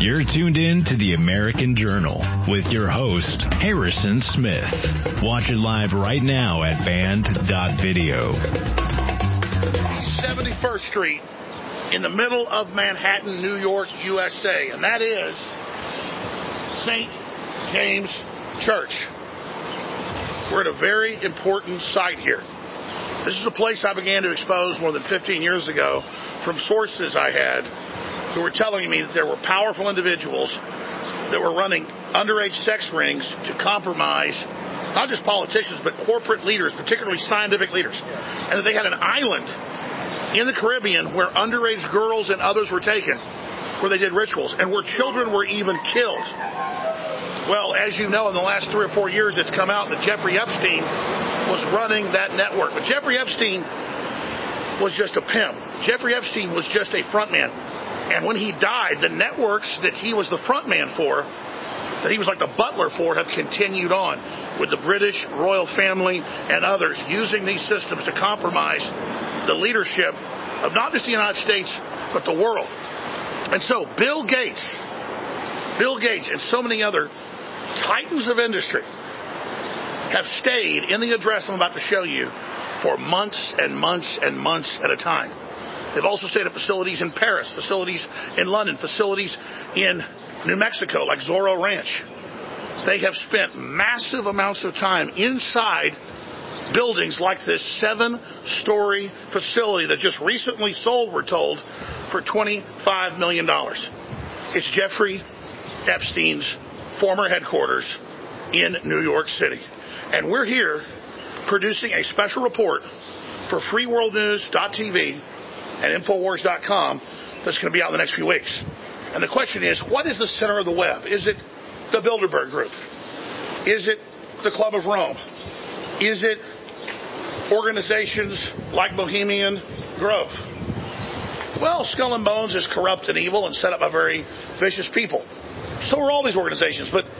You're tuned in to the American Journal with your host, Harrison Smith. Watch it live right now at band.video. 71st Street in the middle of Manhattan, New York, USA, and that is St. James Church. We're at a very important site here. This is a place I began to expose more than 15 years ago from sources I had who were telling me that there were powerful individuals that were running underage sex rings to compromise not just politicians, but corporate leaders, particularly scientific leaders. And that they had an island in the Caribbean where underage girls and others were taken, where they did rituals, and where children were even killed. Well, as you know, in the last 3 or 4 years, it's come out that Jeffrey Epstein was running that network. But Jeffrey Epstein was just a pimp. Jeffrey Epstein was just a frontman. And when he died, the networks that he was the frontman for, that he was like the butler for, have continued on with the British royal family and others using these systems to compromise the leadership of not just the United States, but the world. And so Bill Gates and so many other titans of industry have stayed in the address I'm about to show you for months and months and months at a time. They've also stayed at facilities in Paris, facilities in London, facilities in New Mexico, like Zorro Ranch. They have spent massive amounts of time inside buildings like this 7-story facility that just recently sold, we're told, for $25 million. It's Jeffrey Epstein's former headquarters in New York City. And we're here producing a special report for freeworldnews.tv and Infowars.com that's going to be out in the next few weeks. And the question is, what is the center of the web? Is it the Bilderberg Group? Is it the Club of Rome? Is it organizations like Bohemian Grove? Well, Skull and Bones is corrupt and evil and set up by very vicious people. So are all these organizations. But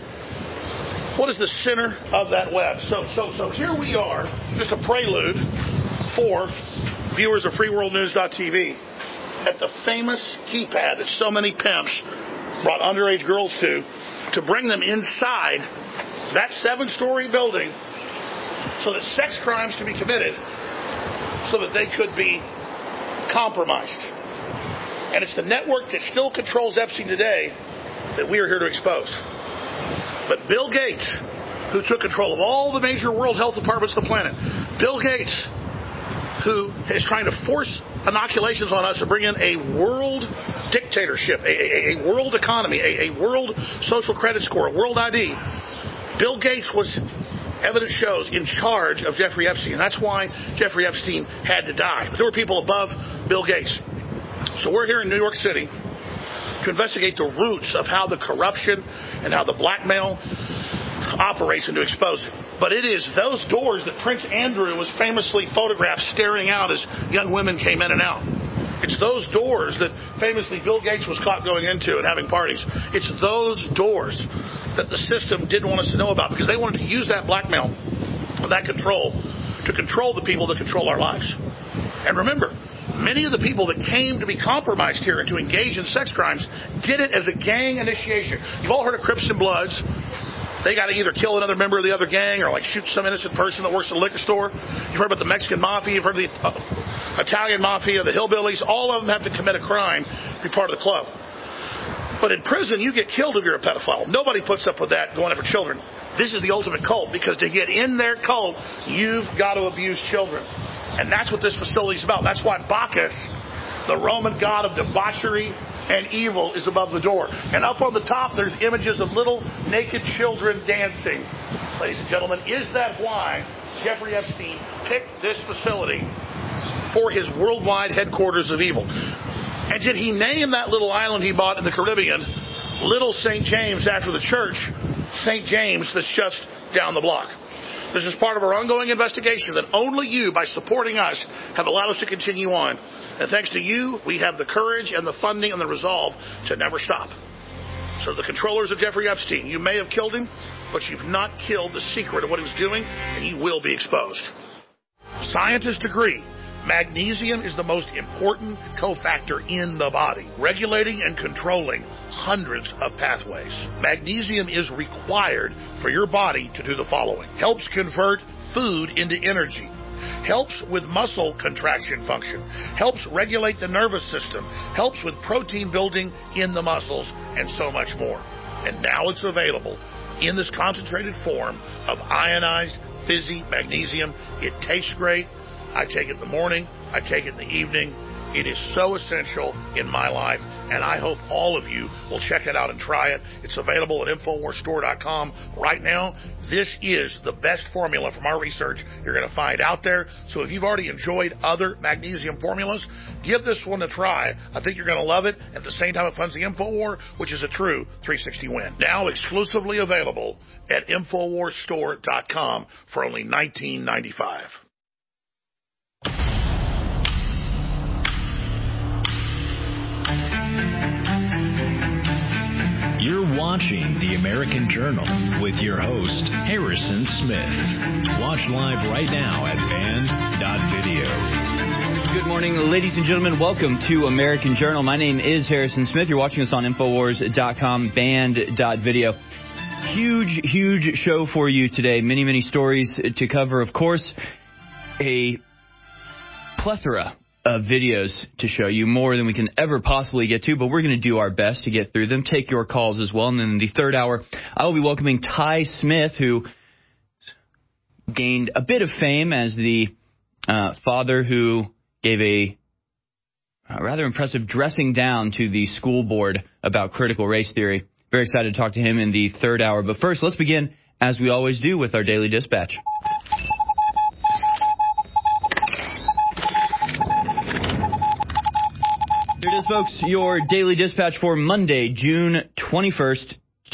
what is the center of that web? So here we are, just a prelude for viewers of freeworldnews.tv at the famous keypad that so many pimps brought underage girls to bring them inside that 7-story building so that sex crimes can be committed so that they could be compromised. And it's the network that still controls Epstein today that we are here to expose. But Bill Gates, who took control of all the major world health departments of the planet, Bill Gates, who is trying to force inoculations on us to bring in a world dictatorship, a world economy, a world social credit score, a world ID. Bill Gates was, evidence shows, in charge of Jeffrey Epstein. That's why Jeffrey Epstein had to die. But there were people above Bill Gates. So we're here in New York City to investigate the roots of how the corruption and how the blackmail operates and to expose it. But it is those doors that Prince Andrew was famously photographed staring out as young women came in and out. It's those doors that famously Bill Gates was caught going into and having parties. It's those doors that the system didn't want us to know about because they wanted to use that blackmail, that control, to control the people that control our lives. And remember, many of the people that came to be compromised here and to engage in sex crimes did it as a gang initiation. You've all heard of Crips and Bloods. They got to either kill another member of the other gang or like shoot some innocent person that works at a liquor store. You've heard about the Mexican Mafia. You've heard of the Italian Mafia, the Hillbillies. All of them have to commit a crime to be part of the club. But in prison, you get killed if you're a pedophile. Nobody puts up with that going after children. This is the ultimate cult because to get in their cult, you've got to abuse children. And that's what this facility is about. That's why Bacchus, the Roman god of debauchery and evil, is above the door. And up on the top, there's images of little naked children dancing. Ladies and gentlemen, is that why Jeffrey Epstein picked this facility for his worldwide headquarters of evil? And did he name that little island he bought in the Caribbean Little St. James after the church, St. James, that's just down the block? This is part of our ongoing investigation that only you, by supporting us, have allowed us to continue on. And thanks to you, we have the courage and the funding and the resolve to never stop. So the controllers of Jeffrey Epstein, you may have killed him, but you've not killed the secret of what he was doing, and he will be exposed. Scientists agree Magnesium is the most important cofactor in the body, regulating and controlling hundreds of pathways. Magnesium is required for your body to do the following. Helps convert food into energy. Helps with muscle contraction function. Helps regulate the nervous system. Helps with protein building in the muscles, and so much more. And now it's available in this concentrated form of ionized fizzy magnesium. It tastes great. I take it in the morning. I take it in the evening. It is so essential in my life, and I hope all of you will check it out and try it. It's available at InfoWarsStore.com right now. This is the best formula from our research you're going to find out there. So if you've already enjoyed other magnesium formulas, give this one a try. I think you're going to love it. At the same time, it funds the InfoWar, which is a true 360 win. Now exclusively available at InfoWarsStore.com for only $19.95. You're watching The American Journal with your host, Harrison Smith. Watch live right now at band.video. Good morning, ladies and gentlemen. Welcome to American Journal. My name is Harrison Smith. You're watching us on Infowars.com, band.video. Huge show for you today. Many stories to cover. Of course, a plethora of videos to show you, more than we can ever possibly get to, but we're going to do our best to get through them, take your calls as well. And then in the third hour, I will be welcoming Ty Smith, who gained a bit of fame as the father who gave a rather impressive dressing down to the school board about critical race theory. Very excited to talk to him in the third hour. But first, let's begin, as we always do, with our Daily Dispatch. Here it is, folks, your Daily Dispatch for Monday, June 21st,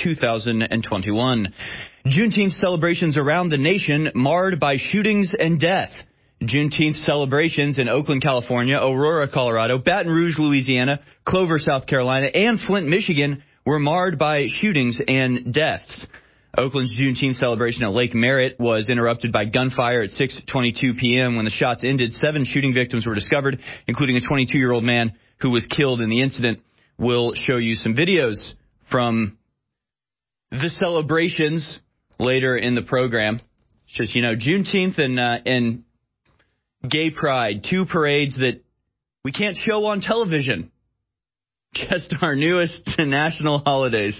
2021. Juneteenth celebrations around the nation marred by shootings and death. Juneteenth celebrations in Oakland, California, Aurora, Colorado, Baton Rouge, Louisiana, Clover, South Carolina, and Flint, Michigan were marred by shootings and deaths. Oakland's Juneteenth celebration at Lake Merritt was interrupted by gunfire at 6:22 p.m. When the shots ended, 7 shooting victims were discovered, including a 22-year-old man who was killed in the incident. We'll show you some videos from the celebrations later in the program. It's just, Juneteenth and Gay Pride, 2 parades that we can't show on television. Just our newest national holidays.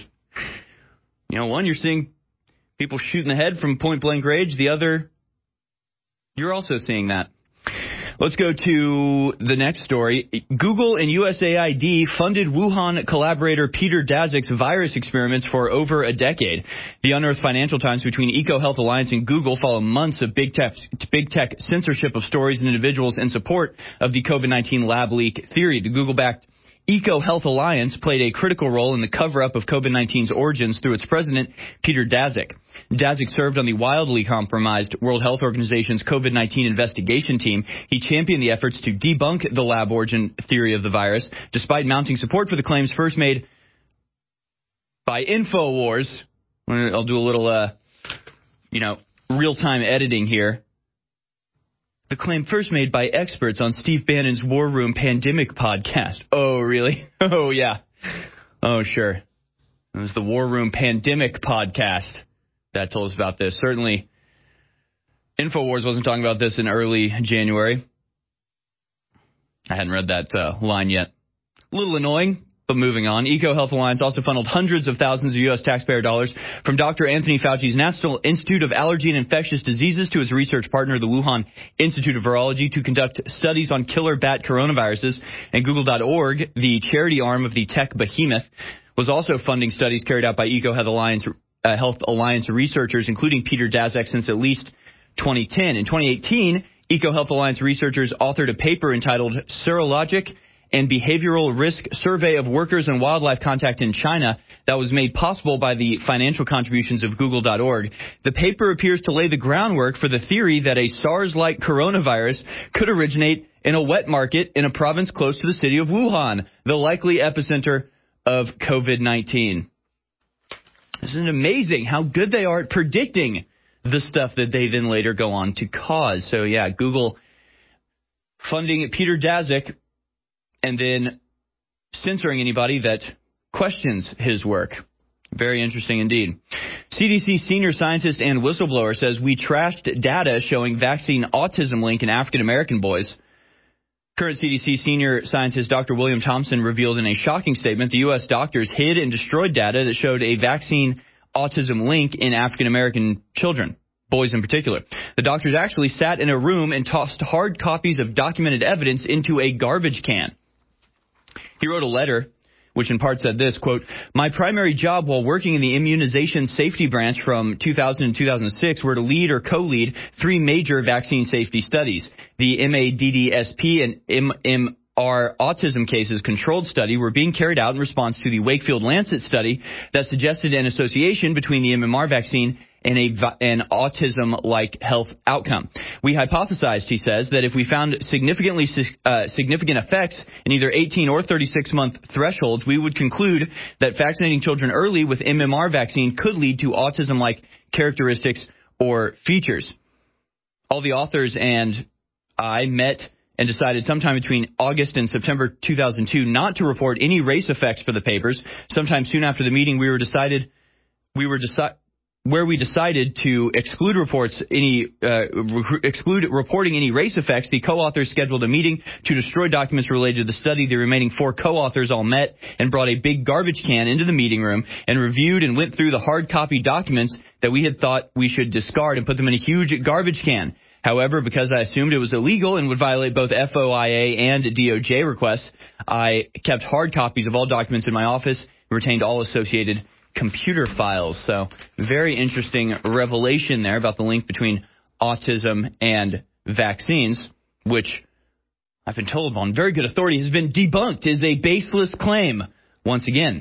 One, you're seeing people shoot in the head from point-blank range. The other, you're also seeing that. Let's go to the next story. Google and USAID funded Wuhan collaborator Peter Daszak's virus experiments for over a decade. The unearthed Financial Times between EcoHealth Alliance and Google follow months of big tech censorship of stories and individuals in support of the COVID-19 lab leak theory. The Google-backed EcoHealth Alliance played a critical role in the cover-up of COVID-19's origins through its president, Peter Daszak. Daszak served on the wildly compromised World Health Organization's COVID-19 investigation team. He championed the efforts to debunk the lab origin theory of the virus, despite mounting support for the claims first made by InfoWars. I'll do a little, real-time editing here. The claim first made by experts on Steve Bannon's War Room Pandemic podcast. Oh, really? Oh, yeah. Oh, sure. It was the War Room Pandemic podcast that told us about this. Certainly, InfoWars wasn't talking about this in early January. I hadn't read that line yet. A little annoying, but moving on. EcoHealth Alliance also funneled hundreds of thousands of U.S. taxpayer dollars from Dr. Anthony Fauci's National Institute of Allergy and Infectious Diseases to his research partner, the Wuhan Institute of Virology, to conduct studies on killer bat coronaviruses. And Google.org, the charity arm of the tech behemoth, was also funding studies carried out by EcoHealth Alliance researchers, including Peter Daszak, since at least 2010. In 2018, EcoHealth Alliance researchers authored a paper entitled Serologic and Behavioral Risk Survey of Workers and Wildlife Contact in China that was made possible by the financial contributions of Google.org. The paper appears to lay the groundwork for the theory that a SARS-like coronavirus could originate in a wet market in a province close to the city of Wuhan, the likely epicenter of COVID-19. Isn't it amazing how good they are at predicting the stuff that they then later go on to cause? So, yeah, Google funding Peter Daszak and then censoring anybody that questions his work. Very interesting indeed. CDC senior scientist and whistleblower says we trashed data showing vaccine autism link in African-American boys. Current CDC senior scientist Dr. William Thompson revealed in a shocking statement the U.S. doctors hid and destroyed data that showed a vaccine autism link in African-American children, boys in particular. The doctors actually sat in a room and tossed hard copies of documented evidence into a garbage can. He wrote a letter which in part said this, quote, "My primary job while working in the immunization safety branch from 2000 to 2006 were to lead or co-lead 3 major vaccine safety studies. The MADDSP and MMR autism cases controlled study were being carried out in response to the Wakefield Lancet study that suggested an association between the MMR vaccine and an autism-like health outcome. We hypothesized," he says, "that if we found significant effects in either 18 or 36-month thresholds, we would conclude that vaccinating children early with MMR vaccine could lead to autism-like characteristics or features." All the authors and I met and decided sometime between August and September 2002 not to report any race effects for the papers. Sometime soon after the meeting, we decided to exclude reporting any race effects. The co-authors scheduled a meeting to destroy documents related to the study. The remaining 4 co-authors all met and brought a big garbage can into the meeting room and reviewed and went through the hard copy documents that we had thought we should discard and put them in a huge garbage can. However, because I assumed it was illegal and would violate both FOIA and DOJ requests, I kept hard copies of all documents in my office and retained all associated computer files. So very interesting revelation there about the link between autism and vaccines, which I've been told on very good authority has been debunked as a baseless claim. Once again,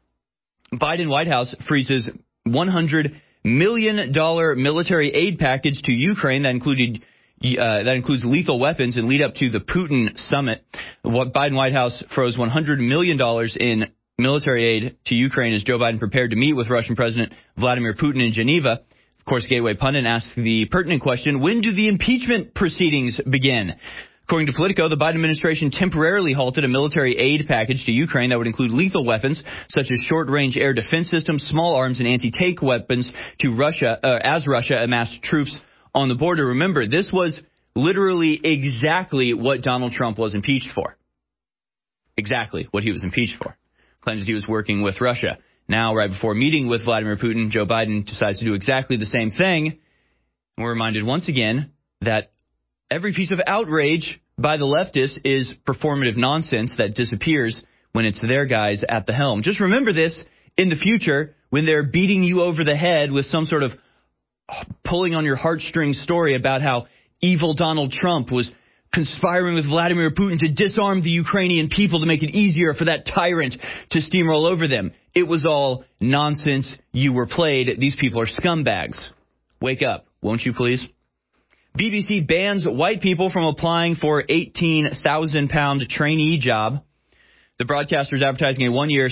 Biden White House freezes $100 million military aid package to Ukraine that includes lethal weapons and lead up to the Putin summit. Biden White House froze $100 million in military aid to Ukraine as Joe Biden prepared to meet with Russian President Vladimir Putin in Geneva. Of course, Gateway Pundit asked the pertinent question, when do the impeachment proceedings begin? According to Politico, the Biden administration temporarily halted a military aid package to Ukraine that would include lethal weapons such as short-range air defense systems, small arms, and anti-tank weapons to Russia as Russia amassed troops on the border. Remember, this was literally exactly what Donald Trump was impeached for. Exactly what he was impeached for. Claims that he was working with Russia. Now, right before meeting with Vladimir Putin, Joe Biden decides to do exactly the same thing. We're reminded once again that every piece of outrage by the leftists is performative nonsense that disappears when it's their guys at the helm. Just remember this in the future when they're beating you over the head with some sort of pulling on your heartstrings story about how evil Donald Trump was conspiring with Vladimir Putin to disarm the Ukrainian people to make it easier for that tyrant to steamroll over them. It was all nonsense. You were played. These people are scumbags. Wake up, won't you please? BBC bans white people from applying for £18,000 trainee job. The broadcaster is advertising a one-year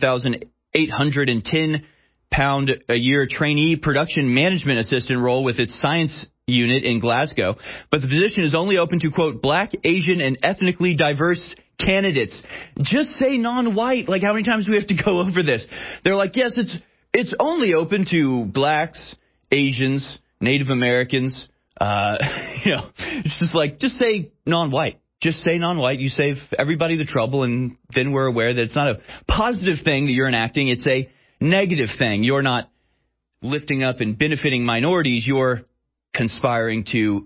£17,810 a year trainee production management assistant role with its science unit in Glasgow, but the position is only open to, quote, black, Asian, and ethnically diverse candidates. Just say non-white. Like, how many times do we have to go over this? They're like, yes, it's only open to blacks, Asians, Native Americans. It's just like, just say non-white. Just say non-white. You save everybody the trouble, and then we're aware that it's not a positive thing that you're enacting. It's a negative thing. You're not lifting up and benefiting minorities. You're conspiring to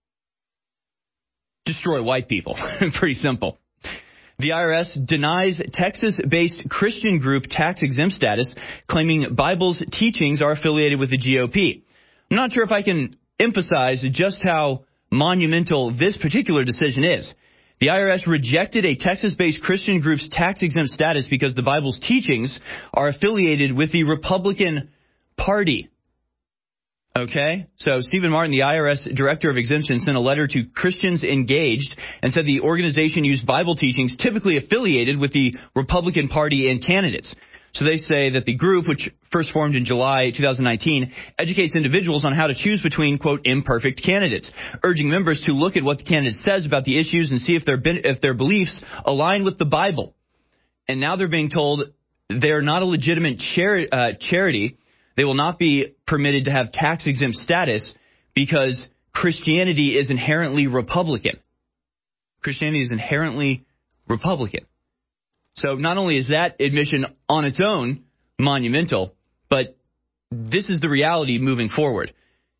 destroy white people. Pretty simple. The IRS denies Texas-based Christian group tax-exempt status, claiming Bible's teachings are affiliated with the GOP. I'm not sure if I can emphasize just how monumental this particular decision is. The IRS rejected a Texas-based Christian group's tax-exempt status because the Bible's teachings are affiliated with the Republican Party. Okay, so Stephen Martin, the IRS Director of Exemption, sent a letter to Christians Engaged and said the organization used Bible teachings typically affiliated with the Republican Party and candidates. So they say that the group, which first formed in July 2019, educates individuals on how to choose between, quote, imperfect candidates, urging members to look at what the candidate says about the issues and see if their beliefs align with the Bible. And now they're being told they're not a legitimate charity. They will not be permitted to have tax-exempt status because Christianity is inherently Republican. Christianity is inherently Republican. So not only is that admission on its own monumental, but this is the reality moving forward.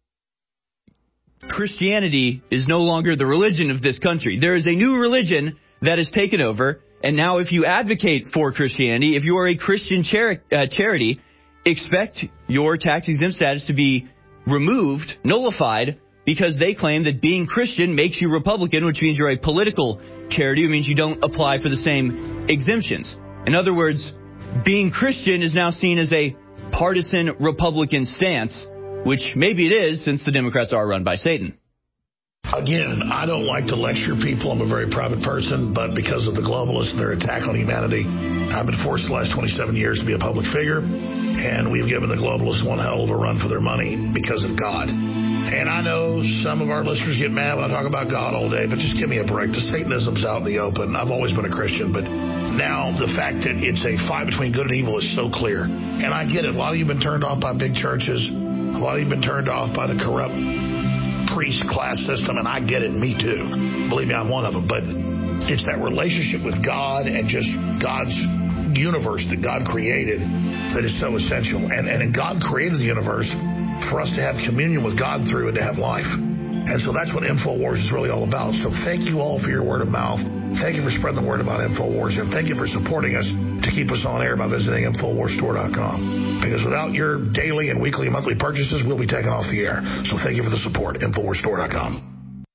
Christianity is no longer the religion of this country. There is a new religion that has taken over, and now if you advocate for Christianity, if you are a Christian charity, expect your tax-exempt status to be removed, nullified, because they claim that being Christian makes you Republican, which means you're a political charity. It means you don't apply for the same exemptions. In other words, being Christian is now seen as a partisan Republican stance, which maybe it is since the Democrats are run by Satan. Again, I don't like to lecture people. I'm a very private person, but because of the globalists and their attack on humanity, I've been forced the last 27 years to be a public figure, and we've given the globalists one hell of a run for their money because of God. And I know some of our listeners get mad when I talk about God all day, but just give me a break. The Satanism's out in the open. I've always been a Christian, but now the fact that it's a fight between good and evil is so clear. And I get it. A lot of you have been turned off by big churches. A lot of you have been turned off by the corrupt priest class system, and I get it. Me too. Believe me, I'm one of them. But it's that relationship with God and just God's universe that God created that is so essential. And God created the universe for us to have communion with God through and to have life. And so that's what InfoWars is really all about. So thank you all for your word of mouth. Thank you for spreading the word about InfoWars. And thank you for supporting us to keep us on air by visiting InfoWarsStore.com. Because without your daily and weekly and monthly purchases, we'll be taken off the air. So thank you for the support. InfoWarsStore.com.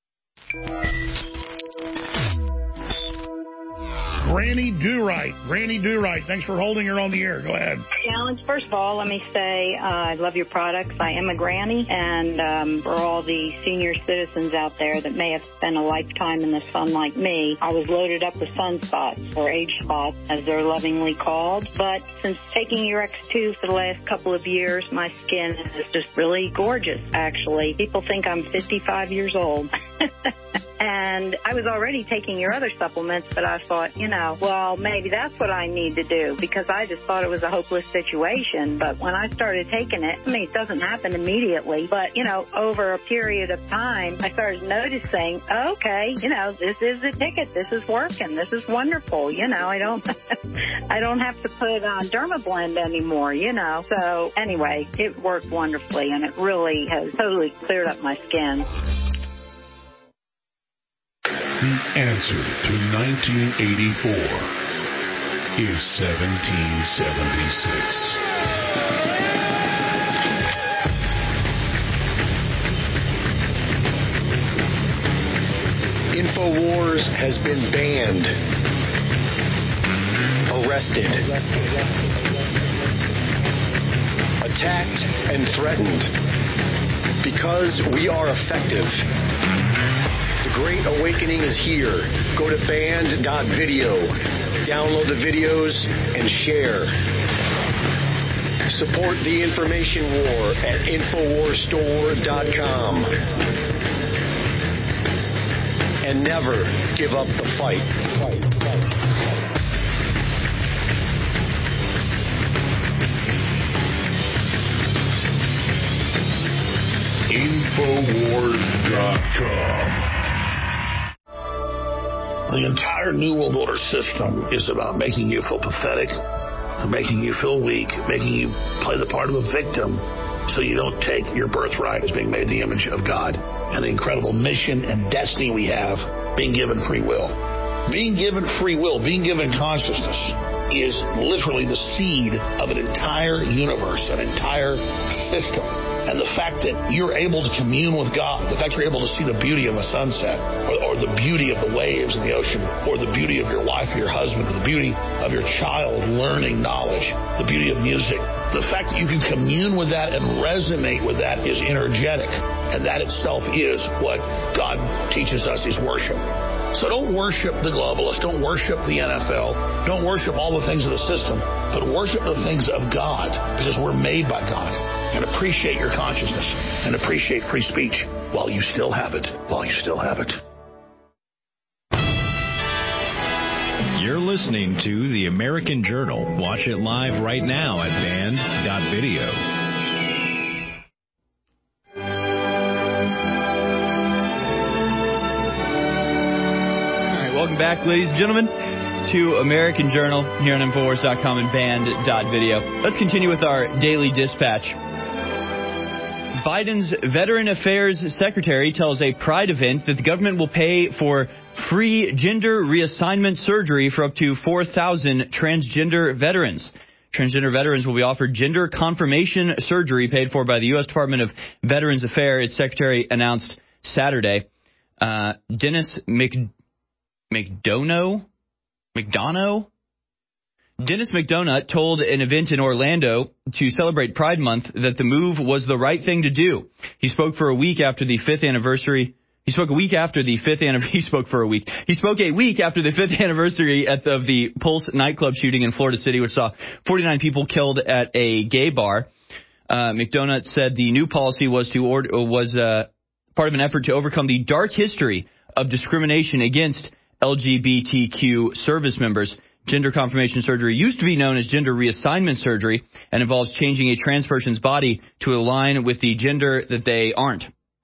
Granny Do-Right. Granny Do-Right. Thanks for holding her on the air. Go ahead. Hey, Alex, first of all, let me say I love your products. I am a granny, and for all the senior citizens out there that may have spent a lifetime in the sun like me, I was loaded up with sunspots, or age spots, as they're lovingly called. But since taking your X2 for the last couple of years, my skin is just really gorgeous, actually. People think I'm 55 years old. And I was already taking your other supplements, but I thought, well, maybe that's what I need to do, because I just thought it was a hopeless situation. But when I started taking it, it doesn't happen immediately, but, over a period of time, I started noticing, okay, this is the ticket. This is working. This is wonderful. I don't I don't have to put on Dermablend anymore, So anyway, it worked wonderfully, and it really has totally cleared up my skin. The answer to 1984 is 1776. InfoWars has been banned, arrested, attacked, and threatened because we are effective. The Great Awakening is here. Go to band.video, download the videos, and share. Support the information war at InfoWarsStore.com. And never give up the fight. InfoWars.com. The entire New World Order system is about making you feel pathetic, making you feel weak, making you play the part of a victim so you don't take your birthright as being made in the image of God and the incredible mission and destiny we have, being given free will. Being given free will, being given consciousness is literally the seed of an entire universe, an entire system. And the fact that you're able to commune with God, the fact you're able to see the beauty of a sunset, or the beauty of the waves in the ocean, or the beauty of your wife or your husband, or the beauty of your child learning knowledge, the beauty of music, the fact that you can commune with that and resonate with that is energetic. And that itself is what God teaches us is worship. So don't worship the globalists, don't worship the NFL, don't worship all the things of the system, but worship the things of God, because we're made by God. And appreciate your consciousness and appreciate free speech while you still have it, You're listening to The American Journal. Watch it live right now at band.video. Welcome back, ladies and gentlemen, to American Journal here on Infowars.com and Band.video. Let's continue with our daily dispatch. Biden's Veteran Affairs Secretary tells a Pride event that the government will pay for free gender reassignment surgery for up to 4,000 transgender veterans. Transgender veterans will be offered gender confirmation surgery paid for by the U.S. Department of Veterans Affairs, its secretary announced Saturday. Dennis Dennis McDonough told an event in Orlando to celebrate Pride Month that the move was the right thing to do. He spoke a week after the fifth anniversary of the Pulse nightclub shooting in Florida City, which saw 49 people killed at a gay bar. McDonough said the new policy was part of an effort to overcome the dark history of discrimination against LGBTQ service members. Gender confirmation surgery used to be known as gender reassignment surgery and involves changing a trans person's body to align with the gender that they aren't.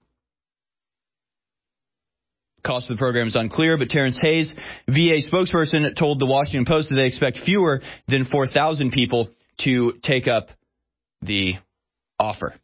Cost of the program is unclear, but Terrence Hayes, VA spokesperson, told the Washington Post that they expect fewer than 4,000 people to take up the offer.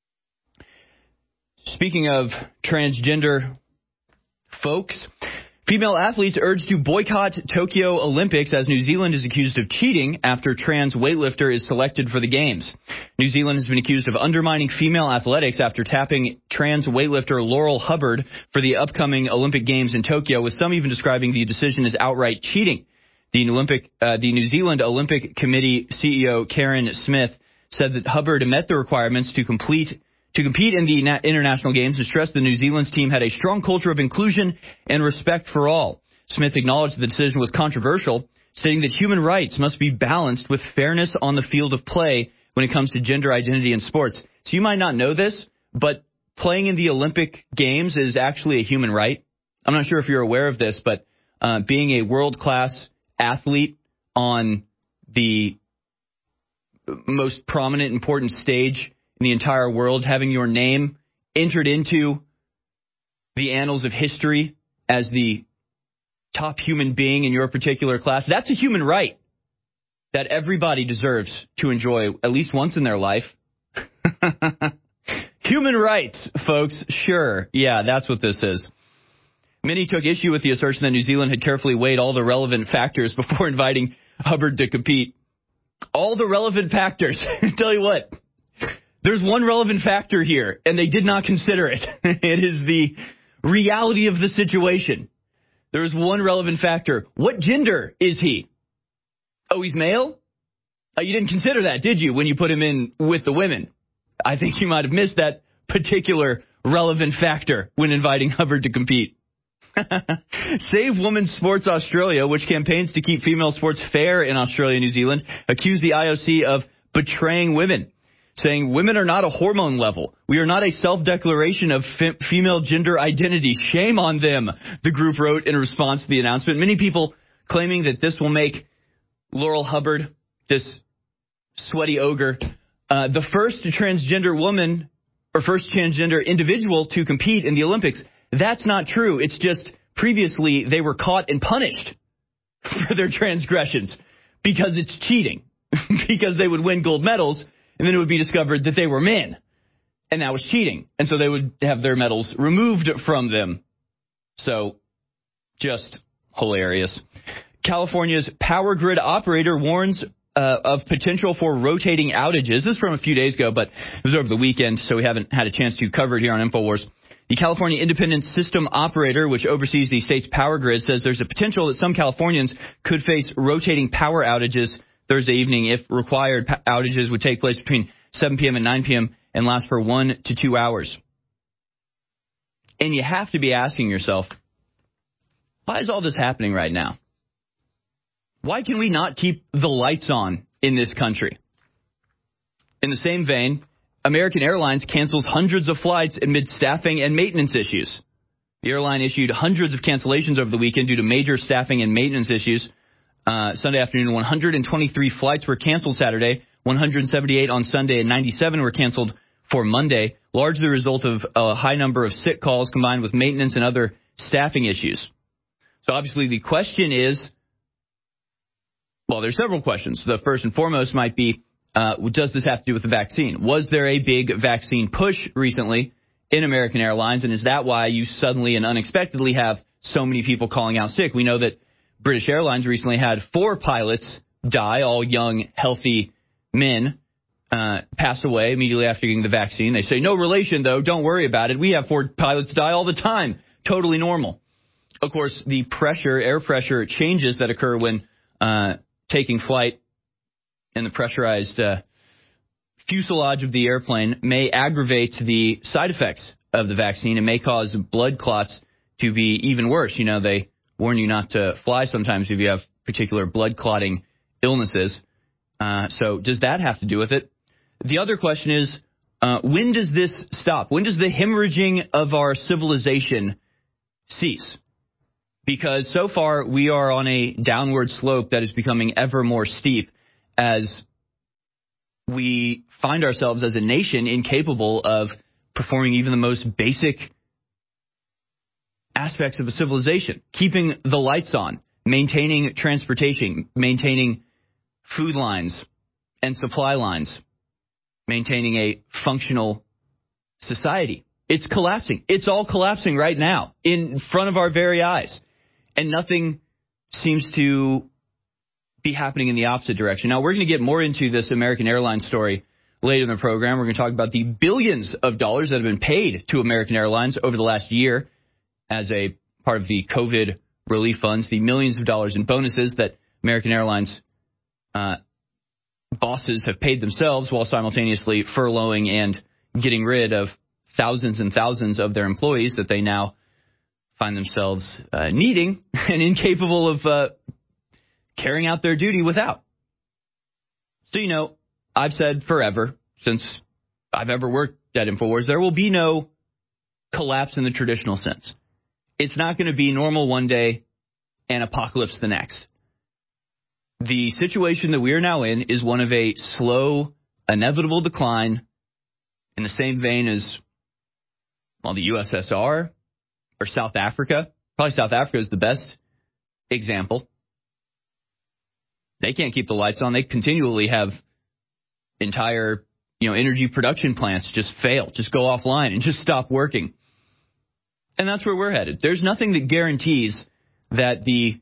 Speaking of transgender folks, female athletes urged to boycott Tokyo Olympics as New Zealand is accused of cheating after trans weightlifter is selected for the Games. New Zealand has been accused of undermining female athletics after tapping trans weightlifter Laurel Hubbard for the upcoming Olympic Games in Tokyo, with some even describing the decision as outright cheating. The New Zealand Olympic Committee CEO Karen Smith said that Hubbard met the requirements to compete in the international games and stressed the New Zealand's team had a strong culture of inclusion and respect for all. Smith acknowledged the decision was controversial, stating that human rights must be balanced with fairness on the field of play when it comes to gender identity in sports. So you might not know this, but playing in the Olympic Games is actually a human right. I'm not sure if you're aware of this, but being a world-class athlete on the most prominent, important stage in the entire world, having your name entered into the annals of history as the top human being in your particular class, that's a human right that everybody deserves to enjoy at least once in their life. Human rights, folks. Sure. Yeah, that's what this is. Many took issue with the assertion that New Zealand had carefully weighed all the relevant factors before inviting Hubbard to compete. All the relevant factors. Tell you what. There's one relevant factor here, and they did not consider it. It is the reality of the situation. There is one relevant factor. What gender is he? Oh, he's male? You didn't consider that, did you, when you put him in with the women? I think you might have missed that particular relevant factor when inviting Hubbard to compete. Save Women's Sports Australia, which campaigns to keep female sports fair in Australia and New Zealand, accused the IOC of betraying women, saying women are not a hormone level. We are not a self-declaration of female gender identity. Shame on them, the group wrote in response to the announcement. Many people claiming that this will make Laurel Hubbard, this sweaty ogre, the first transgender woman or first transgender individual to compete in the Olympics. That's not true. It's just previously they were caught and punished for their transgressions because it's cheating, because they would win gold medals. And then it would be discovered that they were men, and that was cheating. And so they would have their medals removed from them. So just hilarious. California's power grid operator warns of potential for rotating outages. This is from a few days ago, but it was over the weekend, so we haven't had a chance to cover it here on InfoWars. The California Independent System Operator, which oversees the state's power grid, says there's a potential that some Californians could face rotating power outages Thursday evening if required. Outages would take place between 7 p.m. and 9 p.m. and last for 1 to 2 hours. And you have to be asking yourself, Why is all this happening right now? Why can we not keep the lights on in this country? In the same vein, American Airlines cancels hundreds of flights amid staffing and maintenance issues. The airline issued hundreds of cancellations over the weekend due to major staffing and maintenance issues. Sunday afternoon, 123 flights were canceled Saturday, 178 on Sunday, and 97 were canceled for Monday, largely a result of a high number of sick calls combined with maintenance and other staffing issues. So obviously the question is, well, there's several questions. The first and foremost might be, does this have to do with the vaccine? Was there a big vaccine push recently in American Airlines, and is that why you suddenly and unexpectedly have so many people calling out sick? We know that British Airlines recently had 4 pilots die, all young, healthy men, pass away immediately after getting the vaccine. They say, no relation, though. Don't worry about it. We have 4 pilots die all the time. Totally normal. Of course, the air pressure changes that occur when taking flight and the pressurized fuselage of the airplane may aggravate the side effects of the vaccine and may cause blood clots to be even worse. You know, they warn you not to fly sometimes if you have particular blood clotting illnesses. So does that have to do with it? The other question is, when does this stop? When does the hemorrhaging of our civilization cease? Because so far we are on a downward slope that is becoming ever more steep as we find ourselves as a nation incapable of performing even the most basic aspects of a civilization, keeping the lights on, maintaining transportation, maintaining food lines and supply lines, maintaining a functional society. It's collapsing. It's all collapsing right now in front of our very eyes. And nothing seems to be happening in the opposite direction. Now, we're going to get more into this American Airlines story later in the program. We're going to talk about the billions of dollars that have been paid to American Airlines over the last year as a part of the COVID relief funds, the millions of dollars in bonuses that American Airlines bosses have paid themselves while simultaneously furloughing and getting rid of thousands and thousands of their employees that they now find themselves needing and incapable of carrying out their duty without. So, you know, I've said forever, since I've ever worked at InfoWars, there will be no collapse in the traditional sense. It's not going to be normal one day and apocalypse the next. The situation that we are now in is one of a slow, inevitable decline in the same vein as, well, the USSR or South Africa. Probably South Africa is the best example. They can't keep the lights on. They continually have entire, energy production plants just fail, just go offline and just stop working. And that's where we're headed. There's nothing that guarantees that the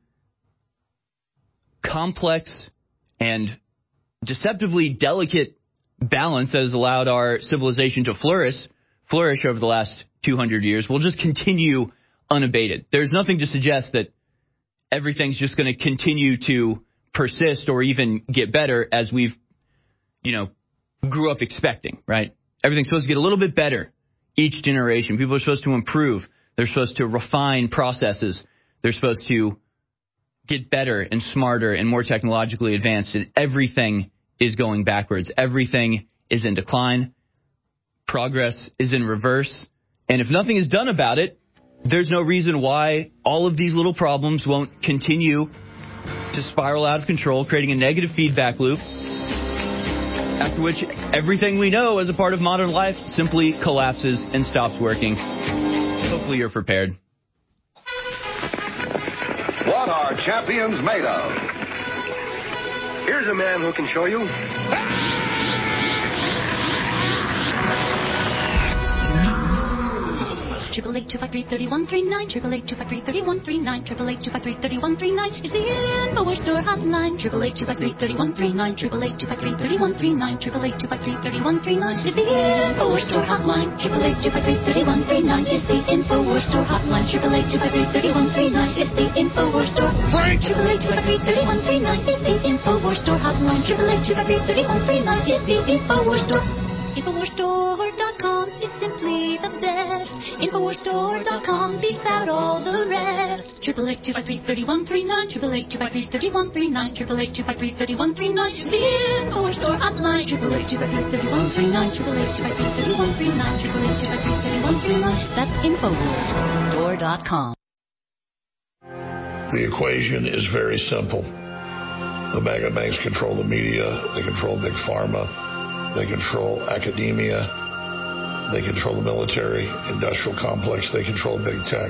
complex and deceptively delicate balance that has allowed our civilization to flourish over the last 200 years will just continue unabated. There's nothing to suggest that everything's just going to continue to persist or even get better as we've, grew up expecting, right? Everything's supposed to get a little bit better each generation. People are supposed to improve. They're supposed to refine processes. They're supposed to get better and smarter and more technologically advanced. And everything is going backwards. Everything is in decline. Progress is in reverse. And if nothing is done about it, there's no reason why all of these little problems won't continue to spiral out of control, creating a negative feedback loop, after which everything we know as a part of modern life simply collapses and stops working. Hopefully you're prepared. What are champions made of? Here's a man who can show you. 888-253-3139, 888-253-3139, 888-253-3139 is the InfoWars Store hotline. 888-253-3139, 888-253-3139, 888-253-3139 is the InfoWars Store hotline. 888-253-3139 is the InfoWars Store hotline. 888-253-3139 is the InfoWars Store. Frank! 888-253-3139 is the InfoWars Store hotline. 888-253-3139 is the InfoWars Store. InfoWarsStore.com is simply the best. InfoWarsStore.com beats out all the rest. 888-253-3139, 888-253-3139, 888-253-3139 is the InfoWars Store hotline. 888-253-3139, 888-253-3139, 888-253-3139. That's InfoWarsStore.com. The equation is very simple. The mega banks control the media. They control big pharma. They control academia. They control the military, industrial complex. They control big tech.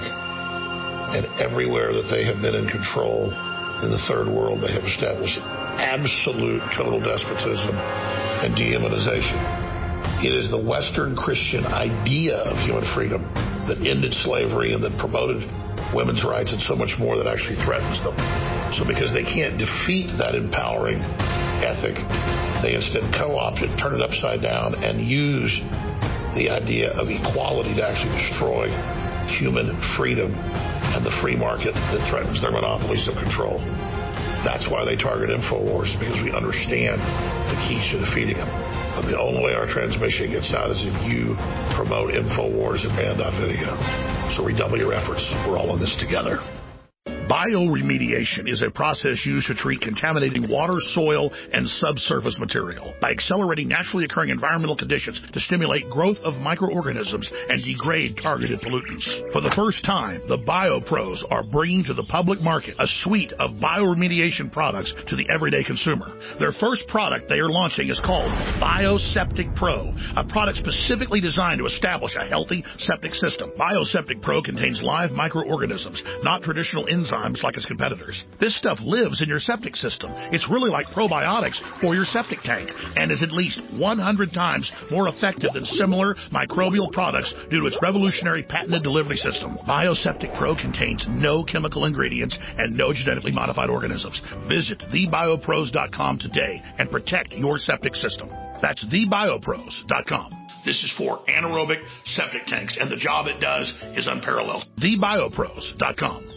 And everywhere that they have been in control in the third world, they have established absolute total despotism and dehumanization. It is the Western Christian idea of human freedom that ended slavery and that promoted women's rights and so much more that actually threatens them. So because they can't defeat that empowering ethic, they instead co-opt it, turn it upside down, and use the idea of equality to actually destroy human freedom and the free market that threatens their monopolies of control. That's why they target InfoWars, because we understand the keys to defeating them. But the only way our transmission gets out is if you promote InfoWars at band.video. So redouble your efforts. We're all in this together. Bioremediation is a process used to treat contaminating water, soil, and subsurface material by accelerating naturally occurring environmental conditions to stimulate growth of microorganisms and degrade targeted pollutants. For the first time, the BioPros are bringing to the public market a suite of bioremediation products to the everyday consumer. Their first product they are launching is called BioSeptic Pro, a product specifically designed to establish a healthy septic system. BioSeptic Pro contains live microorganisms, not traditional enzymes like its competitors. This stuff lives in your septic system. It's really like probiotics for your septic tank and is at least 100 times more effective than similar microbial products due to its revolutionary patented delivery system. BioSeptic Pro contains no chemical ingredients and no genetically modified organisms. Visit thebiopros.com today and protect your septic system. That's thebiopros.com. This is for anaerobic septic tanks, and the job it does is unparalleled. Thebiopros.com.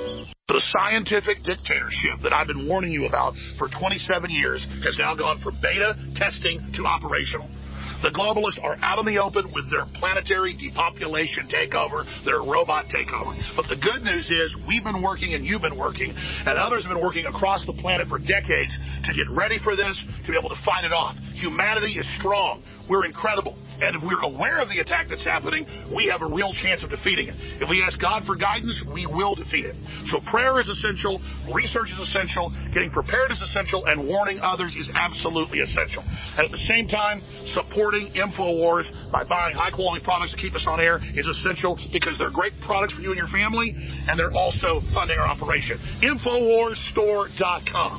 The scientific dictatorship that I've been warning you about for 27 years has now gone from beta testing to operational. The globalists are out in the open with their planetary depopulation takeover, their robot takeover. But the good news is we've been working and you've been working, and others have been working across the planet for decades to get ready for this, to be able to fight it off. Humanity is strong. We're incredible. And if we're aware of the attack that's happening, we have a real chance of defeating it. If we ask God for guidance, we will defeat it. So prayer is essential, research is essential, getting prepared is essential, and warning others is absolutely essential. And at the same time, supporting InfoWars by buying high-quality products to keep us on air is essential because they're great products for you and your family, and they're also funding our operation. InfoWarsStore.com.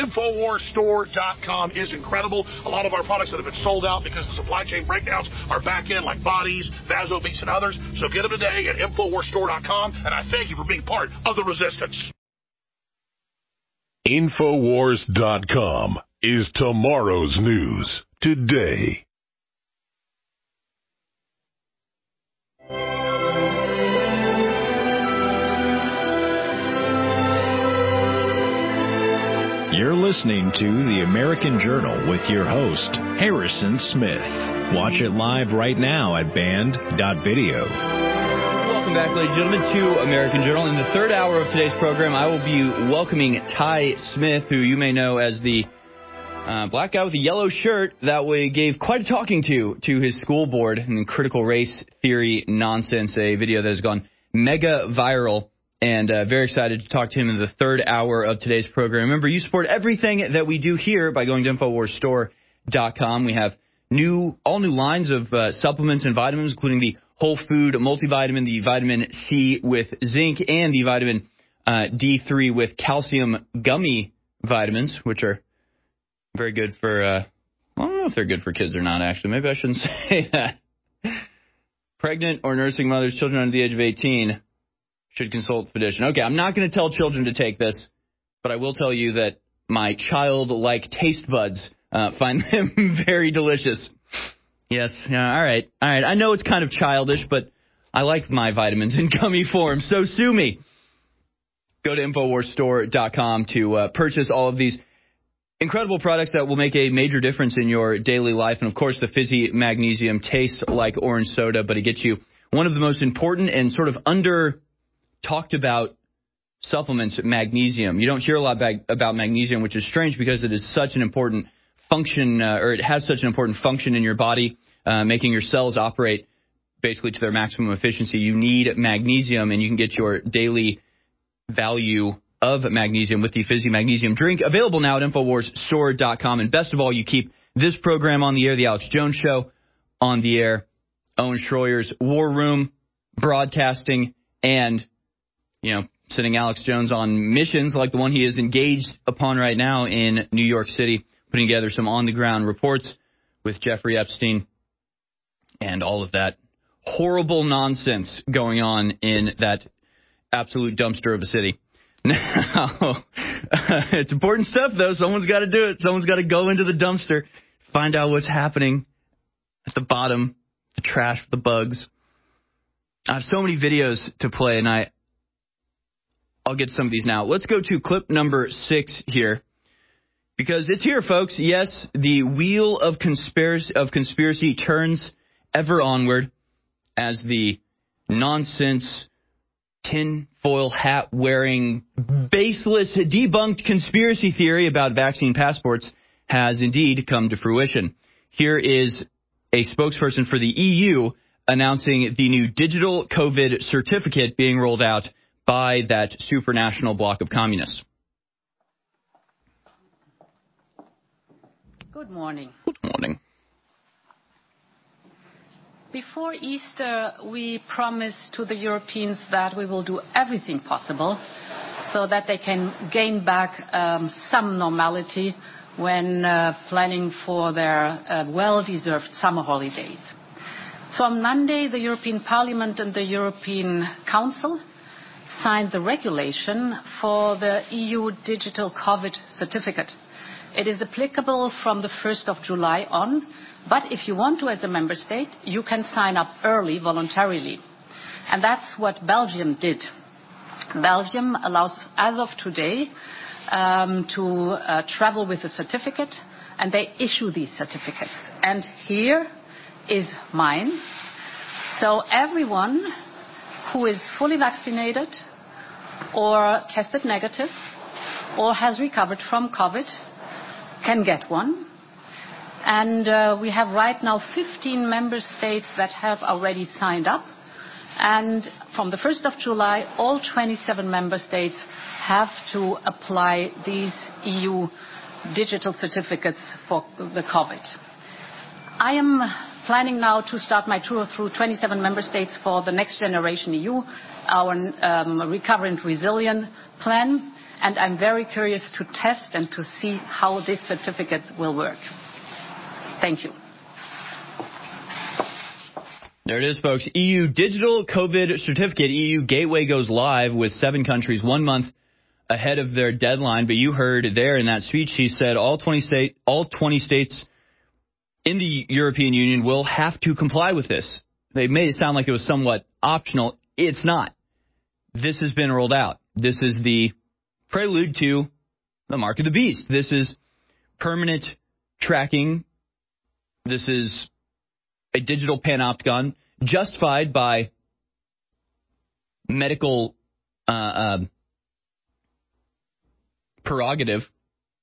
InfoWarsStore.com is incredible. A lot of our products that have been sold out because the supply chain breakdowns are back in, like Bodies, Vasobeats, and others. So get them today at InfoWarsStore.com, and I thank you for being part of the resistance. InfoWars.com is tomorrow's news today. You're listening to The American Journal with your host, Harrison Smith. Watch it live right now at band.video. Welcome back, ladies and gentlemen, to American Journal. In the third hour of today's program, I will be welcoming Ty Smith, who you may know as the black guy with the yellow shirt that we gave quite a talking to his school board in critical race theory nonsense, a video that has gone mega viral. And very excited to talk to him in the third hour of today's program. Remember, you support everything that we do here by going to InfoWarsStore.com. We have all new lines of supplements and vitamins, including the Whole Food Multivitamin, the Vitamin C with zinc, and the Vitamin D3 with calcium gummy vitamins, which are very good for, I don't know if they're good for kids or not, actually. Maybe I shouldn't say that. Pregnant or nursing mothers, children under the age of 18 should consult physician. Okay, I'm not going to tell children to take this, but I will tell you that my childlike taste buds find them very delicious. Yes, yeah, all right. I know it's kind of childish, but I like my vitamins in gummy form, so sue me. Go to InfoWarsStore.com to purchase all of these incredible products that will make a major difference in your daily life. And, of course, the Fizzy Magnesium tastes like orange soda, but it gets you one of the most important and sort of talked about supplements magnesium. You don't hear a lot about magnesium, which is strange because it is such an important function, or it has such an important function in your body, making your cells operate basically to their maximum efficiency. You need magnesium, and you can get your daily value of magnesium with the Fizzy Magnesium drink, available now at InfoWarsStore.com. And best of all, you keep this program on the air, The Alex Jones Show, on the air, Owen Schroyer's War Room, broadcasting, and, sending Alex Jones on missions like the one he is engaged upon right now in New York City, putting together some on-the-ground reports with Jeffrey Epstein and all of that horrible nonsense going on in that absolute dumpster of a city. Now, it's important stuff, though. Someone's got to do it. Someone's got to go into the dumpster, find out what's happening at the bottom, the trash, the bugs. I have so many videos to play, and I'll get some of these now. Let's go to clip number 6 here, because it's here, folks. Yes, the wheel of conspiracy turns ever onward as the nonsense, tinfoil hat wearing, baseless, debunked conspiracy theory about vaccine passports has indeed come to fruition. Here is a spokesperson for the EU announcing the new digital COVID certificate being rolled out by that supranational bloc of communists. Good morning. Good morning. Before Easter, we promised to the Europeans that we will do everything possible so that they can gain back some normality when planning for their well-deserved summer holidays. So on Monday, the European Parliament and the European Council signed the regulation for the EU digital COVID certificate. It is applicable from the 1st of July on, but if you want to as a member state, you can sign up early voluntarily. And that's what Belgium did. Belgium allows, as of today, to travel with a certificate, and they issue these certificates. And here is mine. So everyone who is fully vaccinated or tested negative or has recovered from COVID can get one. And we have right now 15 member states that have already signed up. And from the 1st of July, all 27 member states have to apply these EU digital certificates for the COVID. I am planning now to start my tour through 27 member states for the Next Generation EU, our Recover and Resilient plan. And I'm very curious to test and to see how this certificate will work. Thank you. There it is, folks. EU Digital COVID Certificate. EU Gateway goes live with 7 countries 1 month ahead of their deadline. But you heard there in that speech, she said all 20 states in the European Union will have to comply with this. They made it sound like it was somewhat optional. It's not. This has been rolled out. This is the prelude to the mark of the beast. This is permanent tracking. This is a digital panopticon justified by medical prerogative.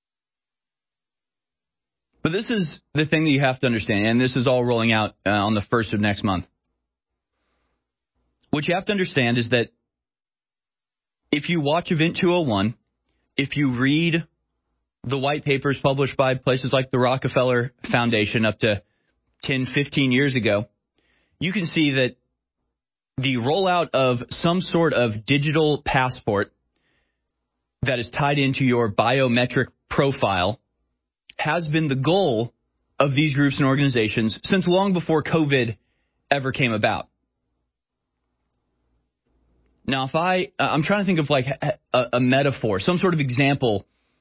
But this is the thing that you have to understand, and this is all rolling out on the 1st of next month. What you have to understand is that if you watch Event 201, if you read the white papers published by places like the Rockefeller Foundation up to 10, 15 years ago, you can see that the rollout of some sort of digital passport that is tied into your biometric profile has been the goal of these groups and organizations since long before COVID ever came about. Now, if I'm trying to think of like a metaphor, some sort of example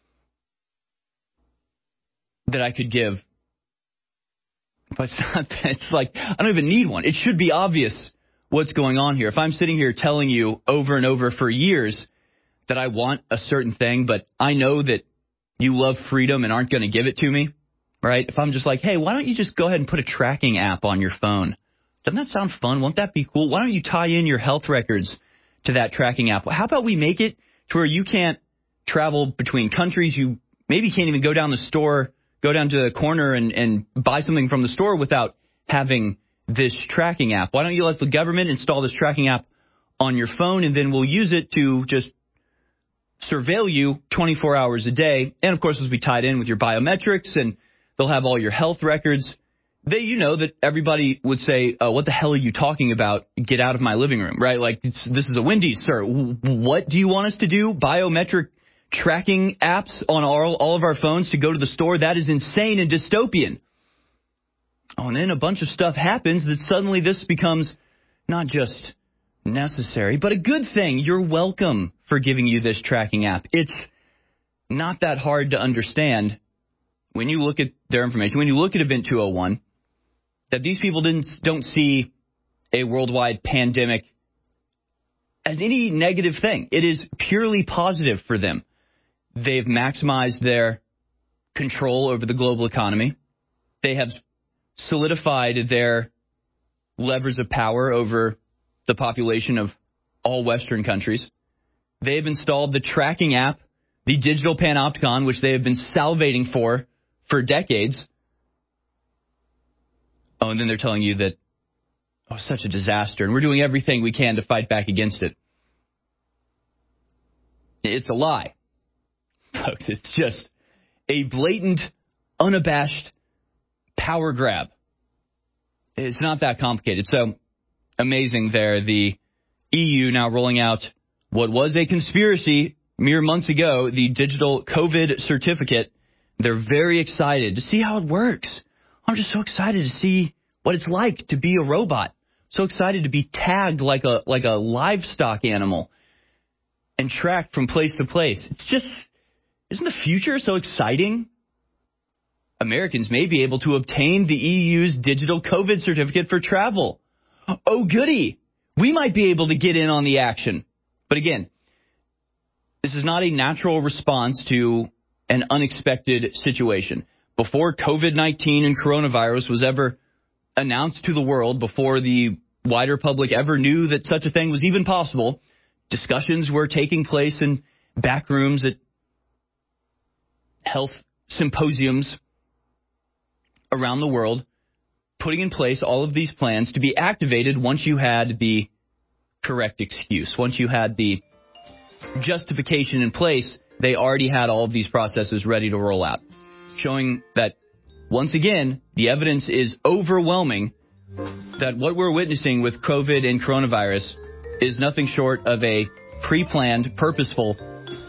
that I could give. But it's like, I don't even need one. It should be obvious what's going on here. If I'm sitting here telling you over and over for years that I want a certain thing, but I know that you love freedom and aren't going to give it to me, right? If I'm just like, hey, why don't you just go ahead and put a tracking app on your phone? Doesn't that sound fun? Won't that be cool? Why don't you tie in your health records to that tracking app? How about we make it to where you can't travel between countries. You maybe can't even go down to the corner and buy something from the store without having this tracking app. Why don't you let the government install this tracking app on your phone, and then we'll use it to just surveil you 24 hours a day. And, of course, it'll be tied in with your biometrics, and they'll have all your health records. That everybody would say, what the hell are you talking about? Get out of my living room, right? Like, this is a Wendy's, sir. What do you want us to do? Biometric tracking apps on all of our phones to go to the store? That is insane and dystopian. Oh, and then a bunch of stuff happens that suddenly this becomes not just necessary, but a good thing. You're welcome for giving you this tracking app. It's not that hard to understand when you look at their information, when you look at Event 201, that these people don't see a worldwide pandemic as any negative thing. It is purely positive for them. They've maximized their control over the global economy. They have solidified their levers of power over the population of all Western countries. They've installed the tracking app, the digital panopticon, which they have been salivating for decades. Oh, and then they're telling you that, such a disaster, and we're doing everything we can to fight back against it. It's a lie. Folks, it's just a blatant, unabashed power grab. It's not that complicated. So, amazing there. The EU now rolling out what was a conspiracy mere months ago, the digital COVID certificate. They're very excited to see how it works. I'm just so excited to see what it's like to be a robot. So excited to be tagged like a livestock animal and tracked from place to place. It's just, isn't the future so exciting? Americans may be able to obtain the EU's digital COVID certificate for travel. Oh, goody. We might be able to get in on the action. But again, this is not a natural response to an unexpected situation. Before COVID-19 and coronavirus was ever announced to the world, before the wider public ever knew that such a thing was even possible, discussions were taking place in back rooms at health symposiums around the world, putting in place all of these plans to be activated once you had the correct excuse. Once you had the justification in place, they already had all of these processes ready to roll out, showing that, once again, the evidence is overwhelming that what we're witnessing with COVID and coronavirus is nothing short of a pre-planned, purposeful,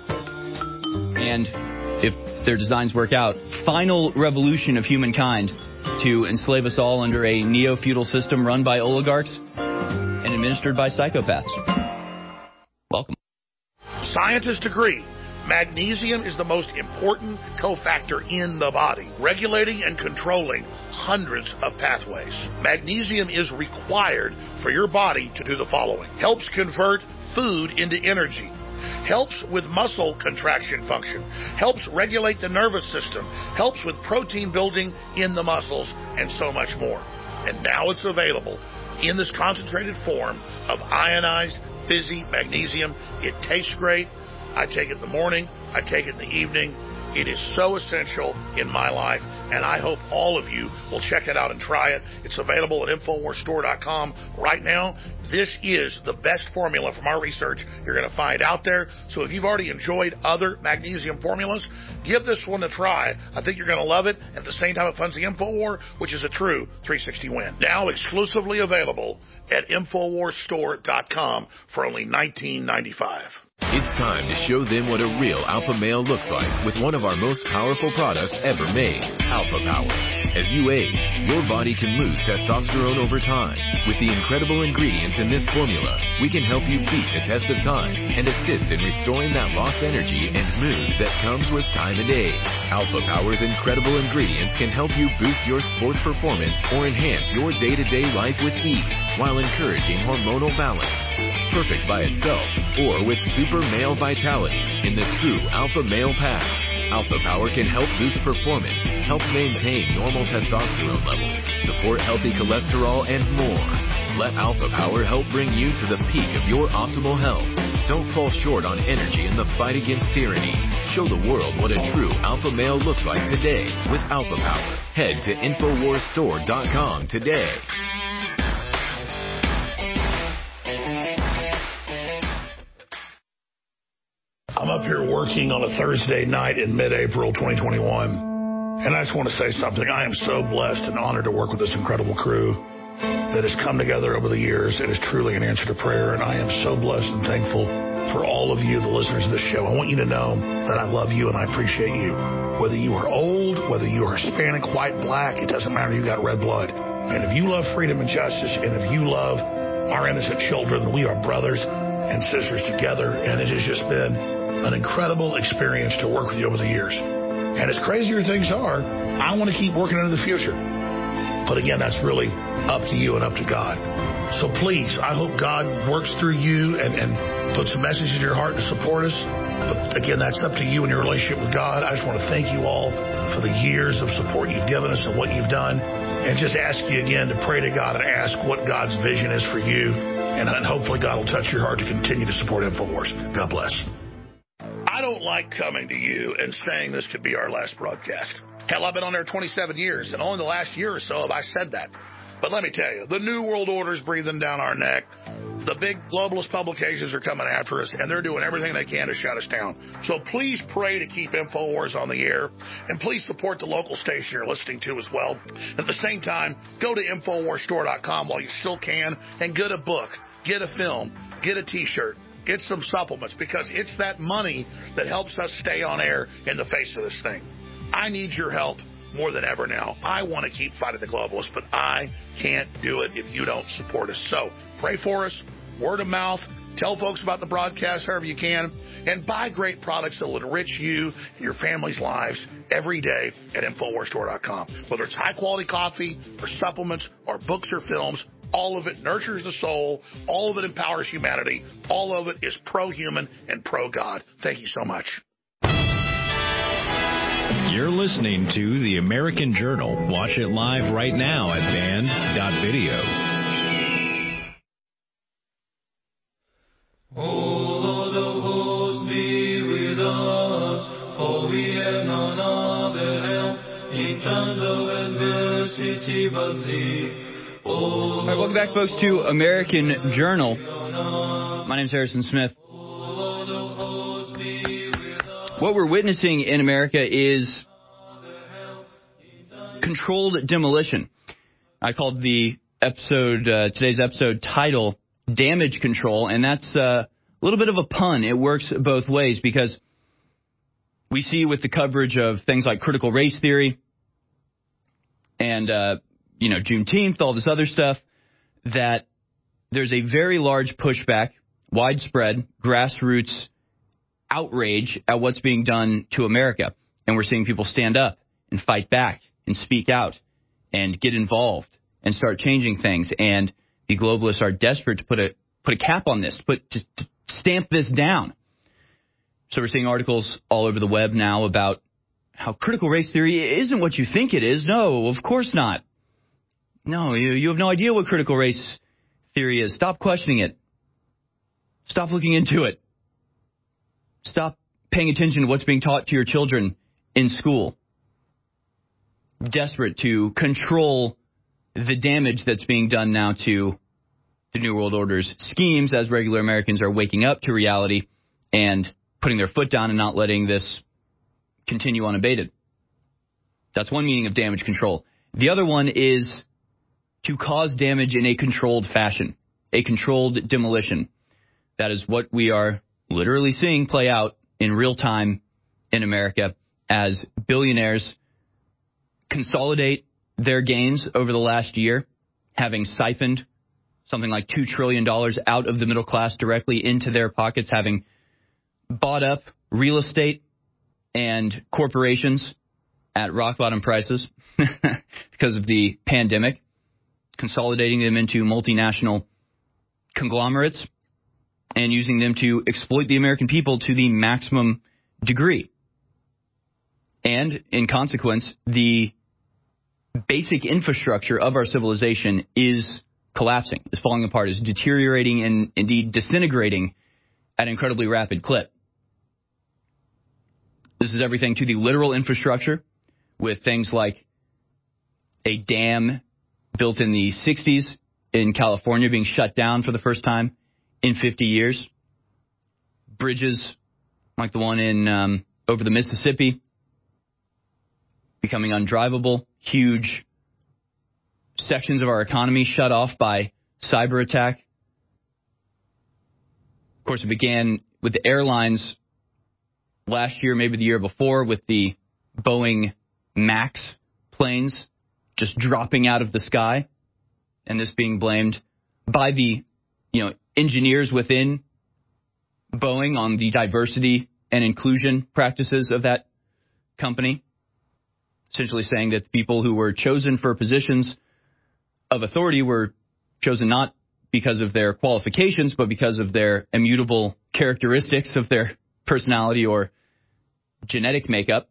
and, if their designs work out, final revolution of humankind to enslave us all under a neo-feudal system run by oligarchs and administered by psychopaths. Welcome. Scientists agree magnesium is the most important cofactor in the body, regulating and controlling hundreds of pathways. Magnesium is required for your body to do the following: helps convert food into energy, helps with muscle contraction function, helps regulate the nervous system, helps with protein building in the muscles, and so much more. And now it's available in this concentrated form of ionized fizzy magnesium. It tastes great. I take it in the morning. I take it in the evening. It is so essential in my life, and I hope all of you will check it out and try it. It's available at InfoWarsStore.com right now. This is the best formula from our research you're going to find out there. So if you've already enjoyed other magnesium formulas, give this one a try. I think you're going to love it. At the same time, it funds the InfoWar, which is a true 360 win. Now exclusively available at InfoWarsStore.com for only $19.95. It's time to show them what a real alpha male looks like with one of our most powerful products ever made, Alpha Power. As you age, your body can lose testosterone over time. With the incredible ingredients in this formula, we can help you beat the test of time and assist in restoring that lost energy and mood that comes with time and age. Alpha Power's incredible ingredients can help you boost your sports performance or enhance your day-to-day life with ease while encouraging hormonal balance. Perfect by itself or with super male vitality in the true alpha male pack. Alpha Power can help boost performance, help maintain normal testosterone levels, support healthy cholesterol, and more. Let Alpha Power help bring you to the peak of your optimal health. Don't fall short on energy in the fight against tyranny. Show the world what a true alpha male looks like today with Alpha Power. Head to InfoWarsStore.com today. I'm up here working on a Thursday night in mid-April 2021, and I just want to say something. I am so blessed and honored to work with this incredible crew that has come together over the years. It is truly an answer to prayer, and I am so blessed and thankful for all of you, the listeners of this show. I want you to know that I love you and I appreciate you. Whether you are old, whether you are Hispanic, white, black, it doesn't matter. You got red blood. And if you love freedom and justice, and if you love our innocent children, we are brothers and sisters together, and it has just been an incredible experience to work with you over the years. And as crazier things are, I want to keep working into the future. But again, that's really up to you and up to God. So please, I hope God works through you and puts a message in your heart to support us. But again, that's up to you and your relationship with God. I just want to thank you all for the years of support you've given us and what you've done. And just ask you again to pray to God and ask what God's vision is for you. And hopefully God will touch your heart to continue to support InfoWars. God bless. I don't like coming to you and saying this could be our last broadcast. Hell, I've been on there 27 years, and only the last year or so have I said that. But let me tell you, the New World Order's breathing down our neck. The big globalist publications are coming after us, and they're doing everything they can to shut us down. So please pray to keep InfoWars on the air, and please support the local station you're listening to as well. At the same time, go to InfoWarsStore.com while you still can, and get a book, get a film, get a T-shirt. Get some supplements, because it's that money that helps us stay on air in the face of this thing. I need your help more than ever now. I want to keep fighting the globalists, but I can't do it if you don't support us. So pray for us, word of mouth, tell folks about the broadcast however you can, and buy great products that will enrich you and your family's lives every day at InfoWarsStore.com. Whether it's high-quality coffee or supplements or books or films, all of it nurtures the soul. All of it empowers humanity. All of it is pro-human and pro-God. Thank you so much. You're listening to The American Journal. Watch it live right now at band.video. O Lord of hosts, be with us, for we have none other help in times of adversity but thee. All right, welcome back, folks, to American Journal. My name's Harrison Smith. What we're witnessing in America is controlled demolition. I called the episode, today's episode title, Damage Control, and that's a little bit of a pun. It works both ways, because we see with the coverage of things like critical race theory and Juneteenth, all this other stuff, that there's a very large pushback, widespread, grassroots outrage at what's being done to America. And we're seeing people stand up and fight back and speak out and get involved and start changing things. And the globalists are desperate to put a cap on this, to stamp this down. So we're seeing articles all over the web now about how critical race theory isn't what you think it is. No, of course not. No, you have no idea what critical race theory is. Stop questioning it. Stop looking into it. Stop paying attention to what's being taught to your children in school. Desperate to control the damage that's being done now to the New World Order's schemes, as regular Americans are waking up to reality and putting their foot down and not letting this continue unabated. That's one meaning of damage control. The other one is to cause damage in a controlled fashion, a controlled demolition. That is what we are literally seeing play out in real time in America as billionaires consolidate their gains over the last year, having siphoned something like $2 trillion out of the middle class directly into their pockets, having bought up real estate and corporations at rock bottom prices because of the pandemic, consolidating them into multinational conglomerates and using them to exploit the American people to the maximum degree. And in consequence, the basic infrastructure of our civilization is collapsing, is falling apart, is deteriorating and indeed disintegrating at an incredibly rapid clip. This is everything to the literal infrastructure, with things like a dam built in the 60s in California being shut down for the first time in 50 years. Bridges like the one in over the Mississippi becoming undrivable. Huge sections of our economy shut off by cyber attack. Of course, it began with the airlines last year, maybe the year before, with the Boeing MAX planes just dropping out of the sky, and this being blamed by the engineers within Boeing on the diversity and inclusion practices of that company, essentially saying that the people who were chosen for positions of authority were chosen not because of their qualifications, but because of their immutable characteristics of their personality or genetic makeup.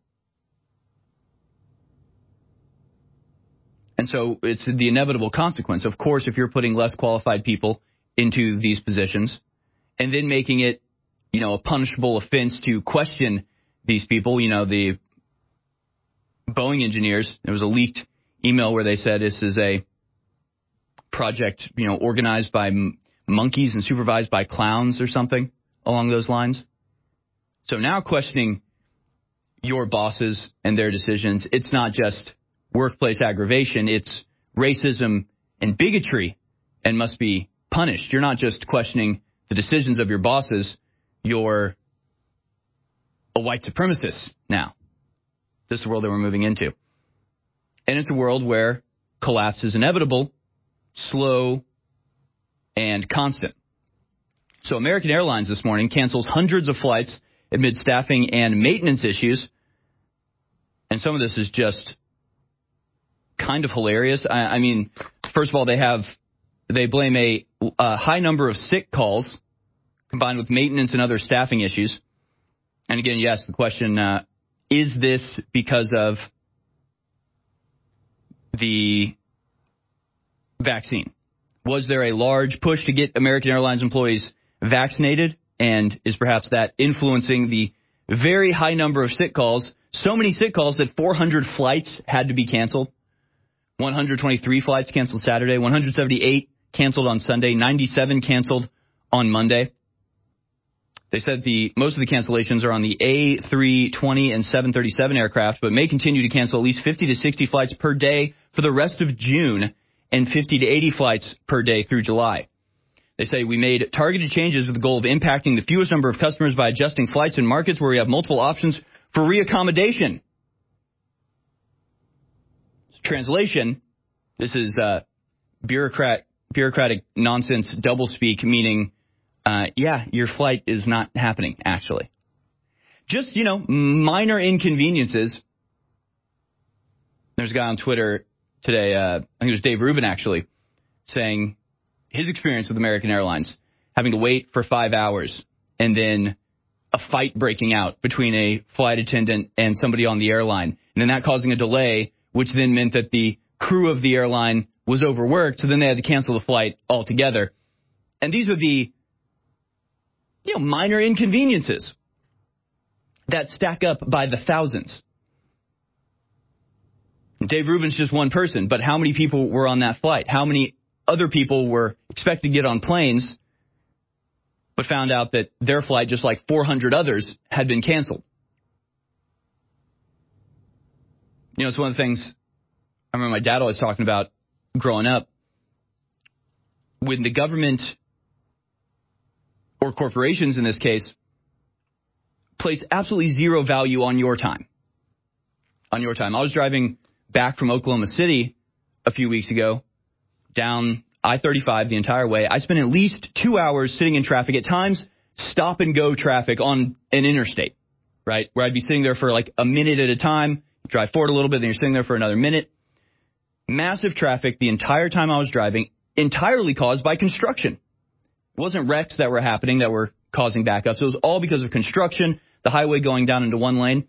And so it's the inevitable consequence. Of course, if you're putting less qualified people into these positions and then making it, a punishable offense to question these people, the Boeing engineers, there was a leaked email where they said this is a project, organized by monkeys and supervised by clowns or something along those lines. So now questioning your bosses and their decisions, it's not just workplace aggravation, it's racism and bigotry and must be punished. You're not just questioning the decisions of your bosses, you're a white supremacist now. This is the world that we're moving into. And it's a world where collapse is inevitable, slow, and constant. So American Airlines this morning cancels hundreds of flights amid staffing and maintenance issues. And some of this is just kind of hilarious. I mean, first of all, they blame a high number of sick calls combined with maintenance and other staffing issues. And again, you ask the question, is this because of the vaccine? Was there a large push to get American Airlines employees vaccinated? And is perhaps that influencing the very high number of sick calls? So many sick calls that 400 flights had to be canceled. 123 flights canceled Saturday, 178 canceled on Sunday, 97 canceled on Monday. They said most of the cancellations are on the A320 and 737 aircraft, but may continue to cancel at least 50 to 60 flights per day for the rest of June and 50 to 80 flights per day through July. They say we made targeted changes with the goal of impacting the fewest number of customers by adjusting flights in markets where we have multiple options for reaccommodation. Translation, this is bureaucratic nonsense doublespeak, meaning, your flight is not happening, actually. Just, minor inconveniences. There's a guy on Twitter today, I think it was Dave Rubin, actually, saying his experience with American Airlines, having to wait for 5 hours and then a fight breaking out between a flight attendant and somebody on the airline, and then that causing a delay, which then meant that the crew of the airline was overworked, so then they had to cancel the flight altogether. And these are the minor inconveniences that stack up by the thousands. Dave Rubin's just one person, but how many people were on that flight? How many other people were expected to get on planes, but found out that their flight, just like 400 others, had been canceled? It's one of the things I remember my dad always talking about growing up. When the government, or corporations in this case, place absolutely zero value on your time. On your time. I was driving back from Oklahoma City a few weeks ago, down I-35 the entire way. I spent at least 2 hours sitting in traffic, at times stop and go traffic on an interstate, right? Where I'd be sitting there for like a minute at a time, drive forward a little bit, then you're sitting there for another minute. Massive traffic the entire time I was driving, entirely caused by construction. It wasn't wrecks that were happening that were causing backups. It was all because of construction, the highway going down into one lane.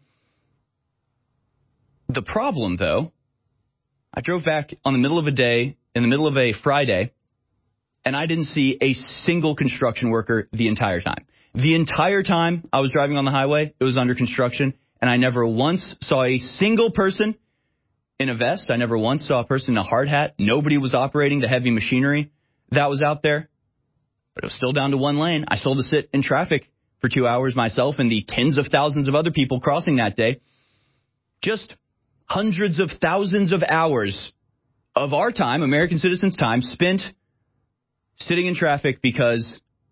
The problem, though, I drove back on the middle of a day, in the middle of a Friday, and I didn't see a single construction worker the entire time. The entire time I was driving on the highway, it was under construction, and I never once saw a single person in a vest. I never once saw a person in a hard hat. Nobody was operating the heavy machinery that was out there. But it was still down to one lane. I still had to sit in traffic for 2 hours myself and the tens of thousands of other people crossing that day. Just hundreds of thousands of hours of our time, American citizens' time, spent sitting in traffic because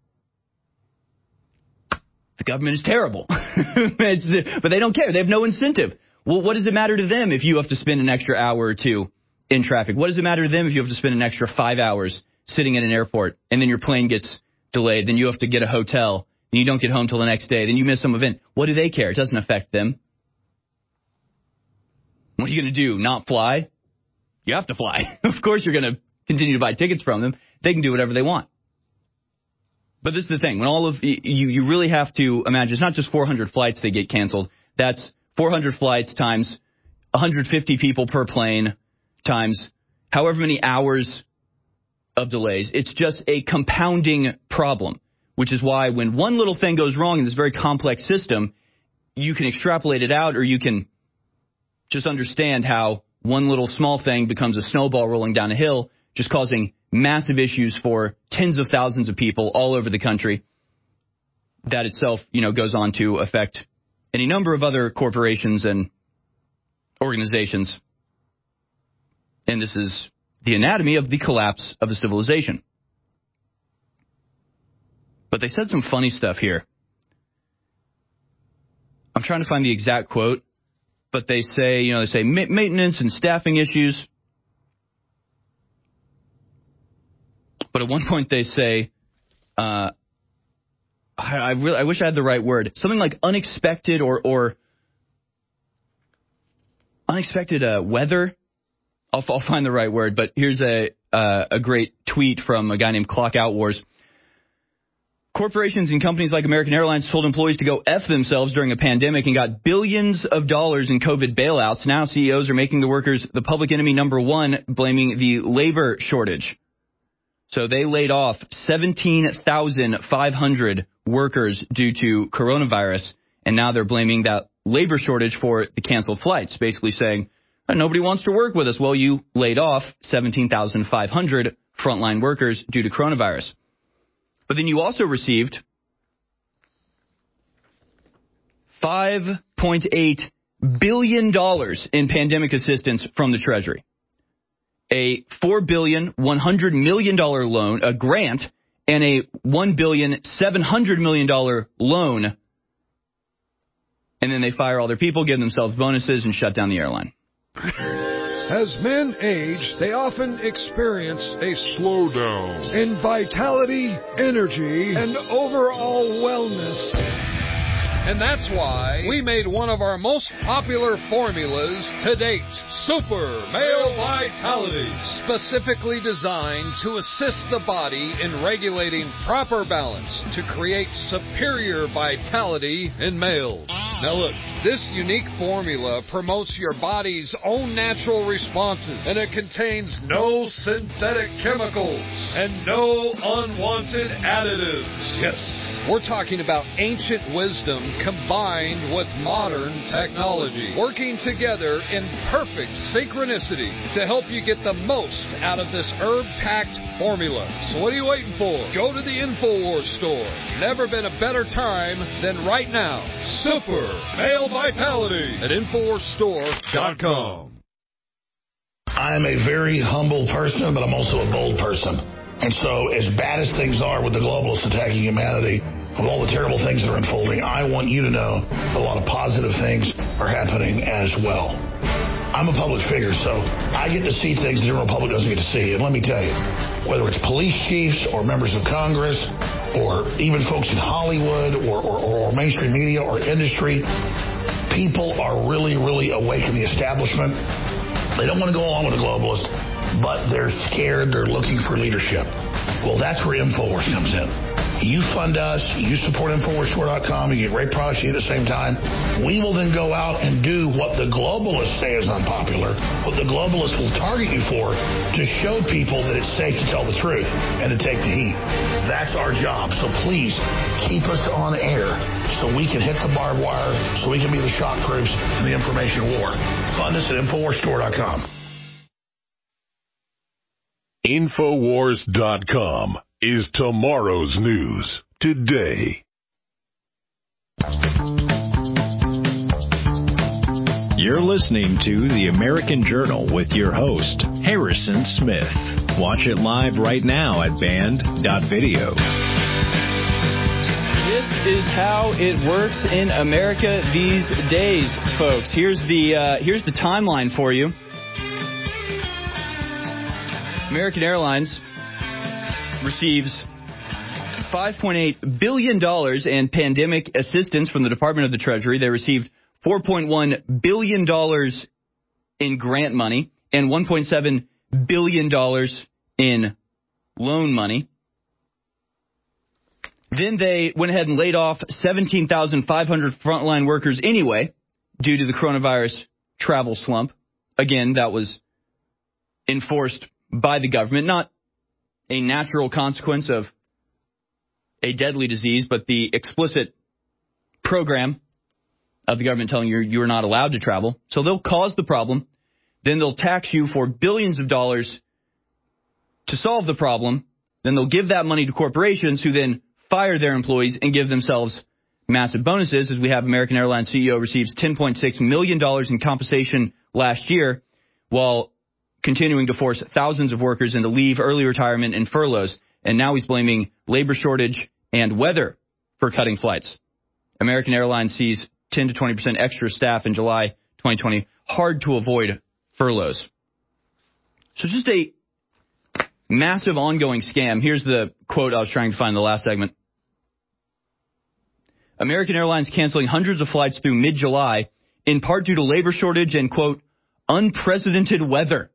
the government is terrible. But they don't care. They have no incentive. Well, what does it matter to them if you have to spend an extra hour or two in traffic? What does it matter to them if you have to spend an extra 5 hours sitting in an airport and then your plane gets delayed, then you have to get a hotel, and you don't get home till the next day, then you miss some event? What do they care? It doesn't affect them. What are you going to do, not fly? You have to fly. Of course you're going to continue to buy tickets from them. They can do whatever they want. But this is the thing. When all of you really have to imagine, it's not just 400 flights that get canceled. That's 400 flights times 150 people per plane times however many hours of delays. It's just a compounding problem, which is why when one little thing goes wrong in this very complex system, you can extrapolate it out, or you can just understand how one little small thing becomes a snowball rolling down a hill, just causing massive issues for tens of thousands of people all over the country. That itself, goes on to affect any number of other corporations and organizations. And this is the anatomy of the collapse of a civilization. But they said some funny stuff here. I'm trying to find the exact quote, but they say, maintenance and staffing issues. But at one point they say, I wish I had the right word, something like unexpected or unexpected weather. I'll find the right word, but here's a great tweet from a guy named Clock Out Wars. Corporations and companies like American Airlines told employees to go F themselves during a pandemic and got billions of dollars in COVID bailouts. Now CEOs are making the workers the public enemy number one, blaming the labor shortage. So they laid off 17,500 workers due to coronavirus, and now they're blaming that labor shortage for the canceled flights, basically saying, nobody wants to work with us. Well, you laid off 17,500 frontline workers due to coronavirus. But then you also received $5.8 billion in pandemic assistance from the Treasury. A $4.1 billion loan, a grant, and a $1.7 billion loan. And then they fire all their people, give themselves bonuses, and shut down the airline. As men age, they often experience a slowdown in vitality, energy, and overall wellness. And that's why we made one of our most popular formulas to date, Super Male Vitality, specifically designed to assist the body in regulating proper balance to create superior vitality in males. Now look, this unique formula promotes your body's own natural responses, and it contains no synthetic chemicals and no unwanted additives. Yes. We're talking about ancient wisdom combined with modern technology, working together in perfect synchronicity to help you get the most out of this herb-packed formula. So what are you waiting for? Go to the InfoWars store. Never been a better time than right now. Super Male Vitality at InfoWarsStore.com. I'm a very humble person, but I'm also a bold person. And so as bad as things are with the globalists attacking humanity, with all the terrible things that are unfolding, I want you to know a lot of positive things are happening as well. I'm a public figure, so I get to see things the general public doesn't get to see. And let me tell you, whether it's police chiefs or members of Congress or even folks in Hollywood or mainstream media or industry, people are really, really awake in the establishment. They don't want to go along with the globalists, but they're scared. They're looking for leadership. Well, that's where InfoWars comes in. You fund us, you support InfoWarsStore.com, you get great products you at the same time. We will then go out and do what the globalists say is unpopular, what the globalists will target you for, to show people that it's safe to tell the truth and to take the heat. That's our job. So please keep us on air so we can hit the barbed wire, so we can be the shock troops in the information war. Fund us at InfoWarsStore.com. InfoWars.com is tomorrow's news today. You're listening to The American Journal with your host, Harrison Smith. Watch it live right now at band.video. This is how it works in America these days, folks. Here's the timeline for you. American Airlines receives $5.8 billion in pandemic assistance from the Department of the Treasury. They received $4.1 billion in grant money and $1.7 billion in loan money. Then they went ahead and laid off 17,500 frontline workers anyway due to the coronavirus travel slump. Again, that was enforced by the government, not a natural consequence of a deadly disease, but the explicit program of the government telling you you're not allowed to travel. So they'll cause the problem. Then they'll tax you for billions of dollars to solve the problem. Then they'll give that money to corporations who then fire their employees and give themselves massive bonuses. As we have American Airlines CEO receives $10.6 million in compensation last year, while continuing to force thousands of workers into leave, early retirement, and furloughs. And now he's blaming labor shortage and weather for cutting flights. American Airlines sees 10 to 20% extra staff in July 2020. Hard to avoid furloughs. So it's just a massive ongoing scam. Here's the quote I was trying to find in the last segment. American Airlines canceling hundreds of flights through mid-July, in part due to labor shortage and, quote, unprecedented weather.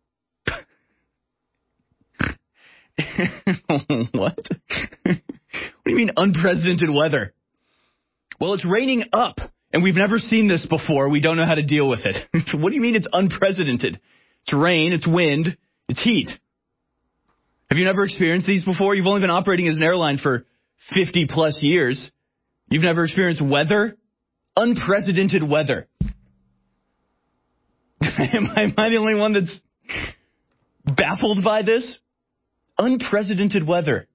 What? What do you mean unprecedented weather? Well, it's raining up, and we've never seen this before. We don't know how to deal with it. What do you mean it's unprecedented? It's rain, it's wind, it's heat. Have you never experienced these before? You've only been operating as an airline for 50 plus years. You've never experienced weather? Unprecedented weather. Am I the only one that's baffled by this? Unprecedented weather.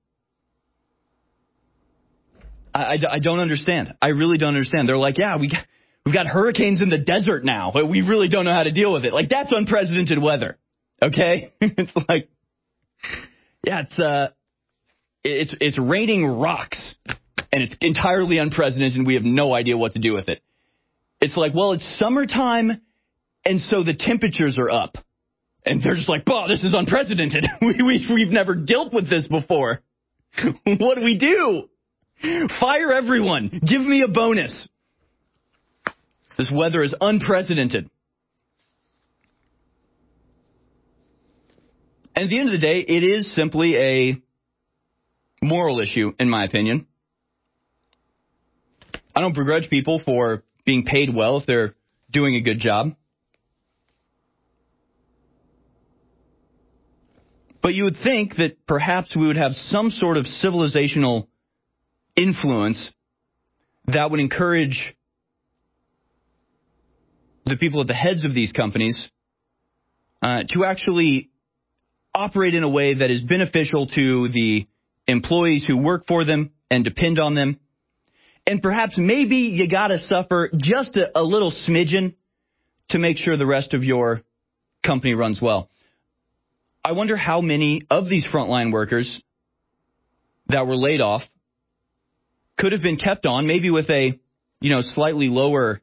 I don't understand. I really don't understand. They're like, yeah, we've got hurricanes in the desert now, but we really don't know how to deal with it. Like, that's unprecedented weather. Okay? It's like, yeah, it's raining rocks, and it's entirely unprecedented, and we have no idea what to do with it. It's like, well, it's summertime, and so the temperatures are up. And they're just like, oh, this is unprecedented. We've never dealt with this before. What do we do? Fire everyone. Give me a bonus. This weather is unprecedented. And at the end of the day, it is simply a moral issue, in my opinion. I don't begrudge people for being paid well if they're doing a good job. But you would think that perhaps we would have some sort of civilizational influence that would encourage the people at the heads of these companies to actually operate in a way that is beneficial to the employees who work for them and depend on them. And perhaps maybe you got to suffer just a little smidgen to make sure the rest of your company runs well. I wonder how many of these frontline workers that were laid off could have been kept on, maybe with a, slightly lower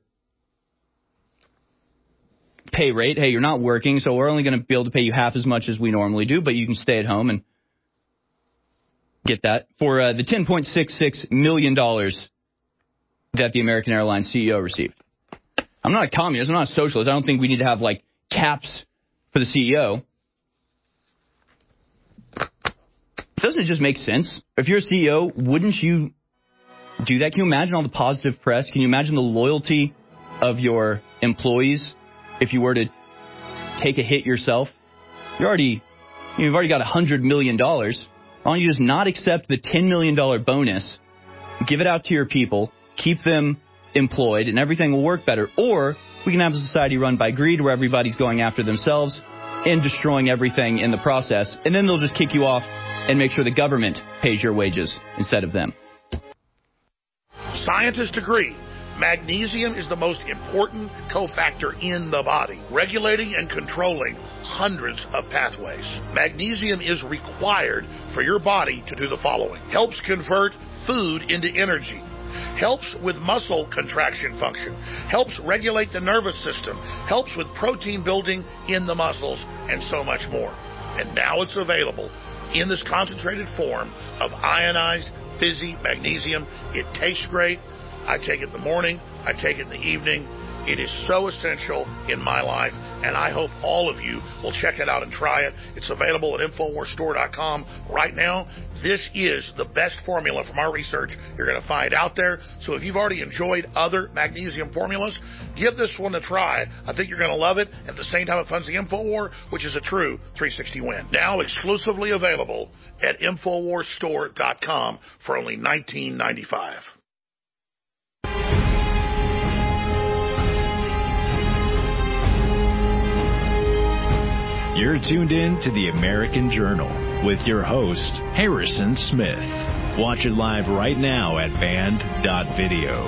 pay rate. Hey, you're not working, so we're only going to be able to pay you half as much as we normally do, but you can stay at home and get that for the $10.66 million that the American Airlines CEO received. I'm not a communist. I'm not a socialist. I don't think we need to have, caps for the CEO. Doesn't it just make sense? If you're a CEO, wouldn't you do that? Can you imagine all the positive press? Can you imagine the loyalty of your employees if you were to take a hit yourself? You've already got $100 million. Why don't you just not accept the $10 million bonus, give it out to your people, keep them employed, and everything will work better? Or we can have a society run by greed where everybody's going after themselves and destroying everything in the process, and then they'll just kick you off and make sure the government pays your wages instead of them. Scientists agree magnesium is the most important cofactor in the body, regulating and controlling hundreds of pathways. Magnesium is required for your body to do the following: helps convert food into energy, helps with muscle contraction function, helps regulate the nervous system, helps with protein building in the muscles, and so much more. And now it's available in this concentrated form of ionized fizzy magnesium. It tastes great. I take it in the morning. I take it in the evening. It is so essential in my life, and I hope all of you will check it out and try it. It's available at InfoWarsStore.com right now. This is the best formula from our research you're going to find out there. So if you've already enjoyed other magnesium formulas, give this one a try. I think you're going to love it. At the same time, it funds the InfoWar, which is a true 360 win. Now exclusively available at InfoWarsStore.com for only $19.95. You're tuned in to the American Journal with your host, Harrison Smith. Watch it live right now at band.video.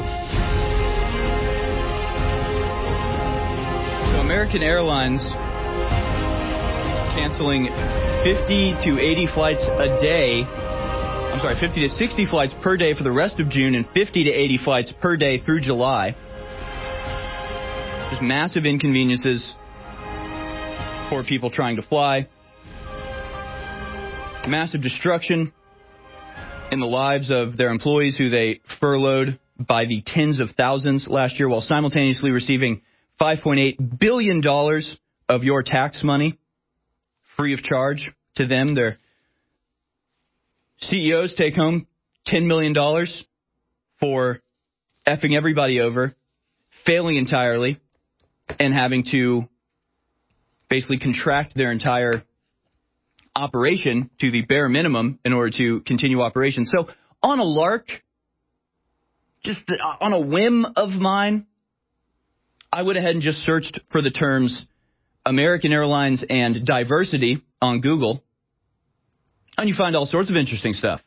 So American Airlines canceling 50 to 80 flights a day. 50 to 60 flights per day for the rest of June and 50 to 80 flights per day through July. Just massive inconveniences for people trying to fly. Massive destruction in the lives of their employees who they furloughed by the tens of thousands last year, while simultaneously receiving $5.8 billion of your tax money free of charge to them. Their CEOs take home $10 million for effing everybody over, failing entirely, and having to basically contract their entire operation to the bare minimum in order to continue operation. So on a lark, just on a whim of mine, I went ahead and just searched for the terms American Airlines and diversity on Google, and you find all sorts of interesting stuff.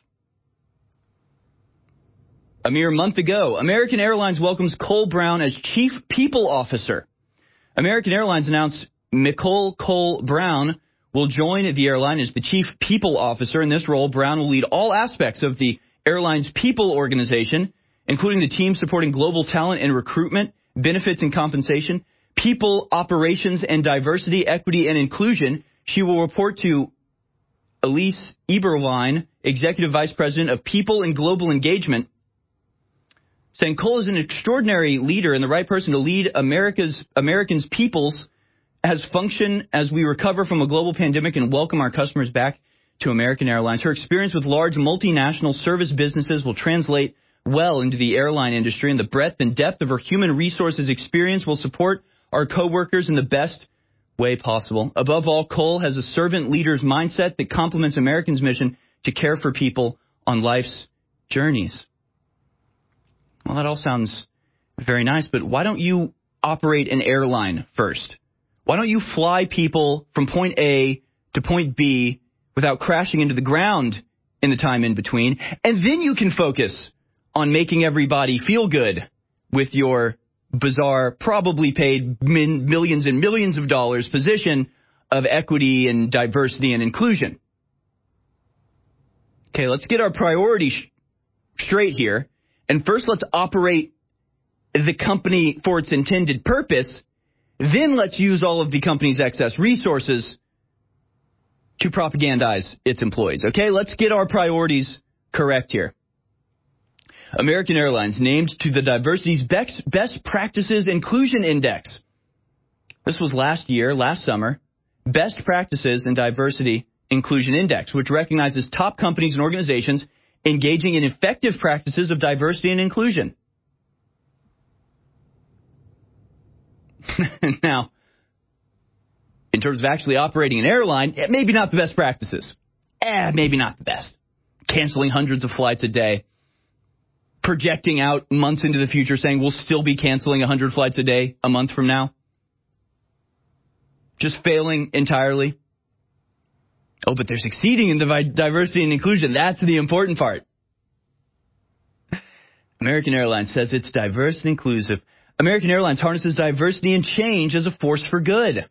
A mere month ago, American Airlines welcomes Cole Brown as Chief People Officer. American Airlines announced Nicole Cole Brown will join the airline as the Chief People Officer. In this role, Brown will lead all aspects of the airline's people organization, including the team supporting global talent and recruitment, benefits and compensation, people, operations, and diversity, equity, and inclusion. She will report to Elise Eberwein, Executive Vice President of People and Global Engagement, saying Cole is an extraordinary leader and the right person to lead Americans' peoples has function as we recover from a global pandemic and welcome our customers back to American Airlines. Her experience with large multinational service businesses will translate well into the airline industry, and the breadth and depth of her human resources experience will support our coworkers in the best way possible. Above all, Cole has a servant leader's mindset that complements Americans' mission to care for people on life's journeys. Well, that all sounds very nice, but why don't you operate an airline first? Why don't you fly people from point A to point B without crashing into the ground in the time in between? And then you can focus on making everybody feel good with your bizarre, probably paid millions and millions of dollars position of equity and diversity and inclusion. Okay, let's get our priorities straight here. And first, let's operate the company for its intended purpose. Then let's use all of the company's excess resources to propagandize its employees. Okay, let's get our priorities correct here. American Airlines named to the Diversity's Best Practices Inclusion Index. This was last summer. Best Practices in Diversity Inclusion Index, which recognizes top companies and organizations engaging in effective practices of diversity and inclusion. Now, in terms of actually operating an airline, maybe not the best practices. Maybe not the best. Canceling hundreds of flights a day. Projecting out months into the future saying we'll still be canceling 100 flights a day a month from now. Just failing entirely. Oh, but they're succeeding in the diversity and inclusion. That's the important part. American Airlines says it's diverse and inclusive. American Airlines harnesses diversity and change as a force for good.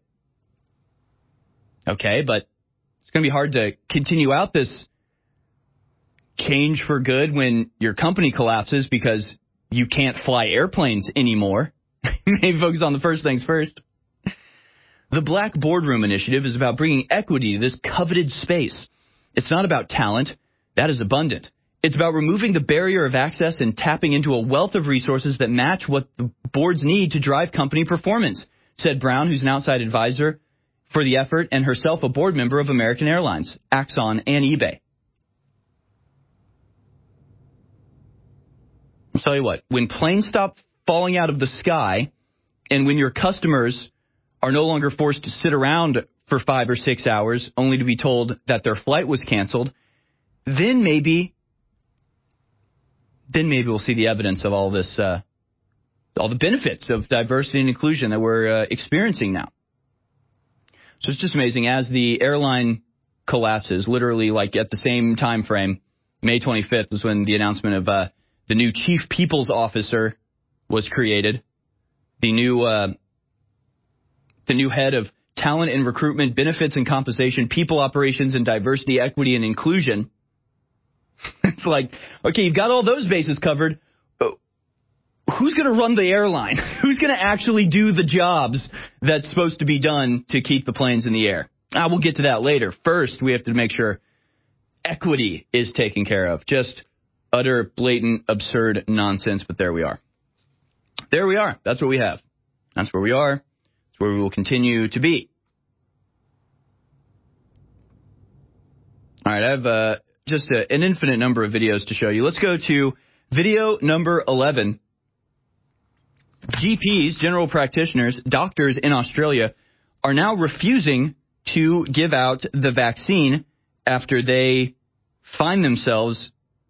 Okay, but it's going to be hard to continue out this change for good when your company collapses because you can't fly airplanes anymore. Maybe focus on the first things first. The Black Boardroom Initiative is about bringing equity to this coveted space. It's not about talent. That is abundant. It's about removing the barrier of access and tapping into a wealth of resources that match what the boards need to drive company performance, said Brown, who's an outside advisor for the effort and herself a board member of American Airlines, Axon, and eBay. I'll tell you what, when planes stop falling out of the sky and when your customers are no longer forced to sit around for 5 or 6 hours only to be told that their flight was canceled, then maybe we'll see the evidence of all this, all the benefits of diversity and inclusion that we're experiencing now. So it's just amazing. As the airline collapses, literally like at the same time frame, May 25th was when the announcement of the new chief people's officer was created. The new head of talent and recruitment, benefits and compensation, people operations and diversity, equity and inclusion. It's like, okay, you've got all those bases covered. Who's going to run the airline? Who's going to actually do the jobs that's supposed to be done to keep the planes in the air? We'll get to that later. First, we have to make sure equity is taken care of. Just utter, blatant, absurd nonsense, but there we are. There we are. That's what we have. That's where we are. That's where we will continue to be. All right, I have just an infinite number of videos to show you. Let's go to video number 11. GPs, general practitioners, doctors in Australia are now refusing to give out the vaccine after they find themselves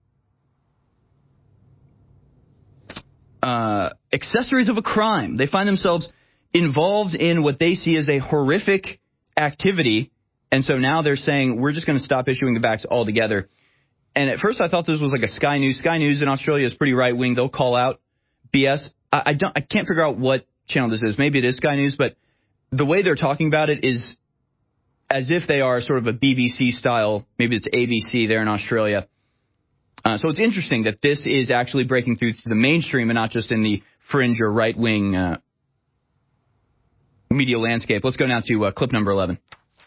accessories of a crime. They find themselves involved in what they see as a horrific activity, and so now they're saying, we're just going to stop issuing the vax altogether. And at first I thought this was like a Sky News. Sky News in Australia is pretty right-wing. They'll call out BS. I can't figure out what channel this is. Maybe it is Sky News, but the way they're talking about it is as if they are sort of a BBC style, maybe it's ABC there in Australia. So it's interesting that this is actually breaking through to the mainstream and not just in the fringe or right-wing media landscape. Let's go now to clip number 11.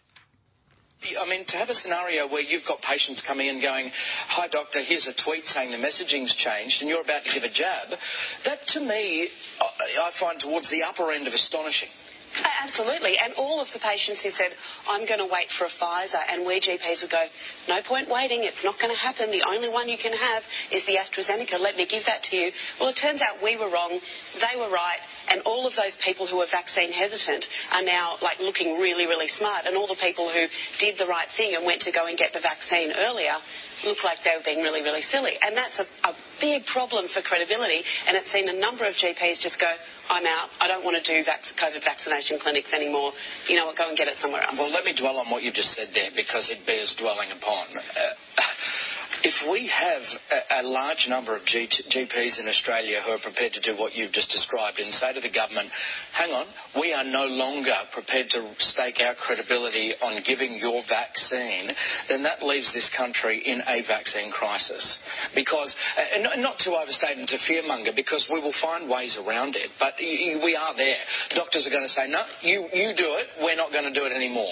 I mean, to have a scenario where you've got patients coming in going, hi, doctor, here's a tweet saying the messaging's changed and you're about to give a jab, that to me, I find towards the upper end of astonishing. Absolutely. And all of the patients who said, I'm going to wait for a Pfizer, and where GPs would go, no point waiting, it's not going to happen, the only one you can have is the AstraZeneca, let me give that to you. Well, it turns out we were wrong, they were right, and all of those people who were vaccine hesitant are now like looking really, really smart, and all the people who did the right thing and went to go and get the vaccine earlier look like they were being really, really silly. And that's a big problem for credibility, and it's seen a number of GPs just go, I'm out, I don't want to do COVID vaccination clinics anymore. You know what, go and get it somewhere else. Well, let me dwell on what you just said there because it bears dwelling upon. If we have a large number of GPs in Australia who are prepared to do what you've just described and say to the government, hang on, we are no longer prepared to stake our credibility on giving your vaccine, then that leaves this country in a vaccine crisis. Because, not to overstate and to fearmonger, because we will find ways around it, but we are there. Doctors are going to say, no, you do it, we're not going to do it anymore.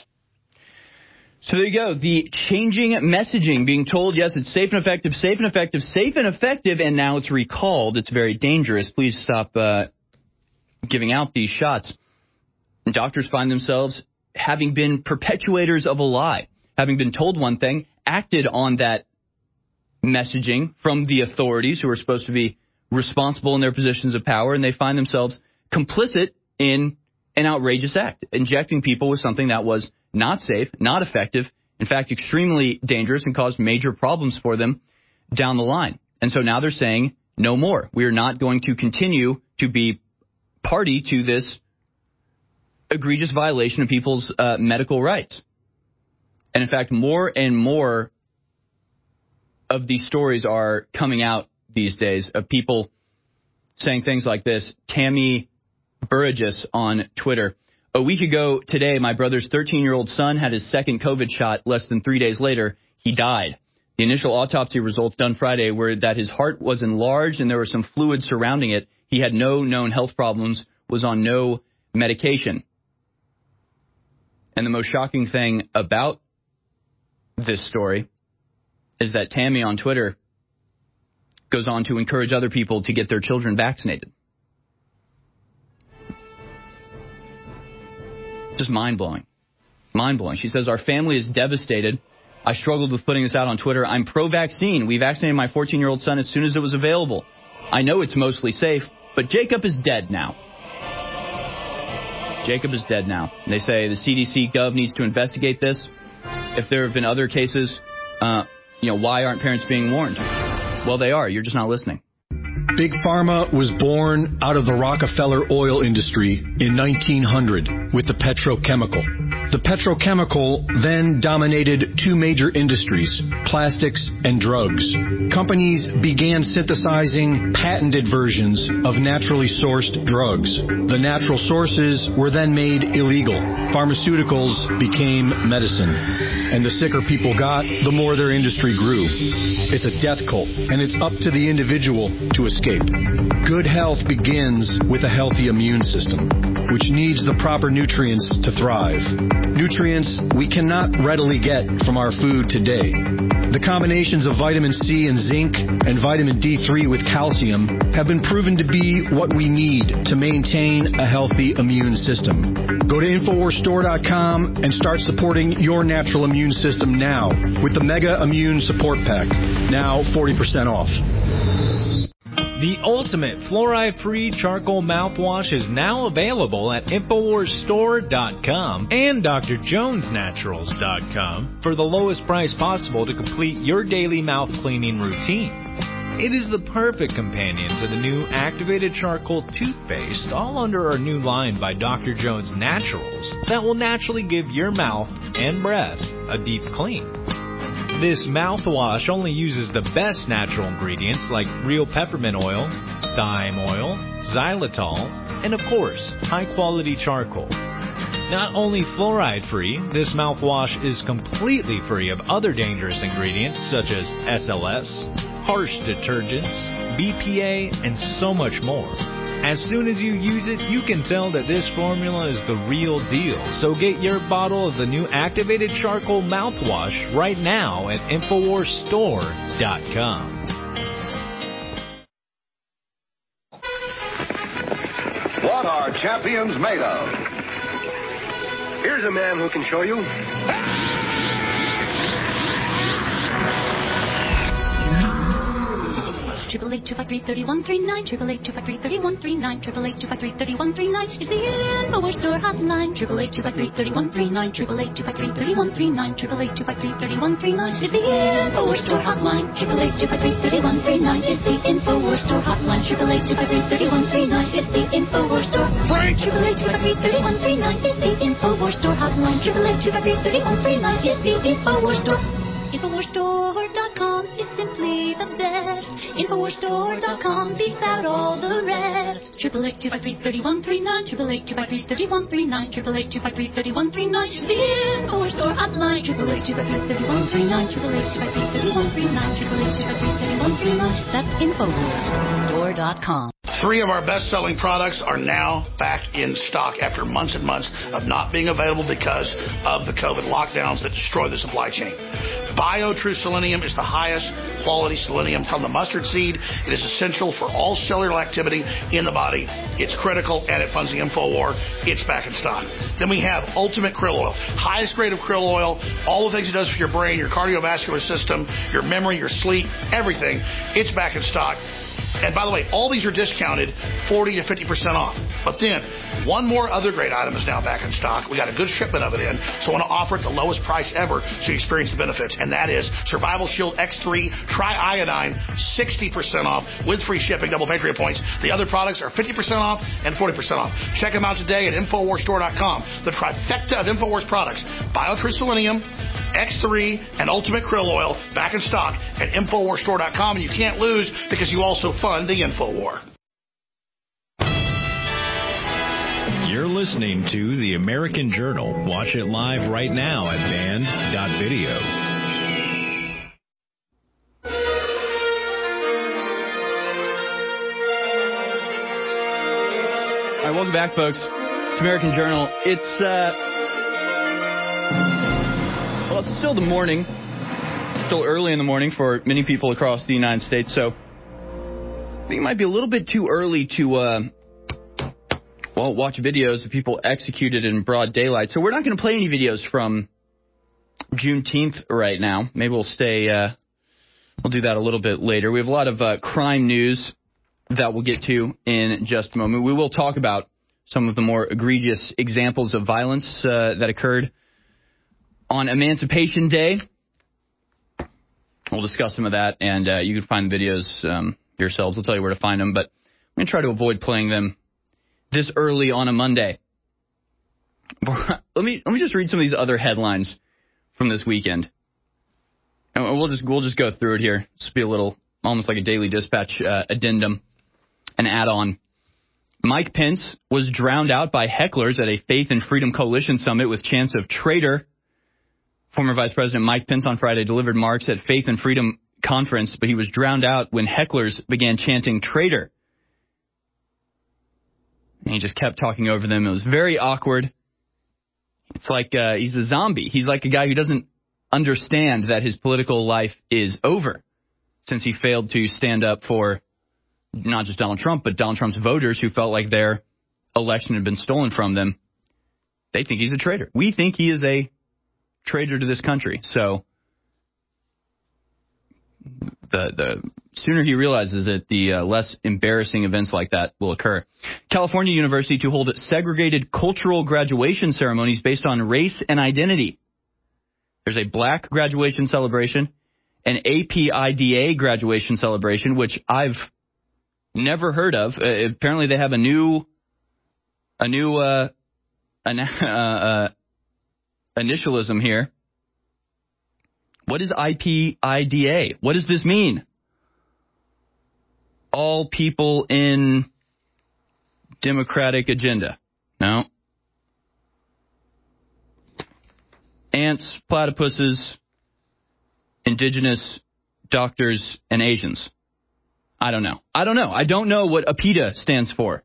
So there you go. The changing messaging, being told, yes, it's safe and effective, safe and effective, safe and effective, and now it's recalled. It's very dangerous. Please stop giving out these shots. And doctors find themselves having been perpetuators of a lie. having been told one thing, acted on that messaging from the authorities who are supposed to be responsible in their positions of power, and they find themselves complicit in an outrageous act, injecting people with something that was not safe, not effective, in fact, extremely dangerous and caused major problems for them down the line. And so now they're saying no more. We are not going to continue to be party to this egregious violation of people's medical rights. And in fact, more and more of these stories are coming out these days of people saying things like this. Tammy Burgess on Twitter. A week ago today, my brother's 13-year-old son had his second COVID shot. Less than 3 days later, he died. The initial autopsy results done Friday were that his heart was enlarged and there was some fluid surrounding it. He had no known health problems, was on no medication. And the most shocking thing about this story is that Tammy on Twitter goes on to encourage other people to get their children vaccinated. Just mind-blowing. Mind-blowing. She says, our family is devastated. I struggled with putting this out on Twitter. I'm pro-vaccine. We vaccinated my 14-year-old son as soon as it was available. I know it's mostly safe, but Jacob is dead now. Jacob is dead now. And they say the CDC Gov needs to investigate this. If there have been other cases, why aren't parents being warned? Well, they are. You're just not listening. Big Pharma was born out of the Rockefeller oil industry in 1900 with the petrochemical. The petrochemical then dominated two major industries, plastics and drugs. Companies began synthesizing patented versions of naturally sourced drugs. The natural sources were then made illegal. Pharmaceuticals became medicine. And the sicker people got, the more their industry grew. It's a death cult, and it's up to the individual to escape. Good health begins with a healthy immune system, which needs the proper nutrients to thrive. Nutrients we cannot readily get from our food today. The combinations of vitamin C and zinc and vitamin D3 with calcium have been proven to be what we need to maintain a healthy immune system. Go to InfoWarsStore.com and start supporting your natural immune system now with the Mega Immune Support Pack. Now 40% off. The ultimate fluoride-free charcoal mouthwash is now available at InfoWarsStore.com and DrJonesNaturals.com for the lowest price possible to complete your daily mouth cleaning routine. It is the perfect companion to the new activated charcoal toothpaste, all under our new line by Dr. Jones Naturals, that will naturally give your mouth and breath a deep clean. This mouthwash only uses the best natural ingredients like real peppermint oil, thyme oil, xylitol, and of course, high-quality charcoal. Not only fluoride-free, this mouthwash is completely free of other dangerous ingredients such as SLS, harsh detergents, BPA, and so much more. As soon as you use it, you can tell that this formula is the real deal. So get your bottle of the new activated charcoal mouthwash right now at InfoWarsStore.com. What are champions made of? Here's a man who can show you. 888-253-3139, 888-253-3139, 888-253-3139 is the InfoWars Store hotline. 888-253-3139, 888-253-3139, 888-253-3139 is the InfoWars Store hotline. 888-253-3139 is the InfoWars Store hotline. 888-253-3139 is the InfoWars Store. Frank! 888-253-3139 is the InfoWars Store hotline. 888-253-3139 is the InfoWars Store. InfoWarsStore.com is simply the best. InfoWarsStore.com beats out all the rest. 888-253-3139, 888-253-3139, 888-253-3139 is the InfoWars Store hotline. 888-253-3139, 888-253-3139, 888-253-3139. That's InfoWarsStore.com. 3 of our best-selling products are now back in stock after months and months of not being available because of the COVID lockdowns that destroy the supply chain. BioTrue Selenium is the highest quality selenium from the mustard seed. It is essential for all cellular activity in the body. It's critical, and it funds the InfoWar. It's back in stock. Then we have Ultimate Krill Oil, highest grade of krill oil, all the things it does for your brain, your cardiovascular system, your memory, your sleep, everything. It's back in stock. And by the way, all these are discounted 40 to 50% off. But then, one more other great item is now back in stock. We got a good shipment of it in, so I want to offer it the lowest price ever so you experience the benefits. And that is Survival Shield X3 Tri-Iodine, 60% off with free shipping, double Patriot points. The other products are 50% off and 40% off. Check them out today at InfoWarsStore.com. The trifecta of InfoWars products, BioTrue Selenium, X3, and Ultimate Krill Oil, back in stock at InfoWarsStore.com. And you can't lose because you also fund the InfoWar. You're listening to The American Journal. Watch it live right now at band.video. All right, welcome back, folks. It's American Journal. It's still the morning, still early in the morning for many people across the United States, so I think it might be a little bit too early to, watch videos of people executed in broad daylight. So we're not going to play any videos from Juneteenth right now. Maybe we'll we'll do that a little bit later. We have a lot of crime news that we'll get to in just a moment. We will talk about some of the more egregious examples of violence that occurred on Emancipation Day. We'll discuss some of that, and you can find the videos yourselves. We'll tell you where to find them, but I'm going to try to avoid playing them this early on a Monday. Let me just read some of these other headlines from this weekend, and we'll just go through it here. This will be a little, almost like a Daily Dispatch addendum, an add-on. Mike Pence was drowned out by hecklers at a Faith and Freedom Coalition summit with chants of traitor. Former Vice President Mike Pence on Friday delivered remarks at Faith and Freedom Conference, but he was drowned out when hecklers began chanting traitor. And he just kept talking over them. It was very awkward. It's like he's a zombie. He's like a guy who doesn't understand that his political life is over since he failed to stand up for not just Donald Trump, but Donald Trump's voters who felt like their election had been stolen from them. They think he's a traitor. We think he is a traitor to this country. So the sooner he realizes it, the less embarrassing events like that will occur. California University to hold segregated cultural graduation ceremonies based on race and identity. There's a black graduation celebration, an APIDA graduation celebration, which I've never heard of. Apparently they have a new initialism here. What is IPIDA? What does this mean? All people in Democratic agenda. No. Ants, platypuses, indigenous, doctors, and Asians. I don't know. I don't know what APIDA stands for.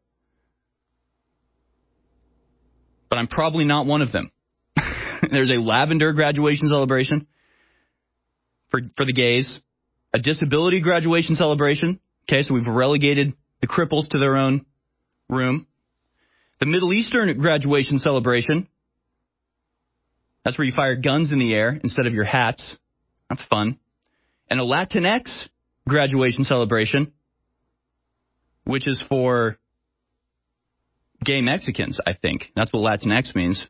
But I'm probably not one of them. There's a lavender graduation celebration for the gays, a disability graduation celebration. Okay, so we've relegated the cripples to their own room. The Middle Eastern graduation celebration. That's where you fire guns in the air instead of your hats. That's fun. And a Latinx graduation celebration, which is for gay Mexicans, I think. That's what Latinx means.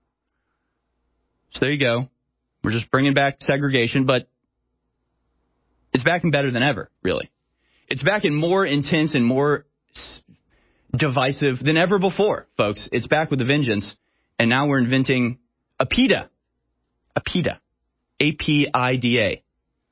So there you go. We're just bringing back segregation, but it's back and better than ever, really. It's back and more intense and more divisive than ever before, folks. It's back with a vengeance, and now we're inventing APIDA. APIDA. APIDA.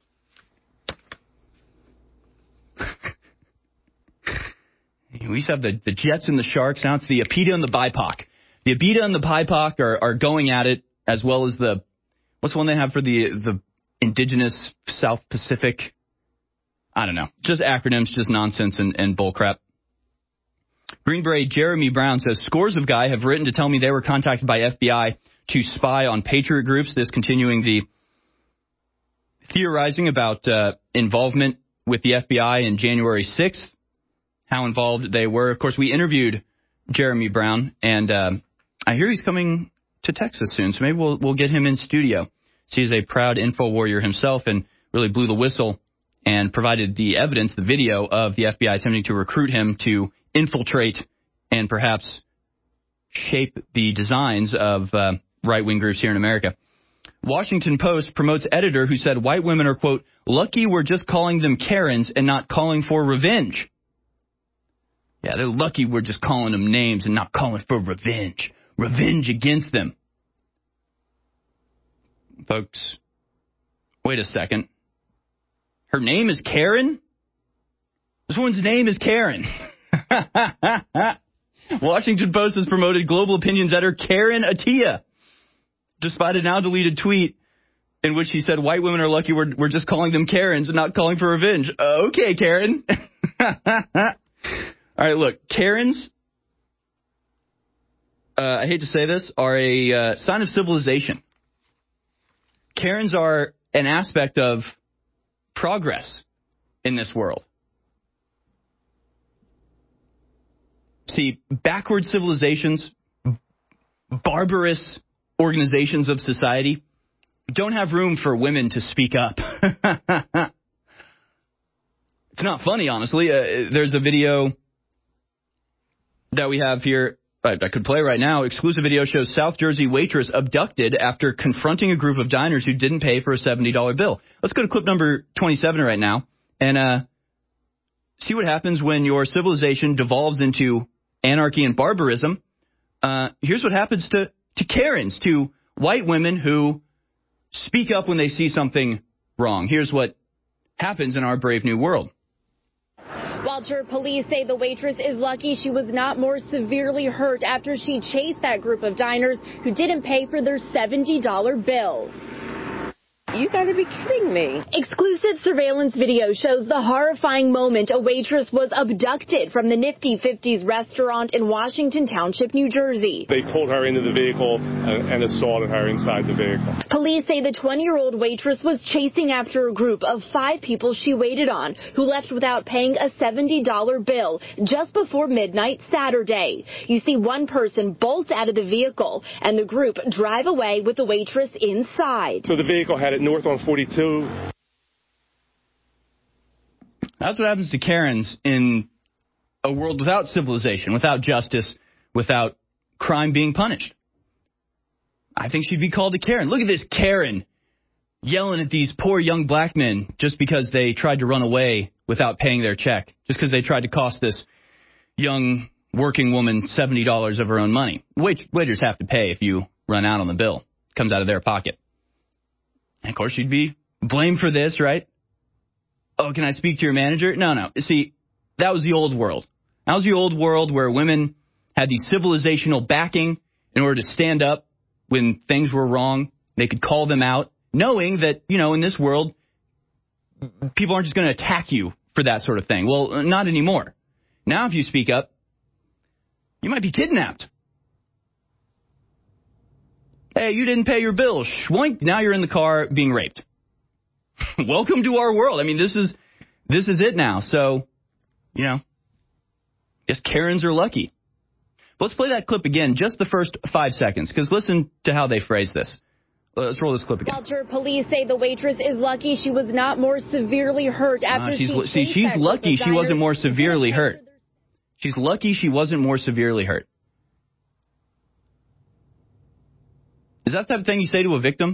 We used to have the Jets and the Sharks. Now it's the APIDA and the BIPOC. The APIDA and the BIPOC are going at it, as well as what's the one they have for the Indigenous South Pacific? I don't know. Just acronyms, just nonsense and bullcrap. Green Beret Jeremy Brown says, scores of guys have written to tell me they were contacted by FBI to spy on patriot groups. This continuing the theorizing about involvement with the FBI in January 6th, how involved they were. Of course, we interviewed Jeremy Brown, and I hear he's coming to Texas soon, so maybe we'll get him in studio. So he's a proud info warrior himself and really blew the whistle and provided the evidence, the video of the FBI attempting to recruit him to infiltrate and perhaps shape the designs of right-wing groups here in America. Washington Post promotes editor who said white women are, quote, lucky we're just calling them Karens and not calling for revenge. Yeah, they're lucky we're just calling them names and not calling for revenge. Revenge against them. Folks, wait a second. Her name is Karen? This woman's name is Karen. Washington Post has promoted Global Opinions editor Karen Attiah, despite a now-deleted tweet in which he said white women are lucky we're just calling them Karens and not calling for revenge. Okay, Karen. All right, look, Karens, I hate to say this, are a sign of civilization. Karens are an aspect of progress in this world. See, backward civilizations, barbarous organizations of society don't have room for women to speak up. It's not funny, honestly. There's a video that we have here. I could play right now. Exclusive video shows South Jersey waitress abducted after confronting a group of diners who didn't pay for a $70 bill. Let's go to clip number 27 right now and see what happens when your civilization devolves into anarchy and barbarism. Here's what happens to Karens, to white women who speak up when they see something wrong. Here's what happens in our brave new world. Walter, police say the waitress is lucky she was not more severely hurt after she chased that group of diners who didn't pay for their $70 bill. You gotta be kidding me. Exclusive surveillance video shows the horrifying moment a waitress was abducted from the Nifty 50s restaurant in Washington Township, New Jersey. They pulled her into the vehicle and assaulted her inside the vehicle. Police say the 20-year-old waitress was chasing after a group of 5 people she waited on who left without paying a $70 bill just before midnight Saturday. You see one person bolt out of the vehicle and the group drive away with the waitress inside. So the vehicle had it north on 42. That's what happens to Karens in a world without civilization, without justice, without crime being punished. I think she'd be called a Karen. Look at this Karen yelling at these poor young black men just because they tried to run away without paying their check, just because they tried to cost this young working woman $70 of her own money. Waiters have to pay if you run out on the bill. It comes out of their pocket. And, of course, you'd be blamed for this, right? Oh, can I speak to your manager? No. See, that was the old world. That was the old world where women had the civilizational backing in order to stand up when things were wrong. They could call them out, knowing that, in this world, people aren't just going to attack you for that sort of thing. Well, not anymore. Now, if you speak up, you might be kidnapped. Hey, you didn't pay your bill. Schwoink, now you're in the car being raped. Welcome to our world. I mean, this is it now. So, I guess Karens are lucky. But let's play that clip again, just the first 5 seconds, because listen to how they phrase this. Let's roll this clip again. Walter, police say the waitress is lucky she was not more severely hurt after she's lucky she wasn't more severely hurt. She's lucky she wasn't more severely hurt. Is that the type of thing you say to a victim?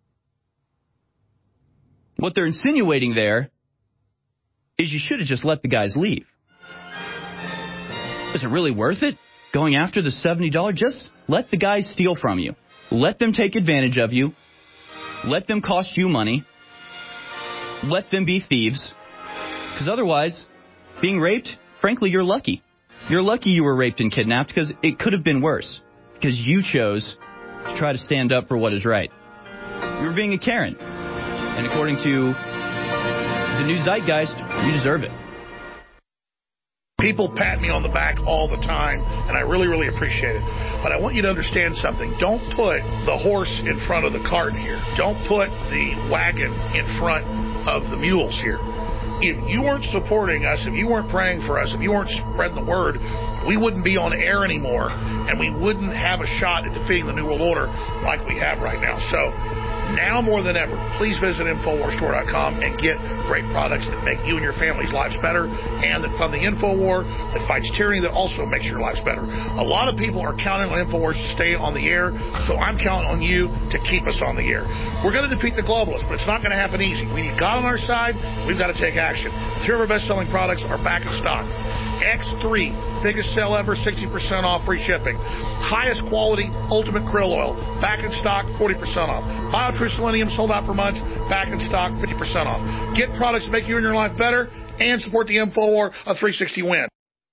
What they're insinuating there is you should have just let the guys leave. Is it really worth it? Going after the $70? Just let the guys steal from you. Let them take advantage of you. Let them cost you money. Let them be thieves. Because otherwise, being raped, frankly, you're lucky. You're lucky you were raped and kidnapped because it could have been worse. Because you chose to try to stand up for what is right. You were being a Karen. And according to the new zeitgeist, you deserve it. People pat me on the back all the time, and I really, really appreciate it. But I want you to understand something. Don't put the horse in front of the cart here. Don't put the wagon in front of the mules here. If you weren't supporting us, if you weren't praying for us, if you weren't spreading the word, we wouldn't be on air anymore, and we wouldn't have a shot at defeating the New World Order like we have right now. So now more than ever, please visit InfoWarsStore.com and get great products that make you and your family's lives better, and that fund the InfoWar, that fights tyranny, that also makes your lives better. A lot of people are counting on InfoWars to stay on the air, so I'm counting on you to keep us on the air. We're going to defeat the globalists, but it's not going to happen easy. We need God on our side. We've got to take action. 3 of our best-selling products are back in stock. X3, biggest sale ever, 60% off, free shipping. Highest quality, ultimate krill oil, back in stock, 40% off. BioTrue Selenium, sold out for months, back in stock, 50% off. Get products that make you and your life better, and support the InfoWar, a 360 win.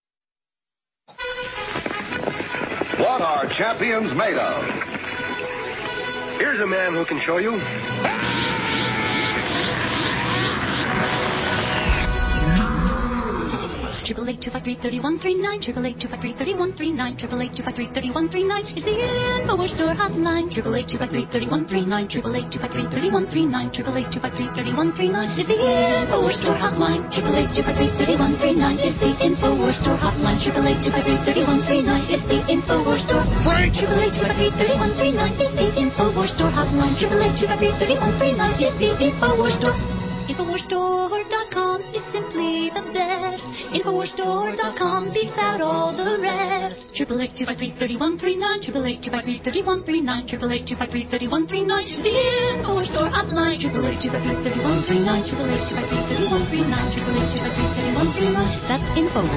What are champions made of? Here's a man who can show you. 888-253-3139, 888-253-3139, 888-253-3139 is the InfoWars Store hotline. 888-253-3139, 888-253-3139, 888-253-3139 is the InfoWars Store hotline. 888-253-3139 is the InfoWars Store hotline. 888-253-3139 is the InfoWars Store. 888-253-3139 is the InfoWars Store hotline. 888-253-3139 is the InfoWars Store. InfoWarsStore.com is simply the best. InfoWarsStore.com beats out all the rest. 888-253-3139, 888-253-3139, 888-253-3139 is the InfoWars Store hotline. 888-253-3139, 888-253-3139, 888-253-3139. That's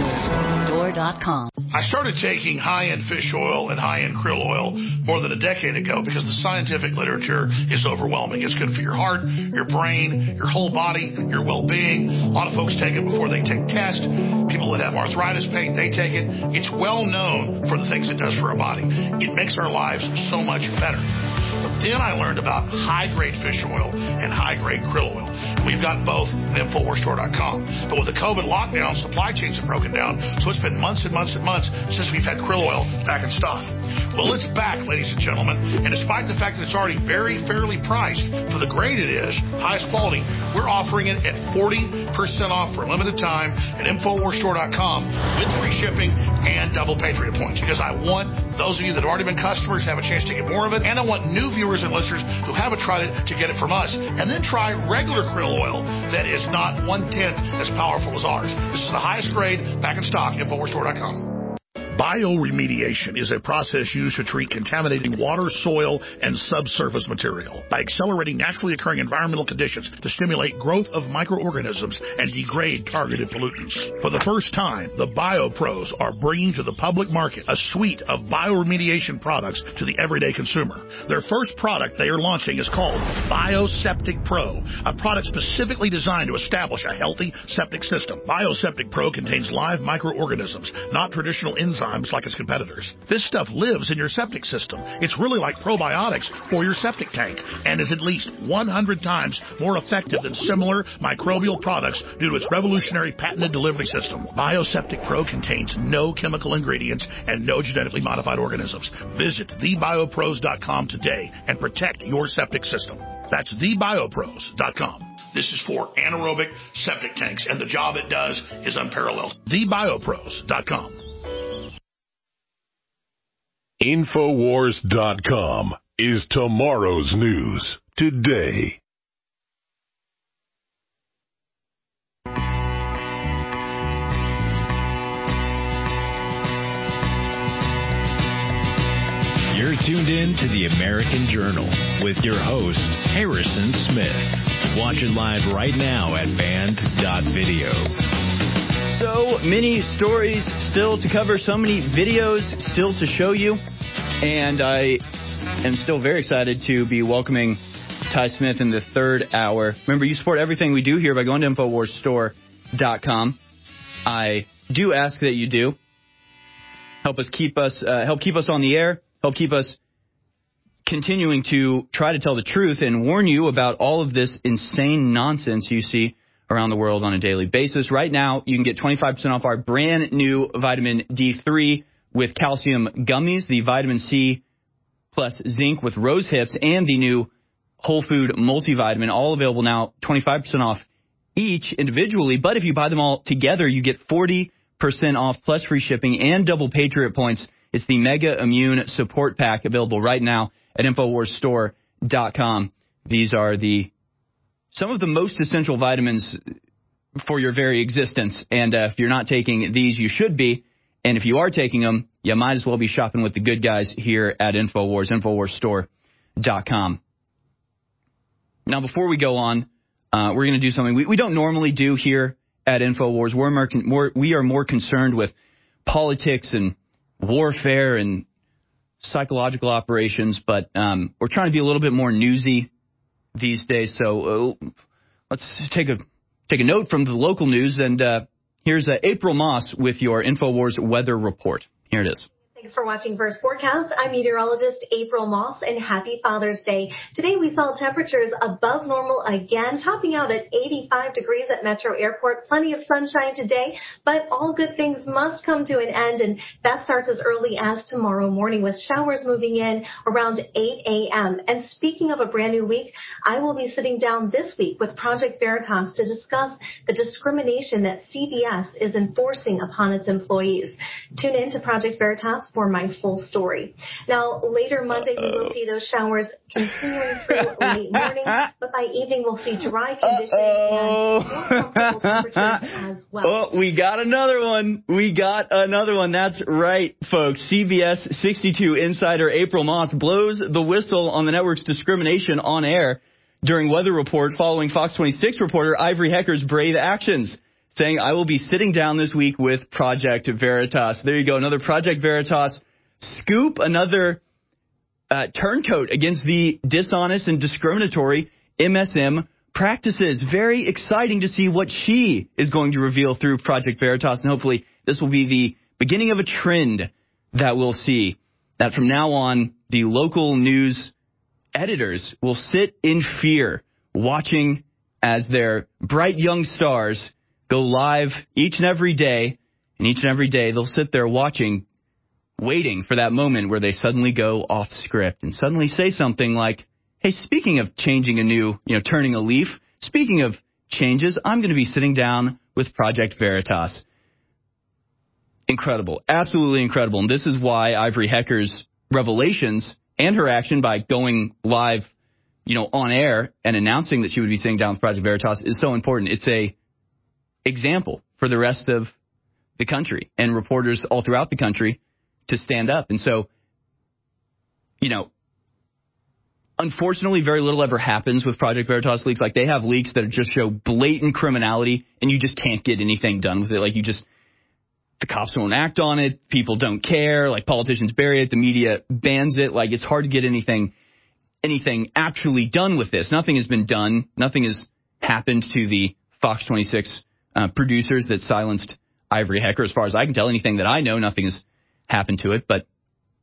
InfoWarsStore.com. I started taking high-end fish oil and high-end krill oil more than a decade ago because the scientific literature is overwhelming. It's good for your heart, your brain, your whole body, your well-being. A lot of folks take it before they take tests. People that have arthritis pain, they take it. It's well known for the things it does for our body. It makes our lives so much better. But then I learned about high-grade fish oil and high-grade krill oil. We've got both at InfoWarsStore.com. But with the COVID lockdown, supply chains have broken down, so it's been months and months and months since we've had krill oil back in stock. Well, it's back, ladies and gentlemen, and despite the fact that it's already very fairly priced for the grade it is, highest quality, we're offering it at 40% off for a limited time at InfoWarsStore.com with free shipping and double Patriot points, because I want those of you that have already been customers to have a chance to get more of it, and I want new viewers and listeners who haven't tried it to get it from us, and then try regular krill oil that is not 1/10 as powerful as ours. This is the highest grade, back in stock, InfoWarsStore.com. Bioremediation is a process used to treat contaminating water, soil, and subsurface material by accelerating naturally occurring environmental conditions to stimulate growth of microorganisms and degrade targeted pollutants. For the first time, the BioPros are bringing to the public market a suite of bioremediation products to the everyday consumer. Their first product they are launching is called BioSeptic Pro, a product specifically designed to establish a healthy septic system. BioSeptic Pro contains live microorganisms, not traditional enzymes like its competitors. This stuff lives in your septic system. It's really like probiotics for your septic tank and is at least 100 times more effective than similar microbial products due to its revolutionary patented delivery system. BioSeptic Pro contains no chemical ingredients and no genetically modified organisms. Visit thebiopros.com today and protect your septic system. That's thebiopros.com. This is for anaerobic septic tanks, and the job it does is unparalleled. thebiopros.com. InfoWars.com is tomorrow's news today. You're tuned in to the American Journal with your host, Harrison Smith. Watch it live right now at band.video. So many stories still to cover, so many videos still to show you, and I am still very excited to be welcoming Ty Smith in the third hour. Remember, you support everything we do here by going to InfoWarsStore.com. I do ask that you do. Help keep us on the air, help keep us continuing to try to tell the truth and warn you about all of this insane nonsense you see around the world on a daily basis. Right now, you can get 25% off our brand new vitamin D3 with calcium gummies, the vitamin C plus zinc with rose hips, and the new whole food multivitamin, all available now, 25% off each individually. But if you buy them all together, you get 40% off plus free shipping and double Patriot points. It's the Mega Immune Support Pack, available right now at InfoWarsStore.com. These are some of the most essential vitamins for your very existence. And if you're not taking these, you should be. And if you are taking them, you might as well be shopping with the good guys here at InfoWars, InfoWarsStore.com. Now, before we go on, we're going to do something we don't normally do here at InfoWars. We are more concerned with politics and warfare and psychological operations, but we're trying to be a little bit more newsy these days. So let's take a note from the local news, and here's April Moss with your InfoWars weather report. Here it is. Thanks for watching First Forecast. I'm meteorologist April Moss, and happy Father's Day. Today we saw temperatures above normal again, topping out at 85 degrees at Metro Airport. Plenty of sunshine today, but all good things must come to an end, and that starts as early as tomorrow morning with showers moving in around 8 a.m. And speaking of a brand new week, I will be sitting down this week with Project Veritas to discuss the discrimination that CBS is enforcing upon its employees. Tune in to Project Veritas for my full story. Now, later Monday, we will see those showers continuing through late morning, but by evening, we'll see dry conditions and more comfortable temperatures as well. Oh, we got another one. That's right, folks. CBS 62 insider April Moss blows the whistle on the network's discrimination on air during Weather Report following Fox 26 reporter Ivory Hecker's brave actions, saying, I will be sitting down this week with Project Veritas. There you go, another Project Veritas scoop, another turncoat against the dishonest and discriminatory MSM practices. Very exciting to see what she is going to reveal through Project Veritas, and hopefully this will be the beginning of a trend that we'll see, that from now on, the local news editors will sit in fear, watching as their bright young stars go live each and every day, and each and every day they'll sit there watching, waiting for that moment where they suddenly go off script and suddenly say something like, hey, speaking of changing turning a leaf, speaking of changes, I'm going to be sitting down with Project Veritas. Incredible. Absolutely incredible. And this is why Ivory Hecker's revelations and her action by going live, on air and announcing that she would be sitting down with Project Veritas is so important. It's a example for the rest of the country and reporters all throughout the country to stand up. And so, unfortunately, very little ever happens with Project Veritas leaks. Like, they have leaks that just show blatant criminality, and you just can't get anything done with it. Like, the cops won't act on it. People don't care. Like, politicians bury it. The media bans it. Like, it's hard to get anything actually done with this. Nothing has been done. Nothing has happened to the Fox 26 producers that silenced Ivory Hecker. As far as I can tell, anything that I know, nothing has happened to it. But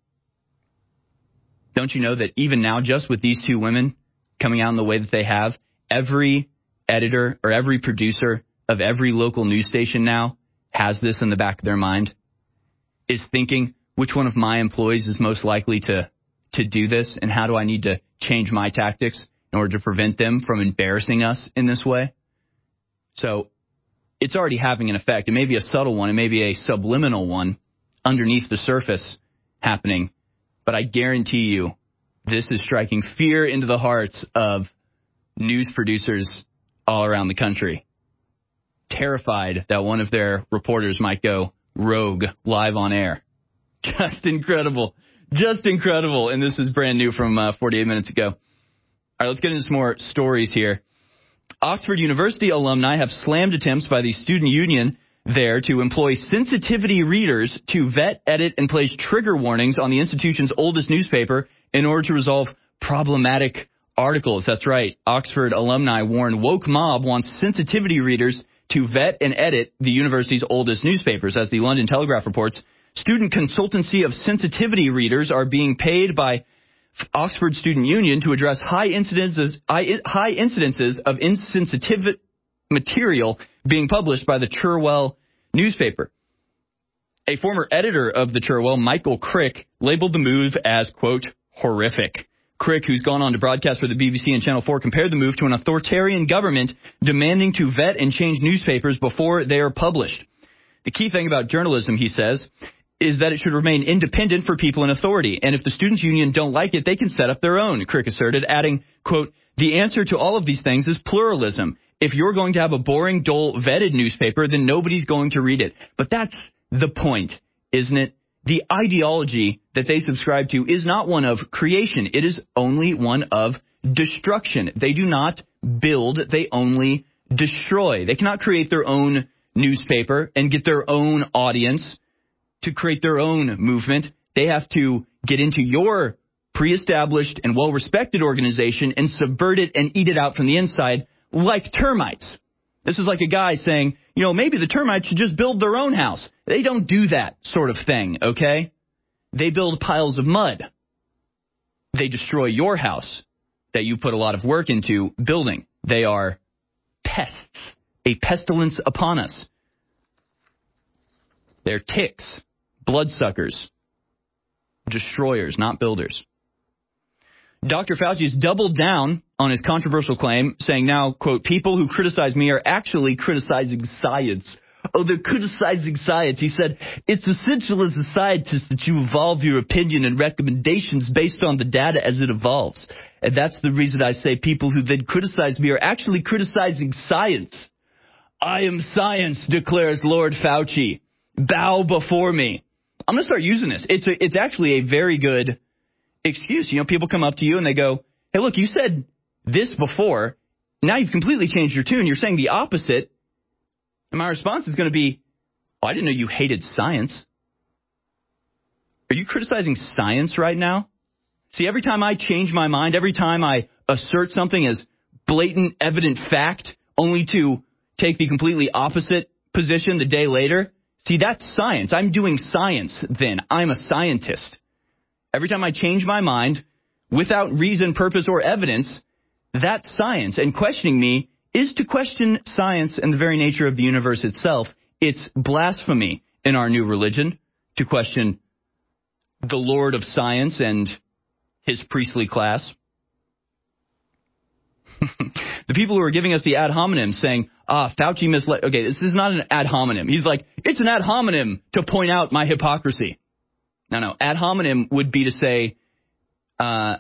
don't you know that even now, just with these two women coming out in the way that they have, every editor or every producer of every local news station now has this in the back of their mind, is thinking, which one of my employees is most likely to do this, and how do I need to change my tactics in order to prevent them from embarrassing us in this way? So it's already having an effect. It may be a subtle one. It may be a subliminal one underneath the surface happening. But I guarantee you this is striking fear into the hearts of news producers all around the country, terrified that one of their reporters might go rogue live on air. Just incredible. Just incredible. And this is brand new from 48 minutes ago. All right, let's get into some more stories here. Oxford University alumni have slammed attempts by the student union there to employ sensitivity readers to vet, edit, and place trigger warnings on the institution's oldest newspaper in order to resolve problematic articles. That's right. Oxford alumni warn woke mob wants sensitivity readers to vet and edit the university's oldest newspapers. As the London Telegraph reports, student consultancy of sensitivity readers are being paid by Oxford Student Union to address high incidences of material being published by the Cherwell newspaper. A former editor of the Cherwell, Michael Crick, labeled the move as, quote, horrific. Crick, who's gone on to broadcast for the BBC and Channel 4, compared the move to an authoritarian government demanding to vet and change newspapers before they are published. The key thing about journalism, he says, is that it should remain independent for people in authority. And if the Students' Union don't like it, they can set up their own, Crick asserted, adding, quote, the answer to all of these things is pluralism. If you're going to have a boring, dull, vetted newspaper, then nobody's going to read it. But that's the point, isn't it? The ideology that they subscribe to is not one of creation. It is only one of destruction. They do not build. They only destroy. They cannot create their own newspaper and get their own audience to create their own movement. They have to get into your pre-established and well-respected organization and subvert it and eat it out from the inside like termites. This is like a guy saying, you know, maybe the termites should just build their own house. They don't do that sort of thing, okay? They build piles of mud. They destroy your house that you put a lot of work into building. They are pests, a pestilence upon us. They're ticks, bloodsuckers, destroyers, not builders. Dr. Fauci has doubled down on his controversial claim, saying now, quote, people who criticize me are actually criticizing science. Oh, they're criticizing science. He said, it's essential as a scientist that you evolve your opinion and recommendations based on the data as it evolves. And that's the reason I say people who then criticize me are actually criticizing science. I am science, declares Lord Fauci. Bow before me. I'm going to start using this. It's actually a very good excuse. You know, people come up to you and they go, hey, look, you said this before. Now you've completely changed your tune. You're saying the opposite. And my response is going to be, oh, I didn't know you hated science. Are you criticizing science right now? See, every time I change my mind, every time I assert something as blatant, evident fact, only to take the completely opposite position the day later, see, that's science. I'm doing science then. I'm a scientist. Every time I change my mind without reason, purpose, or evidence, that's science. And questioning me is to question science and the very nature of the universe itself. It's blasphemy in our new religion to question the Lord of science and his priestly class. The people who are giving us the ad hominem saying, Fauci misled. Okay, this is not an ad hominem. He's like, it's an ad hominem to point out my hypocrisy. No. Ad hominem would be to say that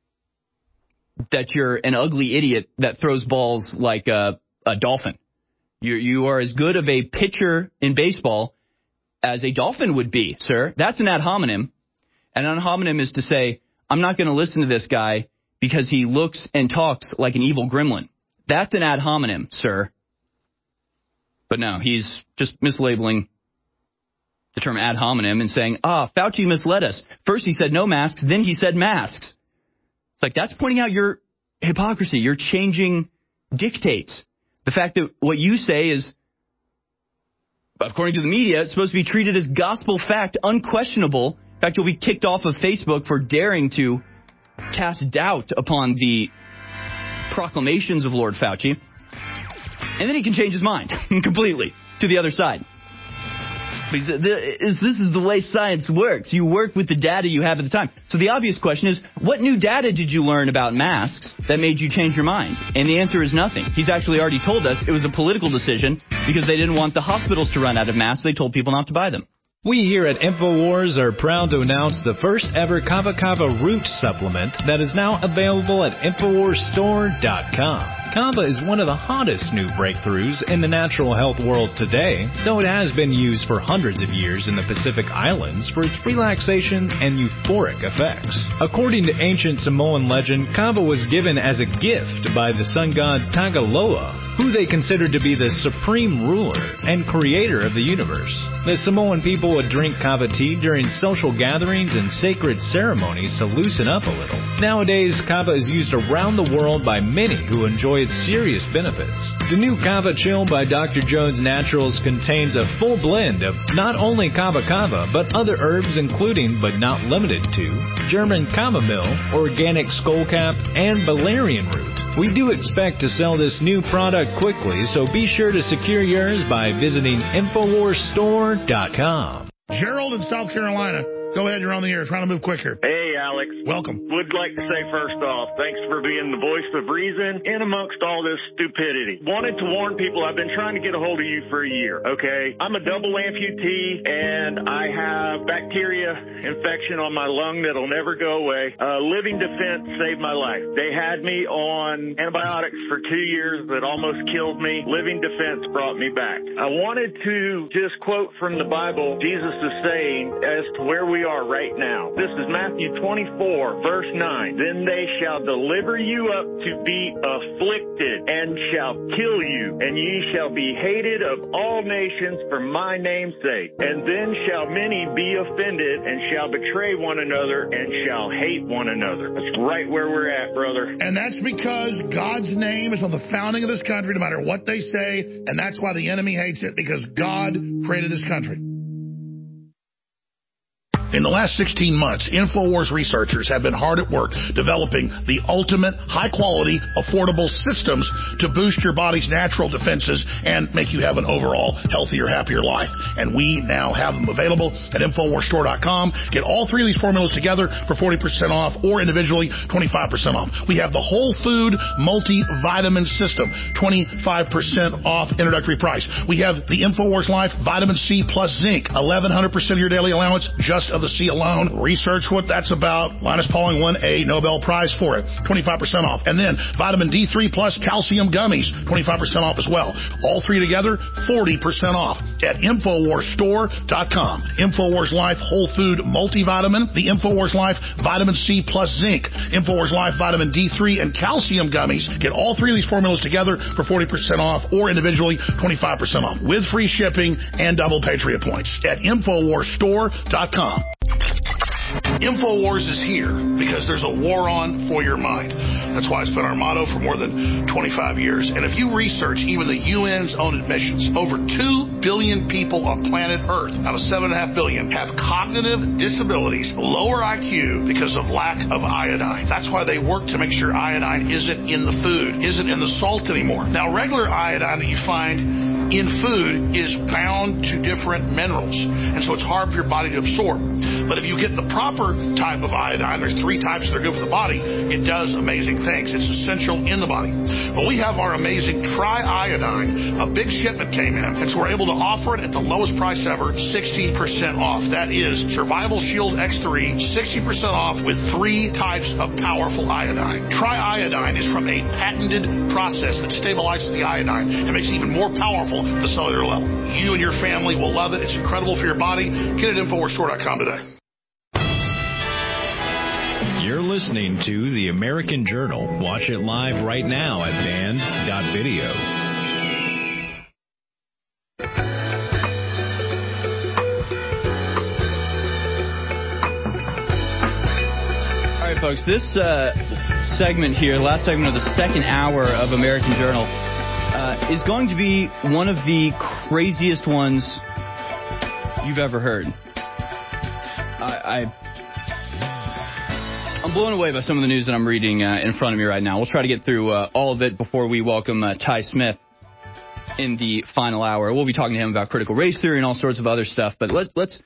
you're an ugly idiot that throws balls like a dolphin. You are as good of a pitcher in baseball as a dolphin would be, sir. That's an ad hominem. And an ad hominem is to say, I'm not going to listen to this guy because he looks and talks like an evil gremlin. That's an ad hominem, sir. But no, he's just mislabeling the term ad hominem and saying, Fauci misled us. First he said no masks, then he said masks. It's like, that's pointing out your hypocrisy. You're changing dictates. The fact that what you say is, according to the media, it's supposed to be treated as gospel fact, unquestionable. In fact, you'll be kicked off of Facebook for daring to cast doubt upon the proclamations of Lord Fauci. And then he can change his mind completely to the other side. This is the way science works. You work with the data you have at the time. So the obvious question is, what new data did you learn about masks that made you change your mind? And the answer is nothing. He's actually already told us it was a political decision because they didn't want the hospitals to run out of masks. They told people not to buy them. We here at InfoWars are proud to announce the first ever Kava Kava Root supplement that is now available at InfoWarsStore.com. Kava is one of the hottest new breakthroughs in the natural health world today, though it has been used for hundreds of years in the Pacific Islands for its relaxation and euphoric effects. According to ancient Samoan legend, Kava was given as a gift by the sun god Tagaloa, who they considered to be the supreme ruler and creator of the universe. The Samoan people would drink kava tea during social gatherings and sacred ceremonies to loosen up a little. Nowadays, kava is used around the world by many who enjoy its serious benefits. The new Kava Chill by Dr. Jones Naturals contains a full blend of not only kava kava, but other herbs including, but not limited to, German chamomile, organic skullcap, and valerian root. We do expect to sell this new product quickly, so be sure to secure yours by visiting InfoWarsStore.com. Gerald in South Carolina. Go ahead, you're on the air. Trying to move quicker. Hey, Alex. Welcome. Would like to say first off, thanks for being the voice of reason in amongst all this stupidity. Wanted to warn people, I've been trying to get a hold of you for a year, okay? I'm a double amputee, and I have bacteria infection on my lung that'll never go away. Living Defense saved my life. They had me on antibiotics for 2 years that almost killed me. Living Defense brought me back. I wanted to just quote from the Bible, Jesus is saying, as to where we are right now. This is Matthew 24, verse 9. Then they shall deliver you up to be afflicted and shall kill you, and ye shall be hated of all nations for my name's sake. And then shall many be offended and shall betray one another and shall hate one another. That's right where we're at, brother. And that's because God's name is on the founding of this country, no matter what they say, and that's why the enemy hates it, because God created this country. In the last 16 months, InfoWars researchers have been hard at work developing the ultimate, high-quality, affordable systems to boost your body's natural defenses and make you have an overall healthier, happier life. And we now have them available at InfoWarsStore.com. Get all three of these formulas together for 40% off or individually 25% off. We have the Whole Food Multivitamin System, 25% off introductory price. We have the InfoWars Life Vitamin C plus Zinc, 1,100% of your daily allowance just of the C alone. Research what that's about. Linus Pauling won a Nobel Prize for it. 25% off. And then Vitamin D3 plus Calcium Gummies, 25% off as well. All three together, 40% off at InfoWarsStore.com. InfoWars Life Whole Food Multivitamin, the InfoWars Life Vitamin C plus Zinc, InfoWars Life Vitamin D3 and Calcium Gummies. Get all three of these formulas together for 40% off or individually 25% off with free shipping and double Patriot points at InfoWarsStore.com. InfoWars is here because there's a war on for your mind. That's why it's been our motto for more than 25 years. And if you research even the UN's own admissions, over 2 billion people on planet Earth out of 7.5 billion have cognitive disabilities, lower IQ because of lack of iodine. That's why they work to make sure iodine isn't in the food, isn't in the salt anymore. Now, regular iodine that you find in food is bound to different minerals, and so it's hard for your body to absorb. But if you get the proper type of iodine, there's 3 types that are good for the body, it does amazing things. It's essential in the body. But we have our amazing Tri-Iodine. A big shipment came in, and so we're able to offer it at the lowest price ever, 60% off. That is Survival Shield X3, 60% off with 3 types of powerful iodine. Tri-Iodine is from a patented process that stabilizes the iodine and makes it even more powerful at the cellular level. You and your family will love it. It's incredible for your body. Get it at InfoWarsStore.com today. You're listening to The American Journal. Watch it live right now at band.video. All right, folks, this segment here, last segment of the second hour of American Journal, is going to be one of the craziest ones you've ever heard. I'm blown away by some of the news that I'm reading in front of me right now. We'll try to get through all of it before we welcome Ty Smith in the final hour. We'll be talking to him about critical race theory and all sorts of other stuff. But let's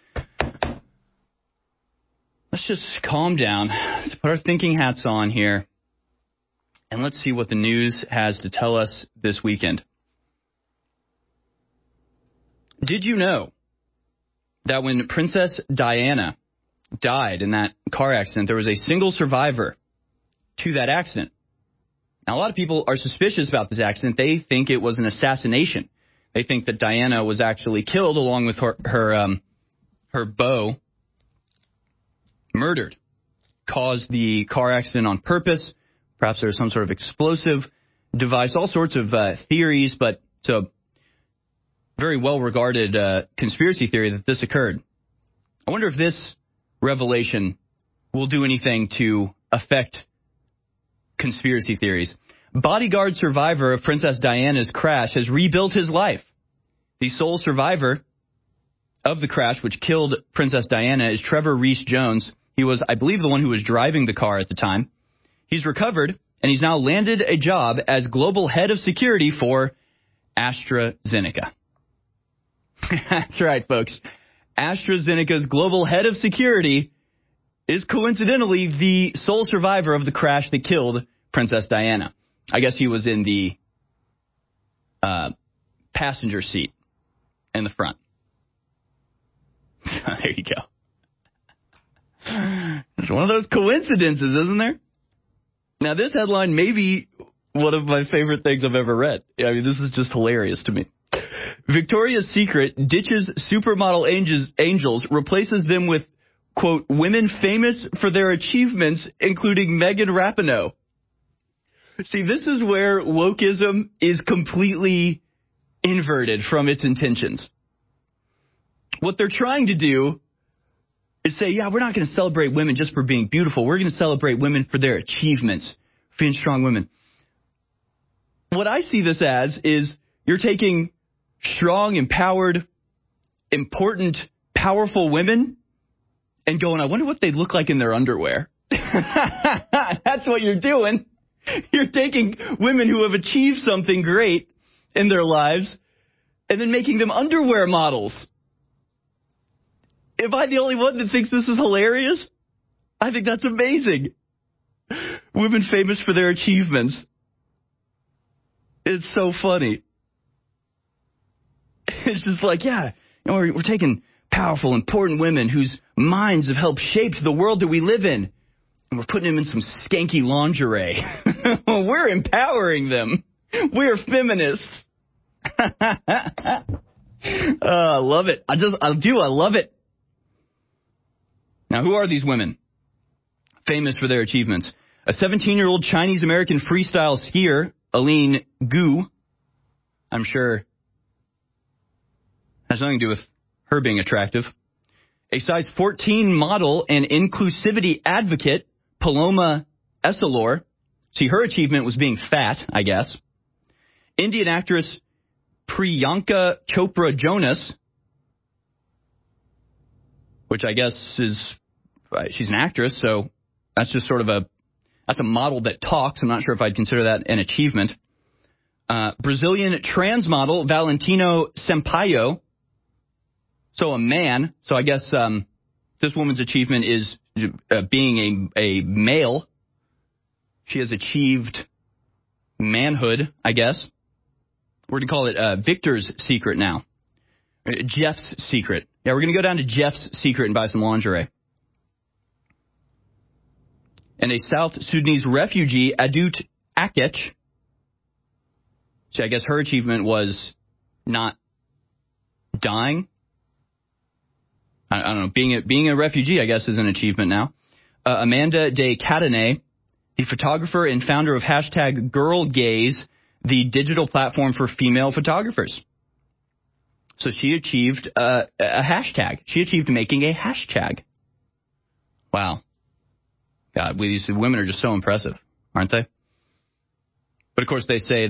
just calm down. Let's put our thinking hats on here, and let's see what the news has to tell us this weekend. Did you know that when Princess Diana died in that car accident, there was a single survivor to that accident? Now, a lot of people are suspicious about this accident. They think it was an assassination. They think that Diana was actually killed along with her beau, murdered, caused the car accident on purpose. Perhaps there was some sort of explosive device, all sorts of theories, but it's a very well-regarded conspiracy theory that this occurred. I wonder if this revelation will do anything to affect conspiracy theories. Bodyguard survivor of Princess Diana's crash has rebuilt his life. The sole survivor of the crash, which killed Princess Diana, is Trevor Reese Jones. He was, I believe, the one who was driving the car at the time. He's recovered and he's now landed a job as global head of security for AstraZeneca. That's right, folks. AstraZeneca's global head of security is coincidentally the sole survivor of the crash that killed Princess Diana. I guess he was in the passenger seat in the front. There you go. It's one of those coincidences, isn't there? Now, this headline may be one of my favorite things I've ever read. I mean, this is just hilarious to me. Victoria's Secret ditches supermodel angels, replaces them with, quote, women famous for their achievements, including Megan Rapinoe. See, this is where wokeism is completely inverted from its intentions. What they're trying to do is say, yeah, we're not going to celebrate women just for being beautiful. We're going to celebrate women for their achievements, for being strong women. What I see this as is you're taking strong, empowered, important, powerful women and going, I wonder what they look like in their underwear. That's what you're doing. You're taking women who have achieved something great in their lives and then making them underwear models. Am I the only one that thinks this is hilarious? I think that's amazing. Women famous for their achievements. It's so funny. It's just like, yeah, you know, we're taking powerful, important women whose minds have helped shape the world that we live in, and we're putting them in some skanky lingerie. We're empowering them. We're feminists. I love it. I love it. Now, who are these women famous for their achievements? A 17-year-old Chinese-American freestyle skier, Aline Gu, I'm sure has nothing to do with her being attractive. A size 14 model and inclusivity advocate, Paloma Essilor. See, her achievement was being fat, I guess. Indian actress Priyanka Chopra Jonas, which I guess is, she's an actress, so that's just sort of that's a model that talks. I'm not sure if I'd consider that an achievement. Brazilian trans model Valentino Sampaio, so a man. So I guess this woman's achievement is being a male. She has achieved manhood, I guess. We're going to call it Victor's Secret now. Jeff's Secret. Yeah, we're going to go down to Jeff's Secret and buy some lingerie. And a South Sudanese refugee, Adut Akech. See, I guess her achievement was not dying. I don't know. Being a refugee, I guess, is an achievement now. Amanda de Cadenet, the photographer and founder of #GirlGaze, the digital platform for female photographers. So she achieved a hashtag. She achieved making a hashtag. Wow. God, these women are just so impressive, aren't they? But, of course, they say,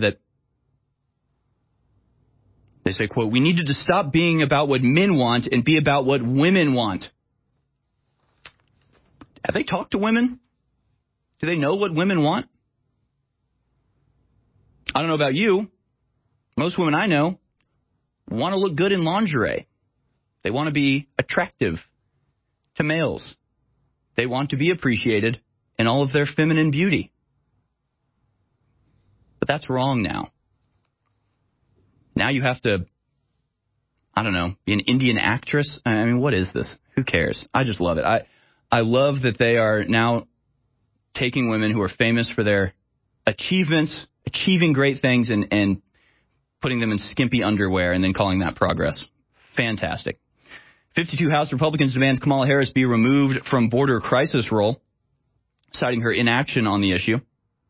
quote, we needed to stop being about what men want and be about what women want. Have they talked to women? Do they know what women want? I don't know about you. Most women I know want to look good in lingerie. They want to be attractive to males. They want to be appreciated in all of their feminine beauty. But that's wrong now. Now you have to, I don't know, be an Indian actress. I mean, what is this? Who cares? I just love it. I love that they are now taking women who are famous for their achievements, achieving great things, and putting them in skimpy underwear and then calling that progress. Fantastic. 52 House Republicans demand Kamala Harris be removed from border crisis role, citing her inaction on the issue.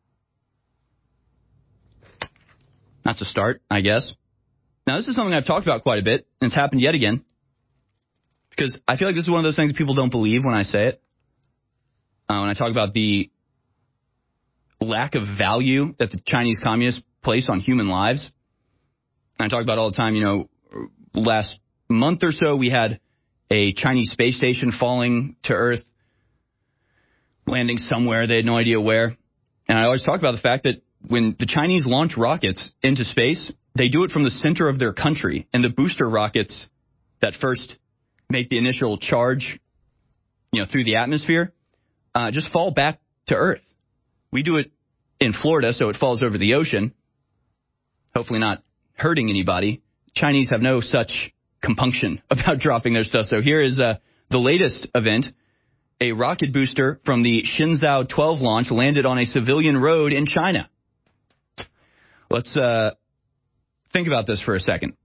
That's a start, I guess. Now, this is something I've talked about quite a bit, and it's happened yet again, because I feel like this is one of those things people don't believe when I say it. When I talk about the lack of value that the Chinese communists place on human lives. And I talk about all the time, you know, last month or so we had a Chinese space station falling to Earth, landing somewhere. They had no idea where. And I always talk about the fact that when the Chinese launch rockets into space, they do it from the center of their country. And the booster rockets that first make the initial charge, through the atmosphere, just fall back to Earth. We do it in Florida, so it falls over the ocean, hopefully not hurting anybody. Chinese have no such compunction about dropping their stuff. So here is the latest event. A rocket booster from the Shenzhou 12 launch landed on a civilian road in China. Let's think about this for a second.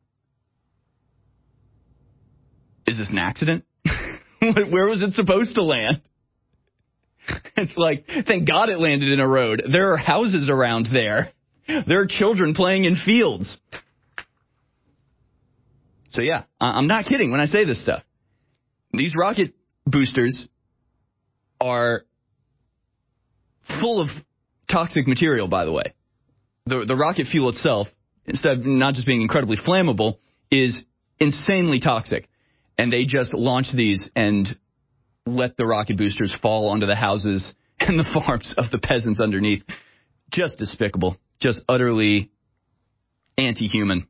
Is this an accident? Where was it supposed to land? It's like, thank God it landed in a road. There are houses around there. There are children playing in fields. So yeah, I'm not kidding when I say this stuff. These rocket boosters are full of toxic material, by the way. The rocket fuel itself, instead of not just being incredibly flammable, is insanely toxic. And they just launch these and let the rocket boosters fall onto the houses and the farms of the peasants underneath. Just despicable. Just utterly anti-human.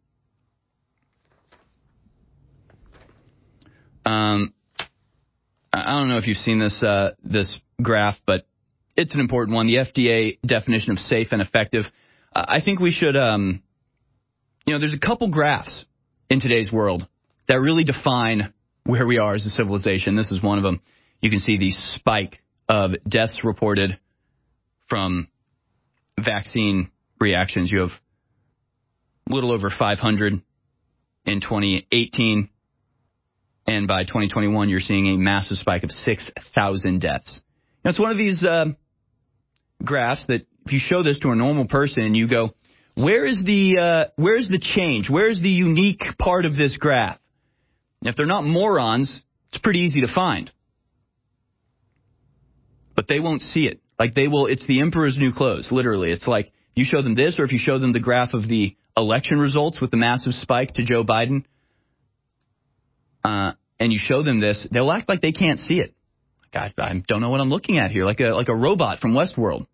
I don't know if you've seen this graph, but it's an important one. The FDA definition of safe and effective. I think we should, there's a couple graphs in today's world that really define where we are as a civilization. This is one of them. You can see the spike of deaths reported from vaccine reactions. You have a little over 500 in 2018. And by 2021, you're seeing a massive spike of 6,000 deaths. Now, it's one of these graphs that if you show this to a normal person and you go, where's the change? Where's the unique part of this graph? And if they're not morons, it's pretty easy to find. But they won't see it. It's the emperor's new clothes, literally. It's like you show them this, or if you show them the graph of the election results with the massive spike to Joe Biden, and you show them this, they'll act like they can't see it. I don't know what I'm looking at here, like a robot from Westworld.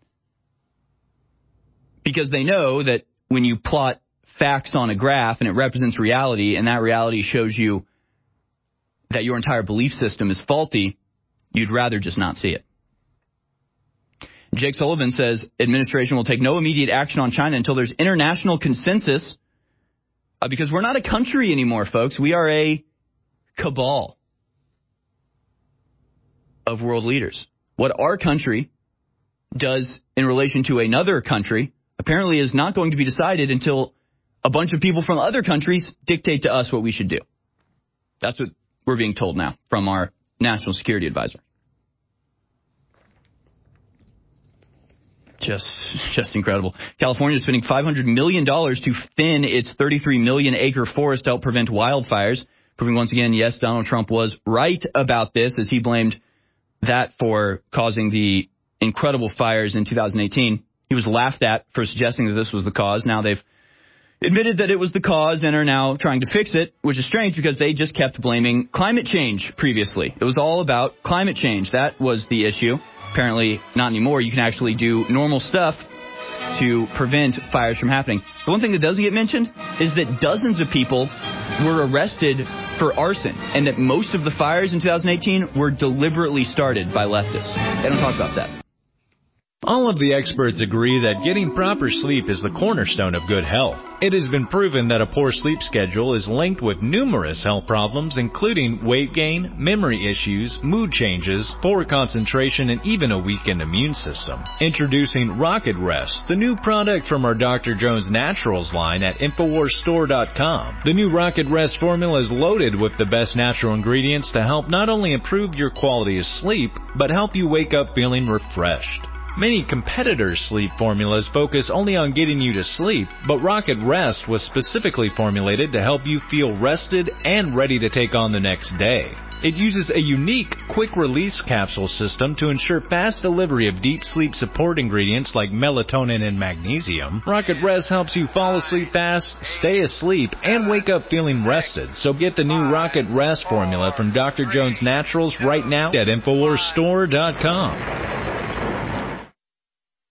Because they know that when you plot facts on a graph and it represents reality, and that reality shows you that your entire belief system is faulty, you'd rather just not see it. Jake Sullivan says administration will take no immediate action on China until there's international consensus, because we're not a country anymore, folks. We are a cabal of world leaders. What our country does in relation to another country apparently is not going to be decided until a bunch of people from other countries dictate to us what we should do. That's what we're being told now from our national security advisor. Just incredible. California is spending $500 million to thin its 33 million acre forest to help prevent wildfires. Proving once again, yes, Donald Trump was right about this, as he blamed that for causing the incredible fires in 2018. He was laughed at for suggesting that this was the cause. Now they've admitted that it was the cause and are now trying to fix it, which is strange because they just kept blaming climate change previously. It was all about climate change. That was the issue. Apparently not anymore. You can actually do normal stuff to prevent fires from happening. The one thing that doesn't get mentioned is that dozens of people were arrested for arson, and that most of the fires in 2018 were deliberately started by leftists. They don't talk about that. All of the experts agree that getting proper sleep is the cornerstone of good health. It has been proven that a poor sleep schedule is linked with numerous health problems, including weight gain, memory issues, mood changes, poor concentration, and even a weakened immune system. Introducing Rocket Rest, the new product from our Dr. Jones Naturals line at InfoWarsStore.com. The new Rocket Rest formula is loaded with the best natural ingredients to help not only improve your quality of sleep, but help you wake up feeling refreshed. Many competitors' sleep formulas focus only on getting you to sleep, but Rocket Rest was specifically formulated to help you feel rested and ready to take on the next day. It uses a unique quick-release capsule system to ensure fast delivery of deep sleep support ingredients like melatonin and magnesium. Rocket Rest helps you fall asleep fast, stay asleep, and wake up feeling rested. So get the new Rocket Rest formula from Dr. Jones Naturals right now at InfoWarsStore.com.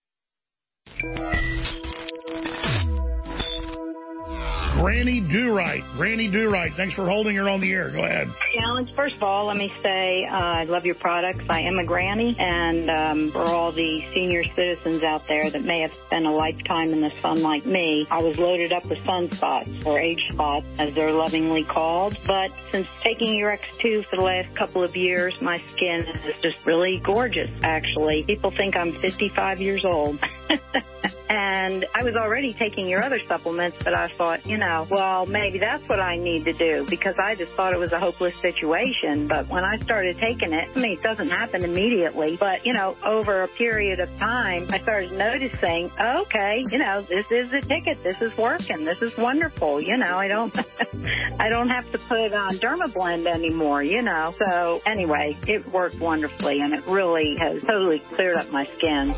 Granny Do-Right. Granny Do-Right, thanks for holding her on the air. Go ahead. Alex, first of all, let me say I love your products. I am a granny, and for all the senior citizens out there that may have spent a lifetime in the sun like me, I was loaded up with sunspots, or age spots, as they're lovingly called. But since taking your X2 for the last couple of years, my skin is just really gorgeous, actually. People think I'm 55 years old. And I was already taking your other supplements, but I thought, well, maybe that's what I need to do, because I just thought it was a hopeless situation. But when I started taking it, it doesn't happen immediately, but, over a period of time, I started noticing, okay, this is the ticket. This is working. This is wonderful. I don't I don't have to put on Dermablend anymore, So anyway, it worked wonderfully, and it really has totally cleared up my skin.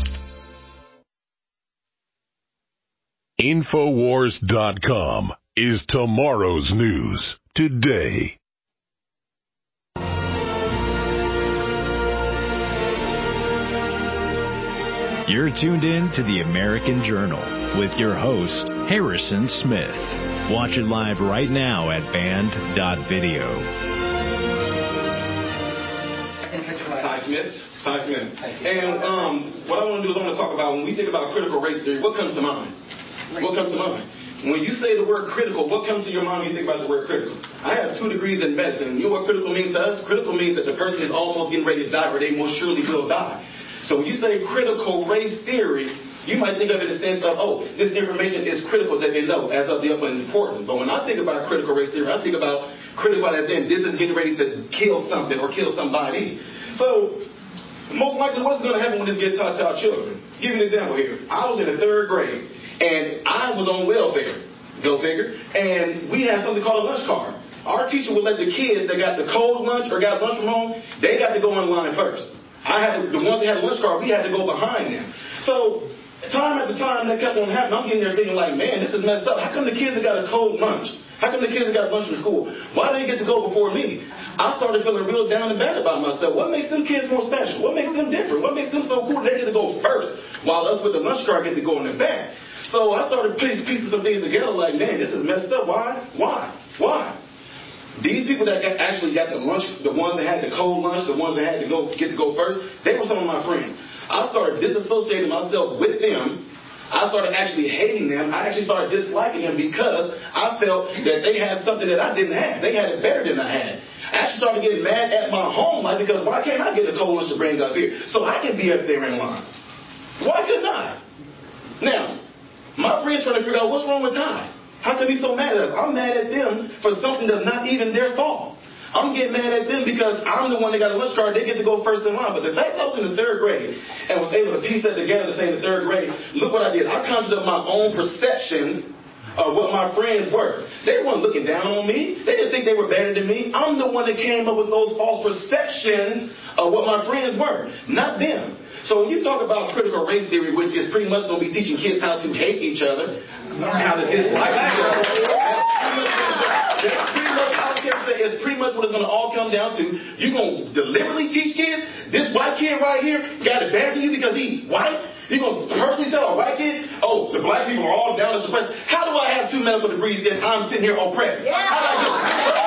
Infowars.com is tomorrow's news today. You're tuned in to the American Journal with your host, Harrison Smith. Watch it live right now at band.video. Ty Smith. And what I want to do is I want to talk about, when we think about critical race theory, what comes to mind? What comes to mind? When you say the word critical, what comes to your mind when you think about the word critical? I have 2 degrees in medicine. You know what critical means to us? Critical means that the person is almost getting ready to die, or they most surely will die. So when you say critical race theory, you might think of it in the sense of, this information is critical that they know as of the up and important. But when I think about critical race theory, I think about critical as in this is getting ready to kill something or kill somebody. So most likely what is going to happen when this gets taught to our children? I'll give you an example here. I was in the 3rd grade, and I was on welfare, go figure, and we had something called a lunch card. Our teacher would let the kids that got the cold lunch or got lunch from home, they got to go in line first. The ones that had a lunch card, we had to go behind them. So time after time that kept on happening, I'm getting there thinking like, man, this is messed up. How come the kids that got a cold lunch? How come the kids that got lunch from school? Why do they get to go before me? I started feeling real down and bad about myself. What makes them kids more special? What makes them different? What makes them so cool they get to go first, while us with the lunch card get to go in the back? So I started piecing some things together like, man, this is messed up. Why? These people that actually got the lunch, the ones that had the cold lunch, the ones that had to get to go first, they were some of my friends. I started disassociating myself with them. I started actually hating them. I actually started disliking them because I felt that they had something that I didn't have. They had it better than I had. I actually started getting mad at my home life because why can't I get a cold lunch to bring up here so I can be up there in line? Why couldn't I? Now, my friends trying to figure out what's wrong with Ty. How come he's so mad at us? I'm mad at them for something that's not even their fault. I'm getting mad at them because I'm the one that got a lunch card. They get to go first in line. But the fact that I was in the 3rd grade and was able to piece that together to say in the 3rd grade, look what I did. I conjured up my own perceptions of what my friends were. They weren't looking down on me. They didn't think they were better than me. I'm the one that came up with those false perceptions of what my friends were, not them. So when you talk about critical race theory, which is pretty much going to be teaching kids how to hate each other, how to dislike each other, it's pretty much what it's going to all come down to. You're going to deliberately teach kids, this white kid right here got it better than you because he's white? You're going to personally tell a white kid, the black people are all down and suppressed. How do I have 2 medical degrees if I'm sitting here oppressed? Yeah. How do I get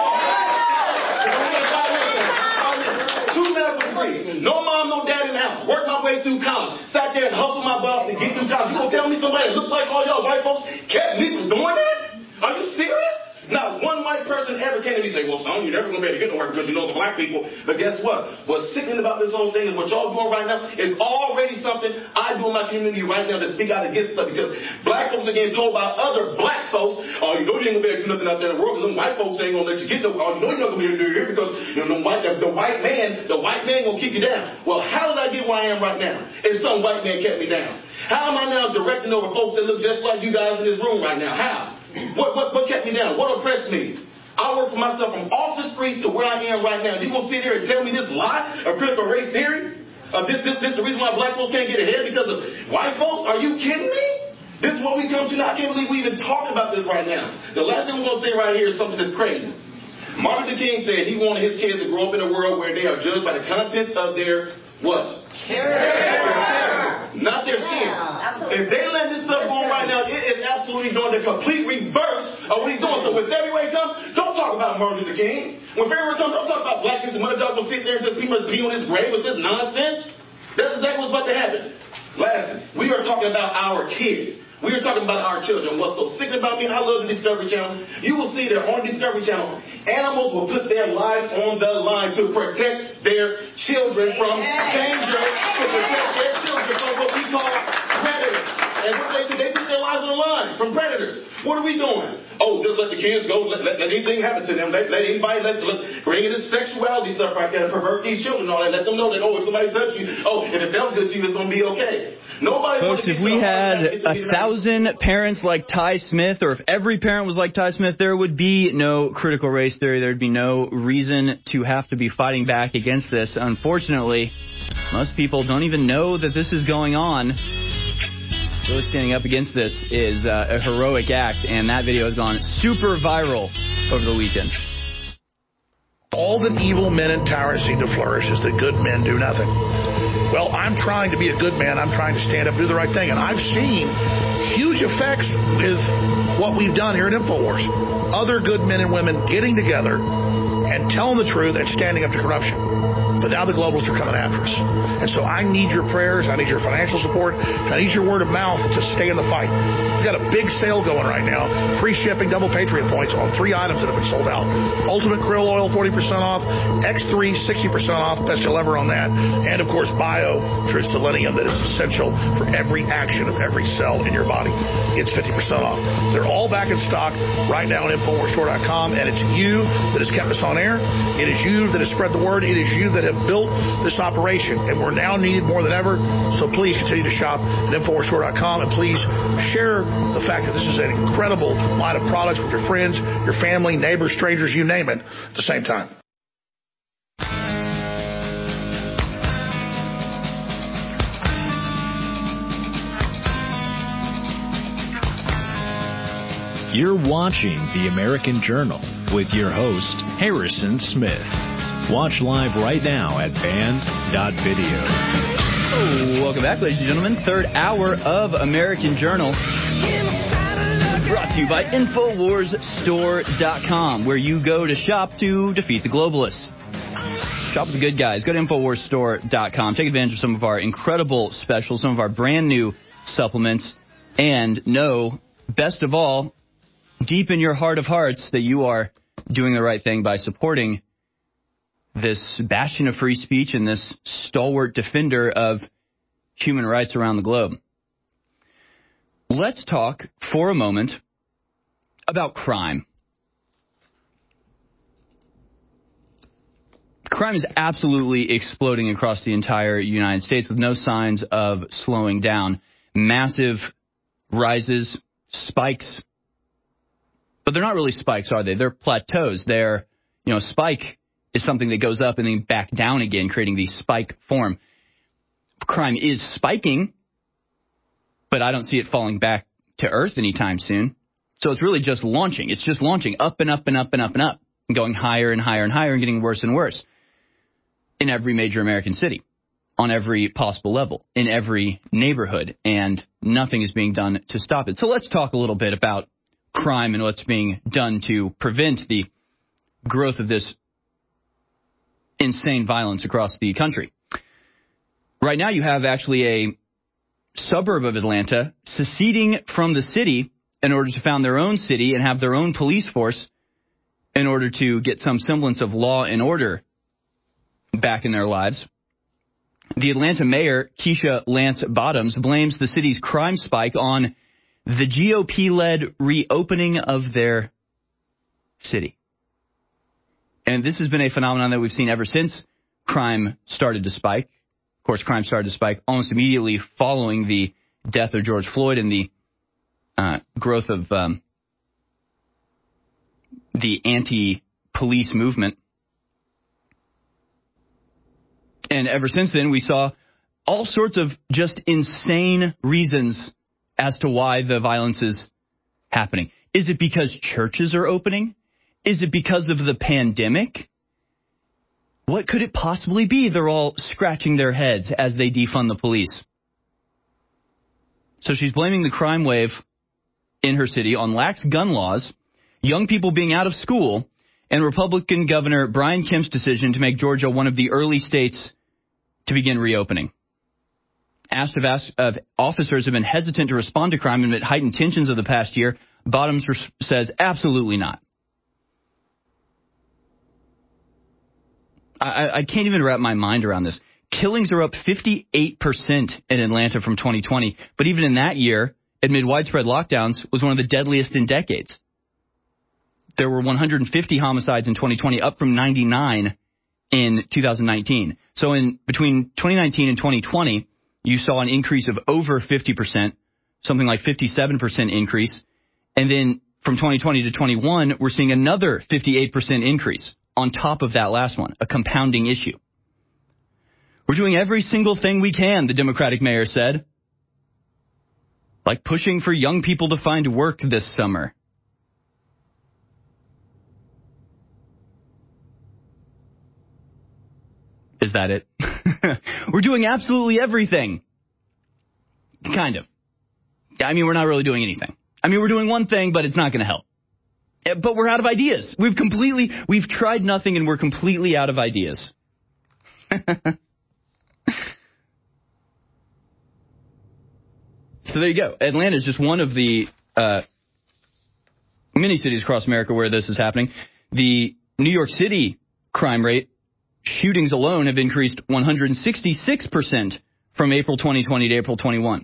2 medical degrees? No mom, no dad in the house. Worked my way through college. Sat there and hustled my butt to get through college. You going to tell me somebody that looked like all y'all white folks kept me from doing that? Are you serious? Not one white person ever came to me and say, well, son, you're never going to be able to get to work because you know the black people. But guess what? What's sickening about this whole thing is what y'all doing right now is already something I do in my community right now to speak out against stuff, because black folks are getting told by other black folks, you know you ain't going to be able to do nothing out there in the world because them white folks ain't going to let you get no, you know you're not going to be able to do it here because the white man going to keep you down. Well, how did I get where I am right now? If some white man kept me down. How am I now directing over folks that look just like you guys in this room right now? How? What kept me down? What oppressed me? I worked for myself from off the streets to where I am right now. You gonna sit here and tell me this lie of critical race theory? This the reason why black folks can't get ahead because of white folks? Are you kidding me? This is what we come to now. I can't believe we even talking about this right now. The last thing we're gonna say right here is something that's crazy. Martin Luther King said he wanted his kids to grow up in a world where they are judged by the contents of their what? Character. not their skin. If they let this stuff go on right now, it is absolutely doing the complete reverse of what he's doing. So when February comes, don't talk about Martin Luther King. When February comes, don't talk about black people. Mother dog will sit there and just people must be on his grave with this nonsense. That's exactly what's about to happen. Lastly, we are talking about our kids. We are talking about our children. What's so sick about me, I love the Discovery Channel. You will see that on Discovery Channel, animals will put their lives on the line to protect their children from danger, to protect their children from what we call predators. And what they do, they put their lives on the line from predators. What are we doing? Oh, just let the kids go, let anything happen to them. Let anybody, bring in this sexuality stuff right there to pervert these children and all that. Let them know that, if somebody touches you, if it felt good to you, it's going to be okay. Nobody. Folks, if we had 1,000 parents like Ty Smith, or if every parent was like Ty Smith, there would be no critical race theory. There would be no reason to have to be fighting back against this. Unfortunately, most people don't even know that this is going on. Really standing up against this is a heroic act, and that video has gone super viral over the weekend. All the evil men in tower seem to flourish as the good men do nothing. Well, I'm trying to be a good man. I'm trying to stand up and do the right thing. And I've seen huge effects with what we've done here at InfoWars. Other good men and women getting together and telling the truth and standing up to corruption. But now the globalists are coming after us. And so I need your prayers. I need your financial support. I need your word of mouth to stay in the fight. We've got a big sale going right now. Free shipping, double Patriot points on 3 items that have been sold out. Ultimate Krill Oil, 40% off. X3, 60% off. Best deal ever on that. And, of course, Bio True Selenium that is essential for every action of every cell in your body. It's 50% off. They're all back in stock right now on InfoWarsStore.com. And it's you that has kept us on air. It is you that has spread the word. It is you that have built this operation, and we're now needed more than ever. So please continue to shop at InfoWarsStore.com, and please share the fact that this is an incredible line of products with your friends, your family, neighbors, strangers, you name it, at the same time. You're watching The American Journal with your host, Harrison Smith. Watch live right now at band.video. Oh, welcome back, ladies and gentlemen. Third hour of American Journal. Brought to you by InfoWarsStore.com, where you go to shop to defeat the globalists. Shop with the good guys. Go to InfoWarsStore.com. Take advantage of some of our incredible specials, some of our brand new supplements, and know, best of all, deep in your heart of hearts, that you are doing the right thing by supporting this bastion of free speech and this stalwart defender of human rights around the globe. Let's talk for a moment about crime. Crime is absolutely exploding across the entire United States with no signs of slowing down. Massive rises, spikes. But they're not really spikes, are they? They're plateaus. They're, spike is something that goes up and then back down again, creating the spike form. Crime is spiking, but I don't see it falling back to earth anytime soon. So it's really just launching. It's just launching up and up and up and up and up, and going higher and higher and higher and getting worse and worse in every major American city, on every possible level, in every neighborhood, and nothing is being done to stop it. So let's talk a little bit about crime and what's being done to prevent the growth of this insane violence across the country. Right now you have actually a suburb of Atlanta seceding from the city in order to found their own city and have their own police force in order to get some semblance of law and order back in their lives. The Atlanta mayor, Keisha Lance Bottoms, blames the city's crime spike on the GOP-led reopening of their city. And this has been a phenomenon that we've seen ever since crime started to spike. Of course, crime started to spike almost immediately following the death of George Floyd and the growth of the anti-police movement. And ever since then, we saw all sorts of just insane reasons as to why the violence is happening. Is it because churches are opening? Is it because of the pandemic? What could it possibly be? They're all scratching their heads as they defund the police. So she's blaming the crime wave in her city on lax gun laws, young people being out of school, and Republican Governor Brian Kemp's decision to make Georgia one of the early states to begin reopening. Asked if officers have been hesitant to respond to crime amid heightened tensions of the past year, Bottoms says absolutely not. I can't even wrap my mind around this. Killings are up 58% in Atlanta from 2020, but even in that year, amid widespread lockdowns, was one of the deadliest in decades. There were 150 homicides in 2020, up from 99 in 2019. So in between 2019 and 2020, you saw an increase of over 50%, something like 57% increase. And then from 2020 to 21, we're seeing another 58% increase on top of that last one, a compounding issue. We're doing every single thing we can, the Democratic mayor said, like pushing for young people to find work this summer. Is that it? We're doing absolutely everything. Kind of. I mean, we're not really doing anything. I mean, we're doing one thing, but it's not going to help. But we're out of ideas. We've tried nothing and we're completely out of ideas. So there you go. Atlanta is just one of the many cities across America where this is happening. The New York City crime rate, shootings alone have increased 166% from April 2020 to April 21.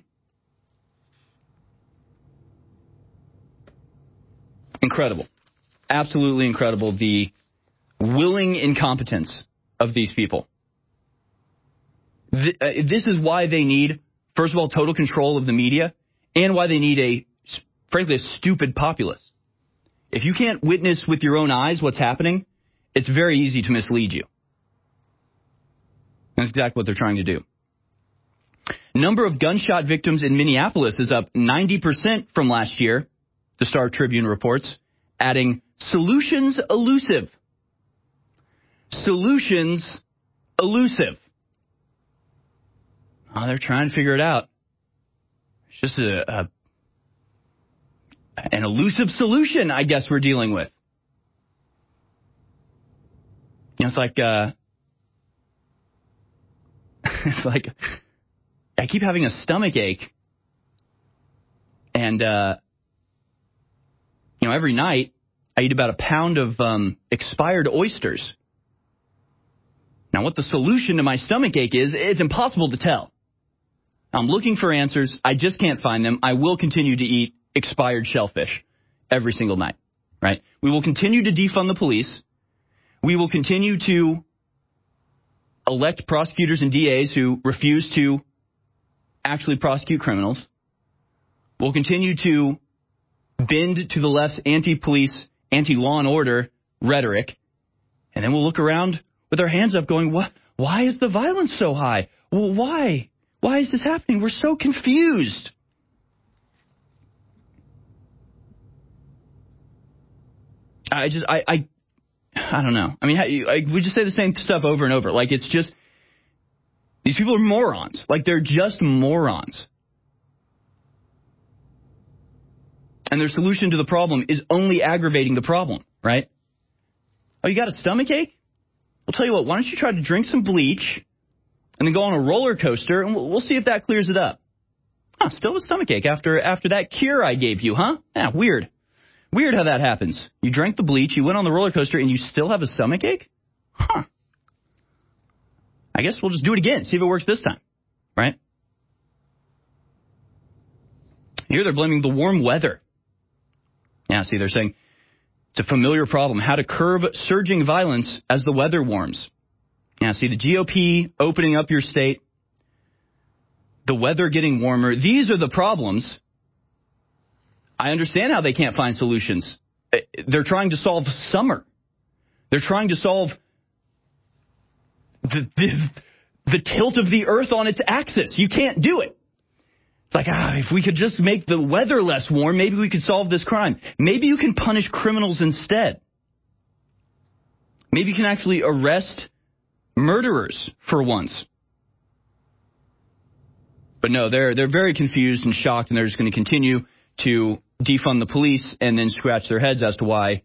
Incredible. Absolutely incredible. The willing incompetence of these people. This is why they need, first of all, total control of the media, and why they need frankly, a stupid populace. If you can't witness with your own eyes what's happening, it's very easy to mislead you. That's exactly what they're trying to do. Number of gunshot victims in Minneapolis is up 90% from last year, the Star Tribune reports, adding solutions elusive. Solutions elusive. Oh, they're trying to figure it out. It's just an elusive solution, I guess, we're dealing with. You know, it's like I keep having a stomach ache, and every night I eat about a pound of expired oysters. Now, what the solution to my stomach ache is, it's impossible to tell. I'm looking for answers. I just can't find them. I will continue to eat expired shellfish every single night, right? We will continue to defund the police. We will continue to elect prosecutors and DAs who refuse to actually prosecute criminals. We'll continue to bend to the left's anti-police, anti-law and order rhetoric. And then we'll look around with our hands up going, why is the violence so high? Well, why? Why is this happening? We're so confused. I don't know. I mean, we just say the same stuff over and over. Like, it's just, these people are morons. Like, they're just morons. And their solution to the problem is only aggravating the problem, right? Oh, you got a stomach ache? I'll tell you what, why don't you try to drink some bleach and then go on a roller coaster, and we'll see if that clears it up. Still a stomach ache after that cure I gave you, huh? Yeah, weird. Weird how that happens. You drank the bleach, you went on the roller coaster, and you still have a stomach ache? Huh. I guess we'll just do it again, see if it works this time, right? Here they're blaming the warm weather. Yeah, see, they're saying it's a familiar problem, how to curb surging violence as the weather warms. Yeah, see, the GOP opening up your state, the weather getting warmer. These are the problems. I understand how they can't find solutions. They're trying to solve summer. They're trying to solve the tilt of the earth on its axis. You can't do it. It's like, if we could just make the weather less warm, maybe we could solve this crime. Maybe you can punish criminals instead. Maybe you can actually arrest murderers for once. But no, they're very confused and shocked, and they're just going to continue to defund the police and then scratch their heads as to why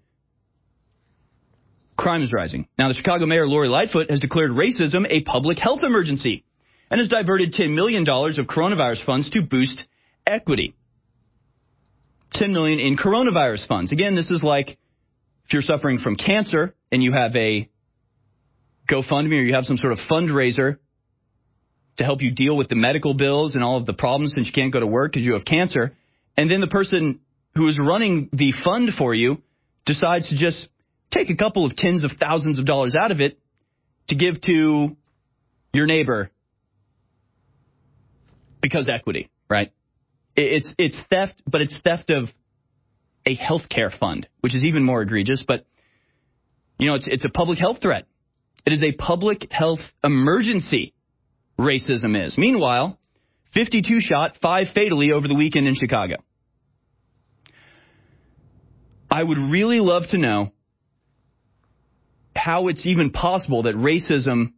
crime is rising. Now, the Chicago Mayor Lori Lightfoot has declared racism a public health emergency and has diverted $10 million of coronavirus funds to boost equity. $10 million in coronavirus funds. Again, this is like if you're suffering from cancer and you have a GoFundMe or you have some sort of fundraiser to help you deal with the medical bills and all of the problems since you can't go to work because you have cancer. And then the person who is running the fund for you decides to just take a couple of tens of thousands of dollars out of it to give to your neighbor because equity, right? It's theft, but it's theft of a healthcare fund, which is even more egregious. But, you know, it's a public health threat. It is a public health emergency. Racism is. Meanwhile, 52 shot, 5 fatally over the weekend in Chicago. I would really love to know how it's even possible that racism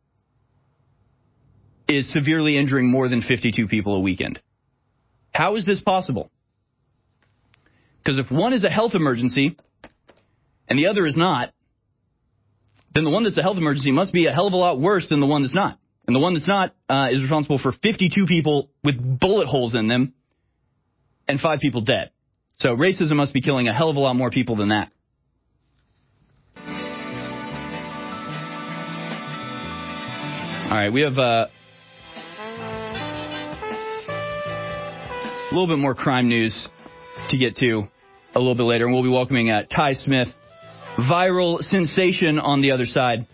is severely injuring more than 52 people a weekend. How is this possible? Because if one is a health emergency and the other is not, then the one that's a health emergency must be a hell of a lot worse than the one that's not. And the one that's not is responsible for 52 people with bullet holes in them and 5 people dead. So racism must be killing a hell of a lot more people than that. All right, we have a little bit more crime news to get to a little bit later, and we'll be welcoming Ty Smith, viral sensation, on the other side.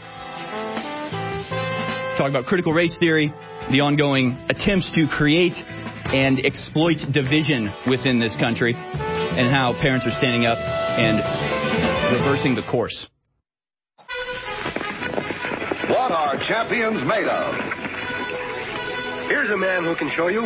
Talk about critical race theory, the ongoing attempts to create and exploit division within this country, and how parents are standing up and reversing the course. What are champions made of? Here's a man who can show you.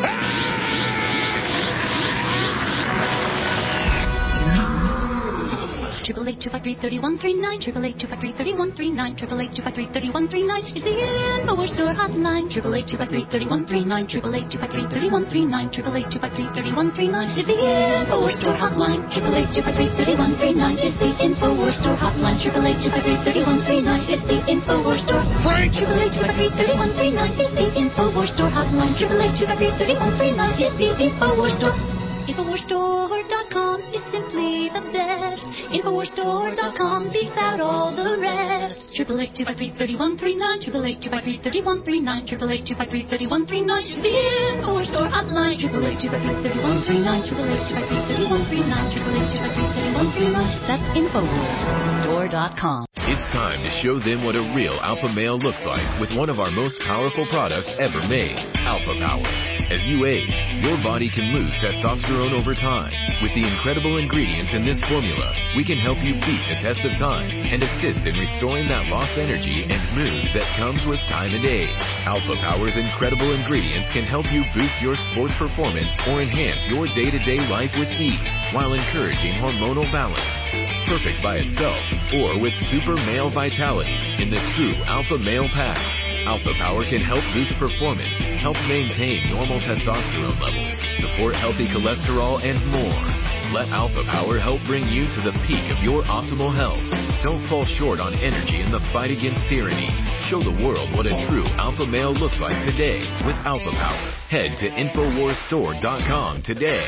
888-253-3139, 888-253-3139, 888-253-3139 is the InfoWars Store hotline. 888-253-3139, 888-253-3139, 888-253-3139 is the InfoWars Store hotline. 888-253-3139 is the InfoWars Store hotline. 888-253-3139 is the InfoWars Store. Frank! 888-253-3139 is the InfoWars Store hotline. 888-253-3139 is the InfoWars Store. InfoWarsStore.com is simply the best. InfoWarsStore.com beats out all the rest. 888-253-3139, 888-253-3139, 888-253-3139 is the InfoWars Store hotline. 888-253-3139, 888-253-3139, 888-253-3139. That's InfoWarsStore.com. It's time to show them what a real alpha male looks like with one of our most powerful products ever made, Alpha Power. As you age, your body can lose testosterone over time. With the incredible ingredients in this formula, we can help you beat the test of time and assist in restoring that lost energy and mood that comes with time and age. Alpha Power's incredible ingredients can help you boost your sports performance or enhance your day-to-day life with ease while encouraging hormonal balance. Perfect by itself or with super male vitality in the true Alpha Male Pack. Alpha Power can help boost performance, help maintain normal testosterone levels, support healthy cholesterol, and more. Let Alpha Power help bring you to the peak of your optimal health. Don't fall short on energy in the fight against tyranny. Show the world what a true alpha male looks like today with Alpha Power. Head to InfoWarsStore.com today.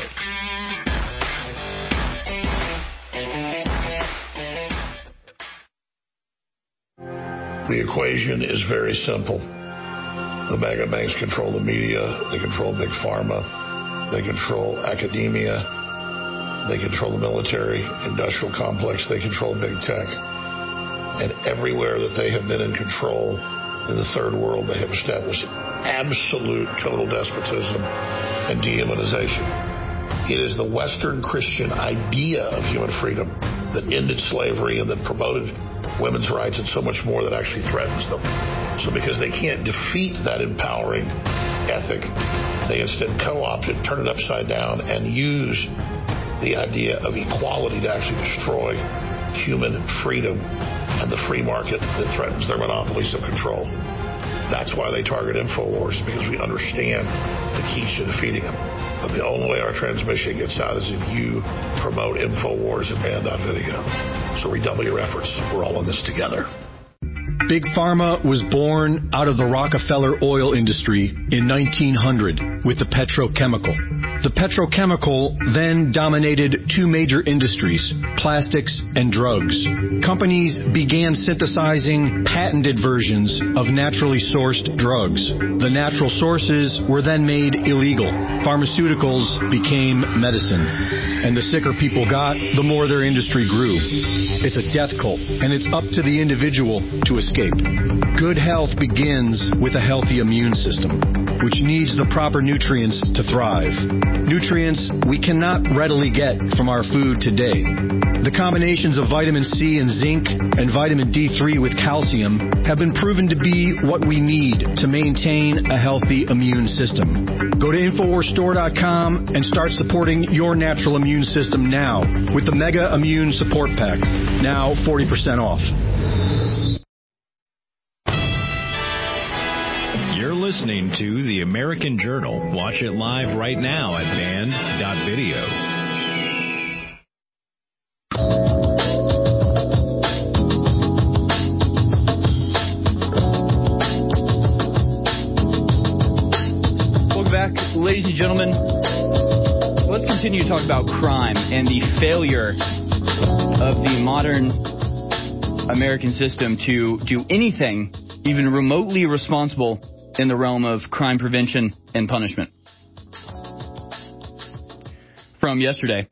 The equation is very simple. The mega banks control the media, they control big pharma, they control academia, they control the military, industrial complex, they control big tech. And everywhere that they have been in control in the third world, they have established absolute total despotism and dehumanization. It is the Western Christian idea of human freedom that ended slavery and that promoted women's rights and so much more that actually threatens them. So because they can't defeat that empowering ethic, they instead co-opt it, turn it upside down, and use the idea of equality to actually destroy human freedom and the free market that threatens their monopolies of control. That's why they target InfoWars, because we understand the keys to defeating them. But the only way our transmission gets out is if you promote InfoWars and Band.video. So redouble your efforts. We're all in this together. Big Pharma was born out of the Rockefeller oil industry in 1900 with the petrochemical. The petrochemical then dominated two major industries, plastics and drugs. Companies began synthesizing patented versions of naturally sourced drugs. The natural sources were then made illegal. Pharmaceuticals became medicine. And the sicker people got, the more their industry grew. It's a death cult, and it's up to the individual to escape. Good health begins with a healthy immune system, which needs the proper nutrients to thrive. Nutrients we cannot readily get from our food today. The combinations of vitamin C and zinc and vitamin D3 with calcium have been proven to be what we need to maintain a healthy immune system. Go to InfoWarsStore.com and start supporting your natural immune system now with the Mega Immune Support Pack. Now 40% off. You're listening to The American Journal. Watch it live right now at band.video. Welcome back, ladies and gentlemen. Let's continue to talk about crime and the failure of the modern American system to do anything even remotely responsible in the realm of crime prevention and punishment. From yesterday,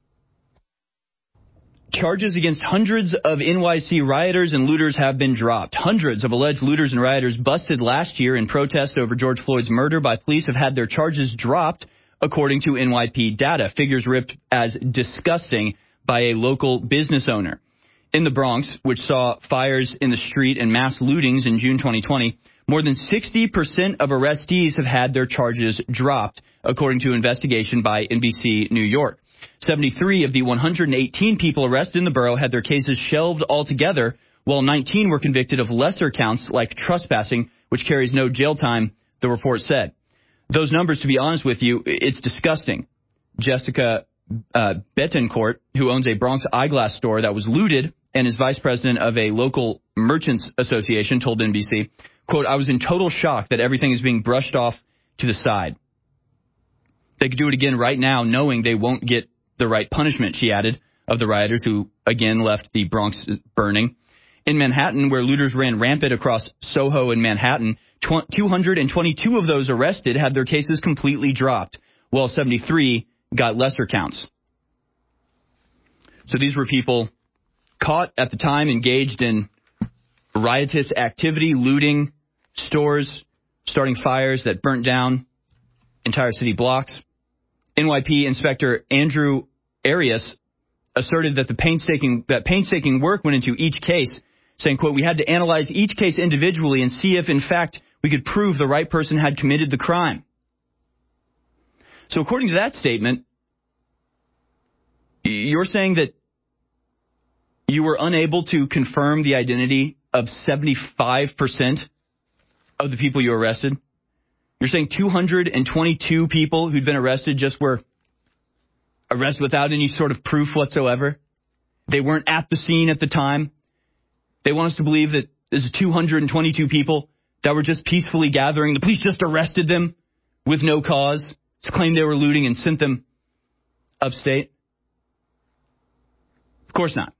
charges against hundreds of NYC rioters and looters have been dropped. Hundreds of alleged looters and rioters busted last year in protest over George Floyd's murder by police have had their charges dropped, according to NYP data. Figures ripped as disgusting by a local business owner. In the Bronx, which saw fires in the street and mass lootings in June 2020, more than 60% of arrestees have had their charges dropped, according to an investigation by NBC New York. 73 of the 118 people arrested in the borough had their cases shelved altogether, while 19 were convicted of lesser counts like trespassing, which carries no jail time, the report said. Those numbers, to be honest with you, it's disgusting. Jessica Betancourt, who owns a Bronx eyeglass store that was looted and is vice president of a local merchants association, told NBC, quote, "I was in total shock that everything is being brushed off to the side. They could do it again right now, knowing they won't get the right punishment," she added, of the rioters who again left the Bronx burning. In Manhattan, where looters ran rampant across Soho and Manhattan, 222 of those arrested had their cases completely dropped, while 73 got lesser counts. So these were people caught at the time engaged in riotous activity, looting stores, starting fires that burnt down entire city blocks. NYP Inspector Andrew Arias asserted that painstaking work went into each case, saying, quote, "We had to analyze each case individually and see if, in fact, we could prove the right person had committed the crime." So according to that statement, you're saying that you were unable to confirm the identity of 75% of the people you arrested? You're saying 222 people who'd been arrested just were arrested without any sort of proof whatsoever? They weren't at the scene at the time? They want us to believe that there's 222 people that were just peacefully gathering. The police just arrested them with no cause, to claim they were looting and sent them upstate? Of course not.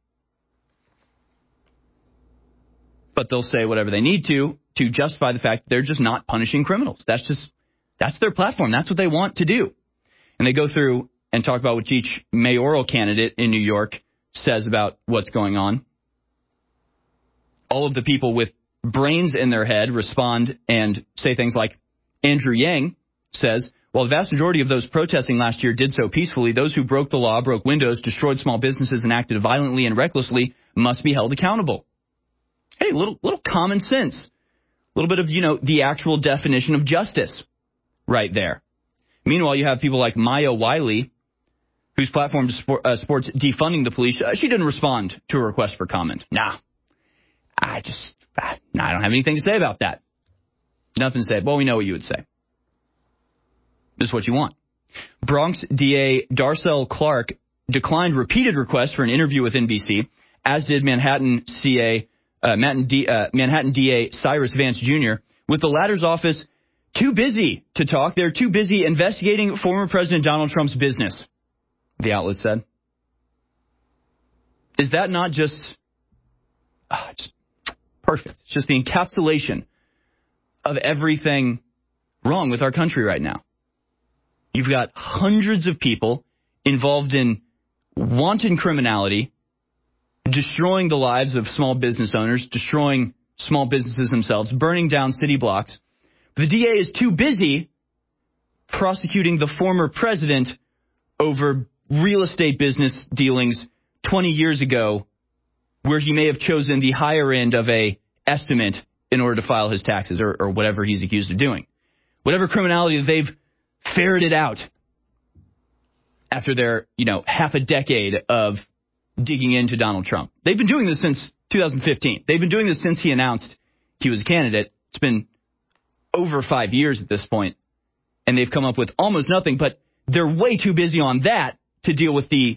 But they'll say whatever they need to justify the fact that they're just not punishing criminals. That's their platform. That's what they want to do. And they go through and talk about what each mayoral candidate in New York says about what's going on. All of the people with brains in their head respond and say things like, Andrew Yang says, "While the vast majority of those protesting last year did so peacefully, those who broke the law, broke windows, destroyed small businesses, and acted violently and recklessly must be held accountable." Hey, little common sense. A little bit of, the actual definition of justice right there. Meanwhile, you have people like Maya Wiley, whose platform supports defunding the police. She didn't respond to a request for comment. I don't have anything to say about that. Nothing to say. Well, we know what you would say. This is what you want. Bronx DA Darcel Clark declined repeated requests for an interview with NBC, as did Manhattan DA Cyrus Vance Jr., with the latter's office too busy to talk. They're too busy investigating former President Donald Trump's business, the outlet said. Is that not just perfect? It's just the encapsulation of everything wrong with our country right now. You've got hundreds of people involved in wanton criminality, destroying the lives of small business owners, destroying small businesses themselves, burning down city blocks. The DA is too busy prosecuting the former president over real estate business dealings 20 years ago, where he may have chosen the higher end of a estimate in order to file his taxes or whatever he's accused of doing. Whatever criminality that they've ferreted out after their, half a decade of digging into Donald Trump. They've been doing this since 2015. They've been doing this since he announced he was a candidate. It's been over 5 years at this point, and they've come up with almost nothing, but they're way too busy on that to deal with the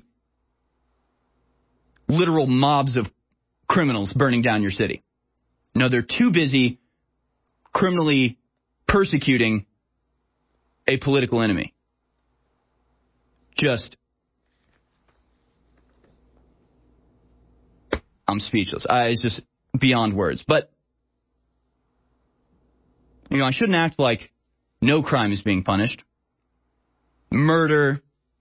literal mobs of criminals burning down your city. No, they're too busy criminally persecuting a political enemy. I'm speechless. It's just beyond words. But, I shouldn't act like no crime is being punished. Murder,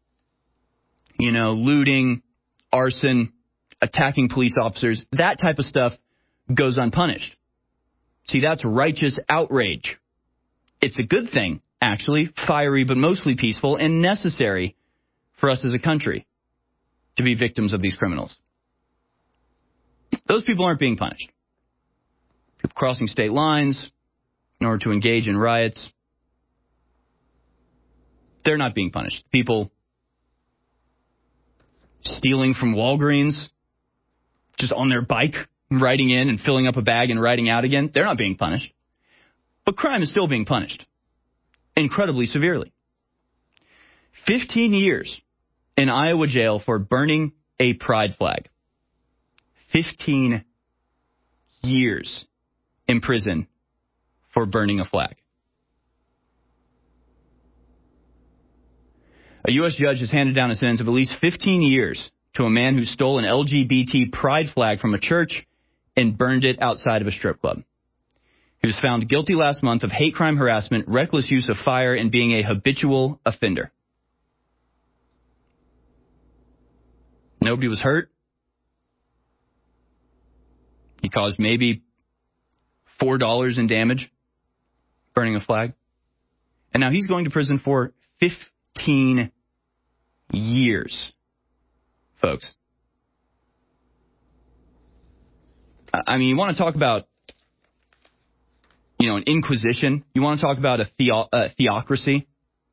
looting, arson, attacking police officers, that type of stuff goes unpunished. See, that's righteous outrage. It's a good thing, actually, fiery but mostly peaceful and necessary for us as a country to be victims of these criminals. Those people aren't being punished. People crossing state lines in order to engage in riots, they're not being punished. People stealing from Walgreens, just on their bike, riding in and filling up a bag and riding out again, they're not being punished. But crime is still being punished, incredibly severely. 15 years in Iowa jail for burning a pride flag. 15 years in prison for burning a flag. A U.S. judge has handed down a sentence of at least 15 years to a man who stole an LGBT pride flag from a church and burned it outside of a strip club. He was found guilty last month of hate crime harassment, reckless use of fire, and being a habitual offender. Nobody was hurt. He caused maybe $4 in damage burning a flag. And now he's going to prison for 15 years, folks. I mean, you want to talk about, an inquisition? You want to talk about a theocracy?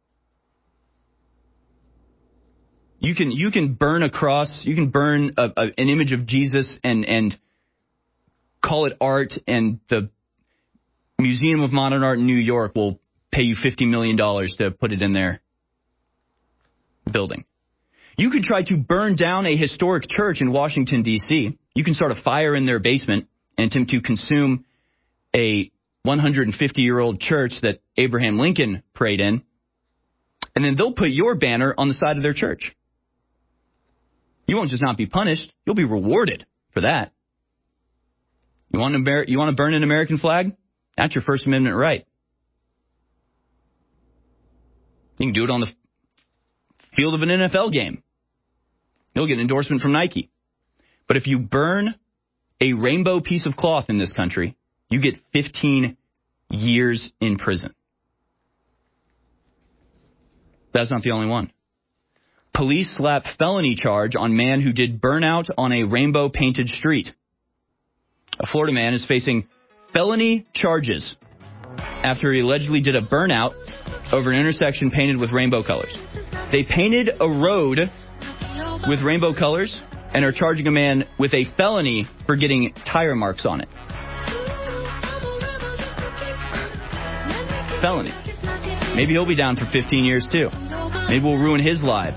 You can burn a cross. You can burn an image of Jesus and call it art, and the Museum of Modern Art in New York will pay you $50 million to put it in their building. You could try to burn down a historic church in Washington, D.C. You can start a fire in their basement and attempt to consume a 150-year-old church that Abraham Lincoln prayed in, and then they'll put your banner on the side of their church. You won't just not be punished, you'll be rewarded for that. You want to burn an American flag? That's your First Amendment right. You can do it on the field of an NFL game. You'll get an endorsement from Nike. But if you burn a rainbow piece of cloth in this country, you get 15 years in prison. That's not the only one. Police slap felony charge on man who did burnout on a rainbow-painted street. A Florida man is facing felony charges after he allegedly did a burnout over an intersection painted with rainbow colors. They painted a road with rainbow colors and are charging a man with a felony for getting tire marks on it. felony. Maybe he'll be down for 15 years, too. Maybe we'll ruin his life.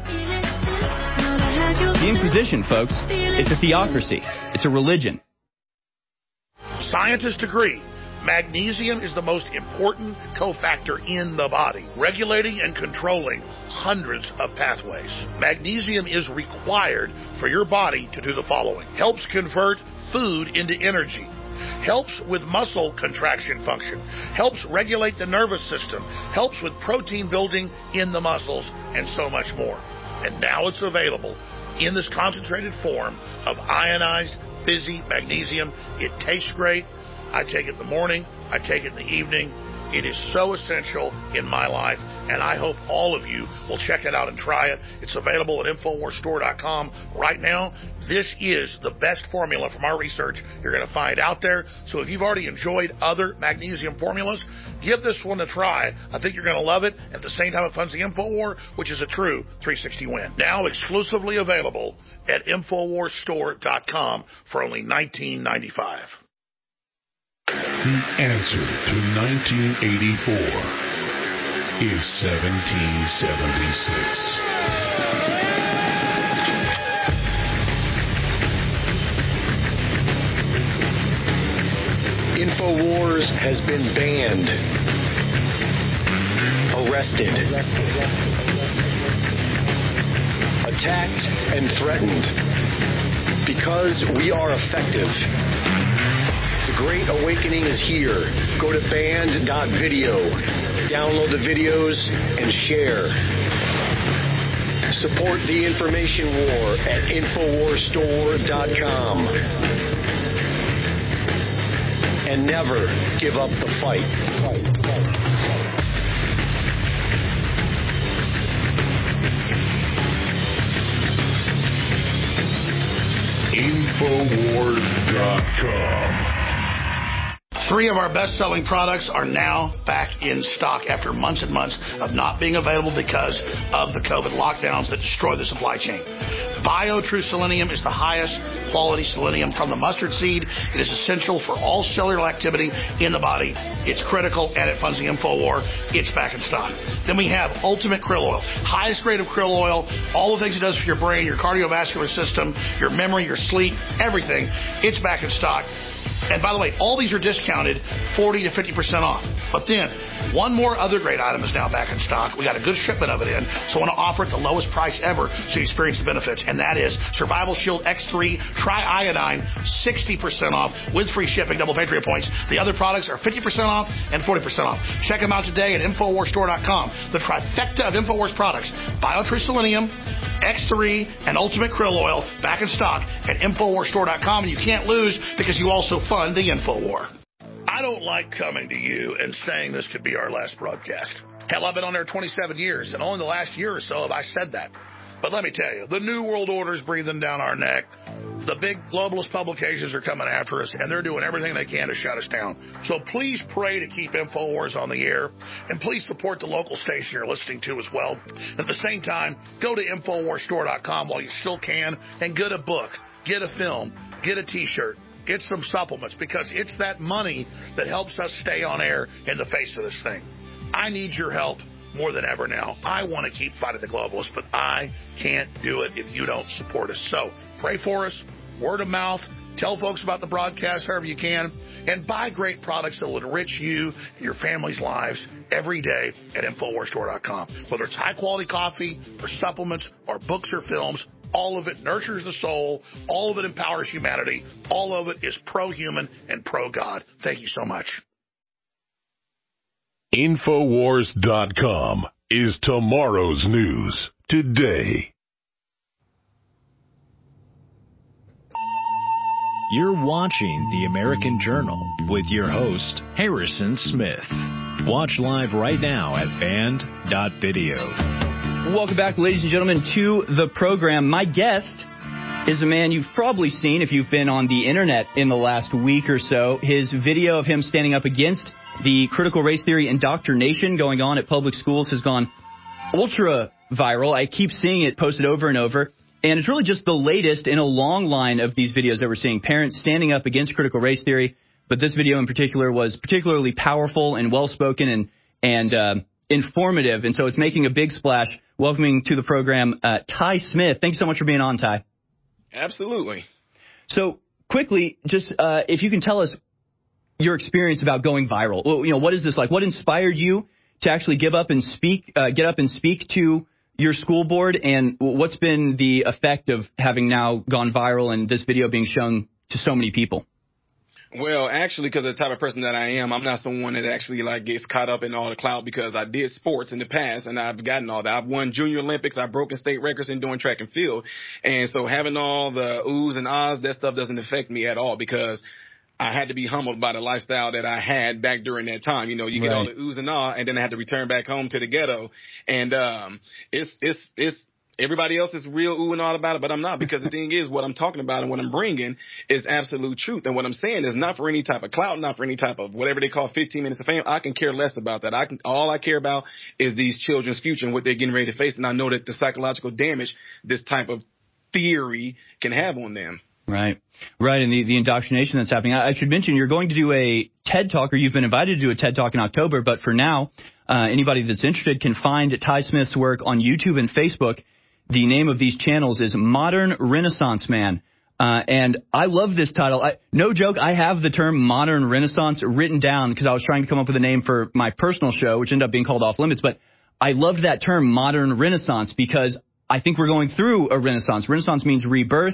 The Inquisition, folks, it's a theocracy. It's a religion. Scientists agree magnesium is the most important cofactor in the body, regulating and controlling hundreds of pathways. Magnesium is required for your body to do the following. Helps convert food into energy. Helps with muscle contraction function. Helps regulate the nervous system. Helps with protein building in the muscles, and so much more. And now it's available in this concentrated form of ionized fizzy magnesium. It tastes great. I take it in the morning. I take it in the evening. It is so essential in my life, and I hope all of you will check it out and try it. It's available at InfoWarsStore.com right now. This is the best formula from our research you're going to find out there. So if you've already enjoyed other magnesium formulas, give this one a try. I think you're going to love it. At the same time, it funds the InfoWar, which is a true 360 win. Now exclusively available at InfoWarsStore.com for only $19.95. The answer to 1984 is 1776. InfoWars has been banned, arrested, attacked, and threatened because we are effective. The Great Awakening is here. Go to band.video, download the videos, and share. Support the information war at InfoWarsStore.com. And never give up the fight. InfoWars.com. 3 of our best-selling products are now back in stock after months and months of not being available because of the COVID lockdowns that destroy the supply chain. BioTrue Selenium is the highest quality selenium from the mustard seed. It is essential for all cellular activity in the body. It's critical, and it funds the InfoWar. It's back in stock. Then we have Ultimate Krill Oil, highest grade of krill oil, all the things it does for your brain, your cardiovascular system, your memory, your sleep, everything. It's back in stock. And by the way, all these are discounted 40 to 50% off. But then, one more other great item is now back in stock. We got a good shipment of it in, so I want to offer it the lowest price ever so you experience the benefits. And that is Survival Shield X3 Tri-Iodine, 60% off with free shipping, double Patriot points. The other products are 50% off and 40% off. Check them out today at InfoWarsStore.com. The trifecta of InfoWars products, BioTrue Selenium, X3, and Ultimate Krill Oil, back in stock at InfoWarsStore.com. And you can't lose because you also fund the InfoWar. I don't like coming to you and saying this could be our last broadcast. Hell, I've been on there 27 years, and only the last year or so have I said that. But let me tell you, the New World Order is breathing down our neck. The big globalist publications are coming after us, and they're doing everything they can to shut us down. So please pray to keep InfoWars on the air, and please support the local station you're listening to as well. At the same time, go to InfoWarsStore.com while you still can, and get a book, get a film, get a T-shirt. Get some supplements, because it's that money that helps us stay on air in the face of this thing. I need your help more than ever now. I want to keep fighting the globalists, but I can't do it if you don't support us. So pray for us, word of mouth, tell folks about the broadcast however you can, and buy great products that will enrich you and your family's lives every day at InfoWarsStore.com. Whether it's high-quality coffee or supplements or books or films, all of it nurtures the soul. All of it empowers humanity. All of it is pro-human and pro-God. Thank you so much. InfoWars.com is tomorrow's news today. You're watching The American Journal with your host, Harrison Smith. Watch live right now at band.video. Welcome back, ladies and gentlemen, to the program. My guest is a man you've probably seen if you've been on the internet in the last week or so. His video of him standing up against the critical race theory indoctrination going on at public schools has gone ultra viral. I keep seeing it posted over and over. And it's really just the latest in a long line of these videos that we're seeing. Parents standing up against critical race theory. But this video in particular was particularly powerful and well-spoken and informative. And so it's making a big splash. Welcoming to the program, Ty Smith. Thanks so much for being on, Ty. Absolutely. So quickly, just if you can tell us your experience about going viral. Well, what is this like? What inspired you to actually get up and speak to your school board, and what's been the effect of having now gone viral and this video being shown to so many people? Well, actually, because of the type of person that I am, I'm not someone that actually gets caught up in all the clout, because I did sports in the past and I've gotten all that. I've won Junior Olympics. I've broken state records in doing track and field. And so having all the oohs and ahs, that stuff doesn't affect me at all, because I had to be humbled by the lifestyle that I had back during that time. You get all the oohs and ahs, and then I had to return back home to the ghetto. And it's everybody else is real ooh and all about it, but I'm not, because the thing is, what I'm talking about and what I'm bringing is absolute truth. And what I'm saying is not for any type of clout, not for any type of whatever they call 15 minutes of fame. I can care less about that. All I care about is these children's future and what they're getting ready to face. And I know that the psychological damage this type of theory can have on them. Right. And the indoctrination that's happening. I should mention you're going to do a TED Talk, or you've been invited to do a TED Talk in October. But for now, anybody that's interested can find Ty Smith's work on YouTube and Facebook. The name of these channels is Modern Renaissance Man. And I love this title. No joke, I have the term modern Renaissance written down because I was trying to come up with a name for my personal show, which ended up being called Off Limits. But I loved that term, modern Renaissance, because I think we're going through a renaissance. Renaissance means rebirth.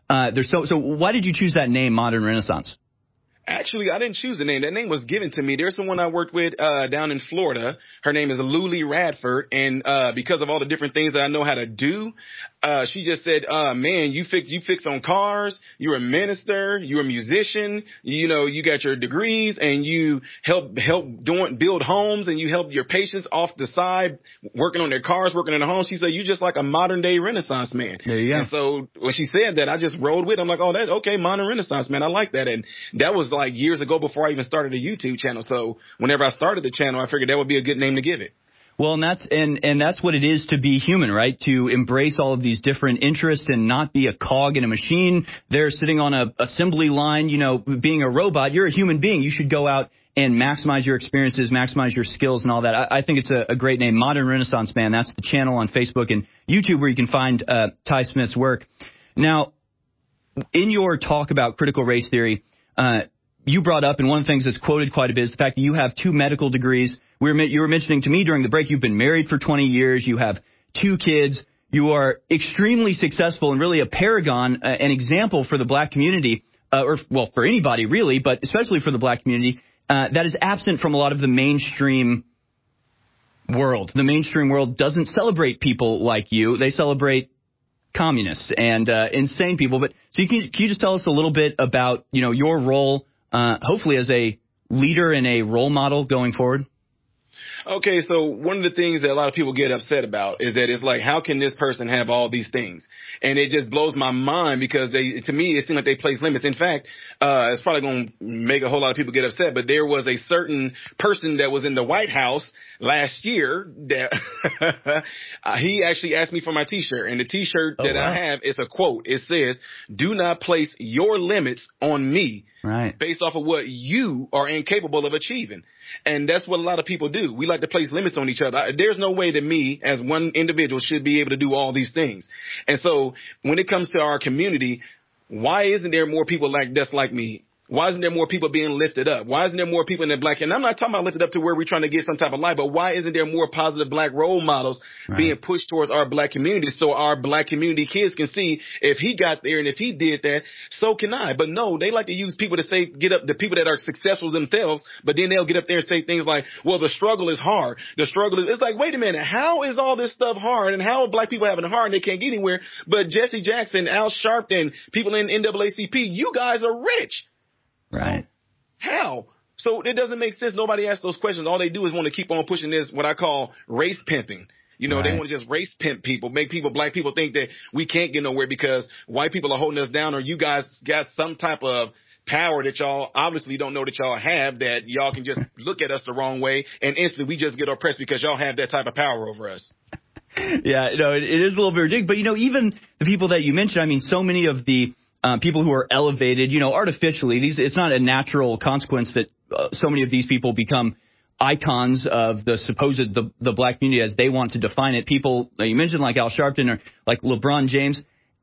So why did you choose that name, Modern Renaissance? Actually, I didn't choose the name. That name was given to me. There's someone I worked with down in Florida. Her name is Lulie Radford. And because of all the different things that I know how to do, she just said, man, you fix on cars. You're a minister. You're a musician. You got your degrees, and you help build homes, and you help your patients off the side working on their cars, working in their homes. She said, you just like a modern day Renaissance man. There you go. And so when she said that, I just rolled with it. I'm like, oh, that's okay. Modern Renaissance man. I like that. And that was like years ago before I even started a YouTube channel. So whenever I started the channel, I figured that would be a good name to give it. Well, and that's what it is to be human, right? To embrace all of these different interests and not be a cog in a machine. They're sitting on a assembly line, being a robot. You're a human being. You should go out and maximize your experiences, maximize your skills and all that. I think it's a great name, Modern Renaissance Man. That's the channel on Facebook and YouTube where you can find Ty Smith's work. Now, in your talk about critical race theory, you brought up, and one of the things that's quoted quite a bit is the fact that you have 2 medical degrees. You were mentioning to me during the break, you've been married for 20 years. You have 2 kids. You are extremely successful and really a paragon, an example for the black community, for anybody really, but especially for the black community, that is absent from a lot of the mainstream world. The mainstream world doesn't celebrate people like you. They celebrate communists and insane people. But so can you just tell us a little bit about your role, hopefully as a leader and a role model going forward? Okay, so one of the things that a lot of people get upset about is that it's like, how can this person have all these things? And it just blows my mind, because to me, it seems like they place limits. In fact, it's probably going to make a whole lot of people get upset, but there was a certain person that was in the White House last year that he actually asked me for my T-shirt. And the T-shirt that I have is a quote. It says, "Do not place your limits on me." Right. Based off of what you are incapable of achieving. And that's what a lot of people do. We like to place limits on each other. There's no way that me as one individual should be able to do all these things. And so when it comes to our community, why isn't there more people that's like me? Why isn't there more people being lifted up? Why isn't there more people in the black? And I'm not talking about lifted up to where we're trying to get some type of light, but why isn't there more positive black role models being pushed towards our black community, so our black community kids can see, if he got there and if he did that, so can I. But no, they like to use people to say, the people that are successful themselves, but then they'll get up there and say things like, well, the struggle is hard. It's like, wait a minute, how is all this stuff hard? And how are black people having it hard and they can't get anywhere? But Jesse Jackson, Al Sharpton, people in NAACP, you guys are rich. Right. How? So it doesn't make sense. Nobody asks those questions. All they do is want to keep on pushing this, what I call race pimping. They want to just race pimp people, make black people think that we can't get nowhere because white people are holding us down, or you guys got some type of power that y'all obviously don't know that y'all have, that y'all can just look at us the wrong way and instantly we just get oppressed because y'all have that type of power over us. Yeah, it is a little bit ridiculous. But, even the people that you mentioned, so many of the people who are elevated, artificially, it's not a natural consequence that so many of these people become icons of the supposed the black community as they want to define it. People you mentioned like Al Sharpton or like LeBron James.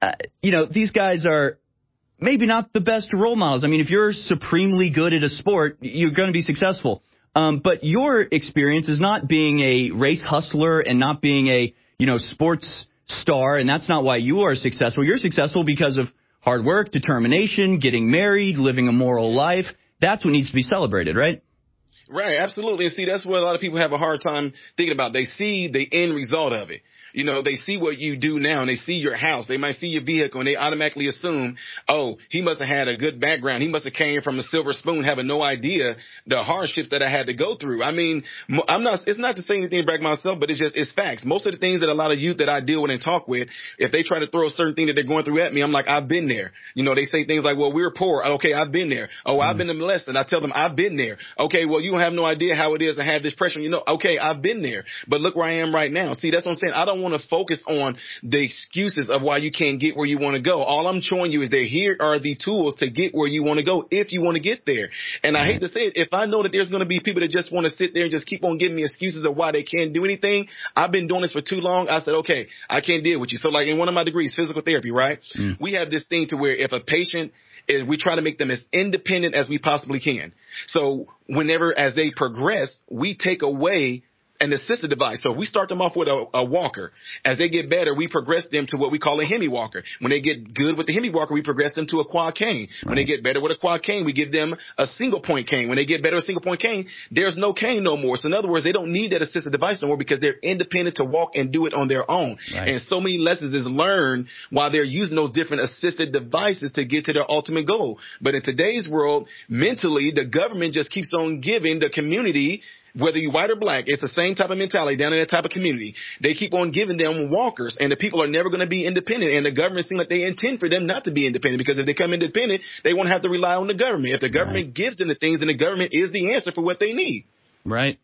These guys are maybe not the best role models. I mean, if you're supremely good at a sport, you're going to be successful. But your experience is not being a race hustler and not being a, sports star, and that's not why you are successful. You're successful because of hard work, determination, getting married, living a moral life. That's what needs to be celebrated, right? Right, absolutely. And see, that's what a lot of people have a hard time thinking about. They see the end result of it. They see what you do now, and they see your house. They might see your vehicle, and they automatically assume, oh, he must have had a good background. He must have came from a silver spoon, having no idea the hardships that I had to go through. I mean, it's not to say anything back myself, but it's facts. Most of the things that a lot of youth that I deal with and talk with, if they try to throw a certain thing that they're going through at me, I'm like, I've been there. They say things like, well, we're poor. Okay, I've been there. Oh, I've been molested. I tell them, I've been there. Okay, well, you have no idea how it is to have this pressure. Okay, I've been there. But look where I am right now. See, that's what I'm saying. I don't want to focus on the excuses of why you can't get where you want to go. All I'm showing you is that here are the tools to get where you want to go if you want to get there. And I hate to say it, if I know that there's going to be people that just want to sit there and just keep on giving me excuses of why they can't do anything, I've been doing this for too long. I said, okay, I can't deal with you. So like in one of my degrees, physical therapy, right? We have this thing to where if a patient we try to make them as independent as we possibly can. So whenever as they progress, we take away an assisted device. So if we start them off with a walker, as they get better, we progress them to what we call a hemi walker. When they get good with the hemi walker, we progress them to a quad cane. When they get better with a quad cane, we give them a single point cane. When they get better with a single point cane, there's no cane no more. So in other words, they don't need that assisted device no more because they're independent to walk and do it on their own. Right. And so many lessons is learned while they're using those different assisted devices to get to their ultimate goal. But in today's world, mentally, the government just keeps on giving the community, whether you're white or black, it's the same type of mentality down in that type of community. They keep on giving them walkers, and the people are never going to be independent. And the government seems like they intend for them not to be independent because if they come independent, they won't have to rely on the government. If the government gives them the things, then the government is the answer for what they need. Right.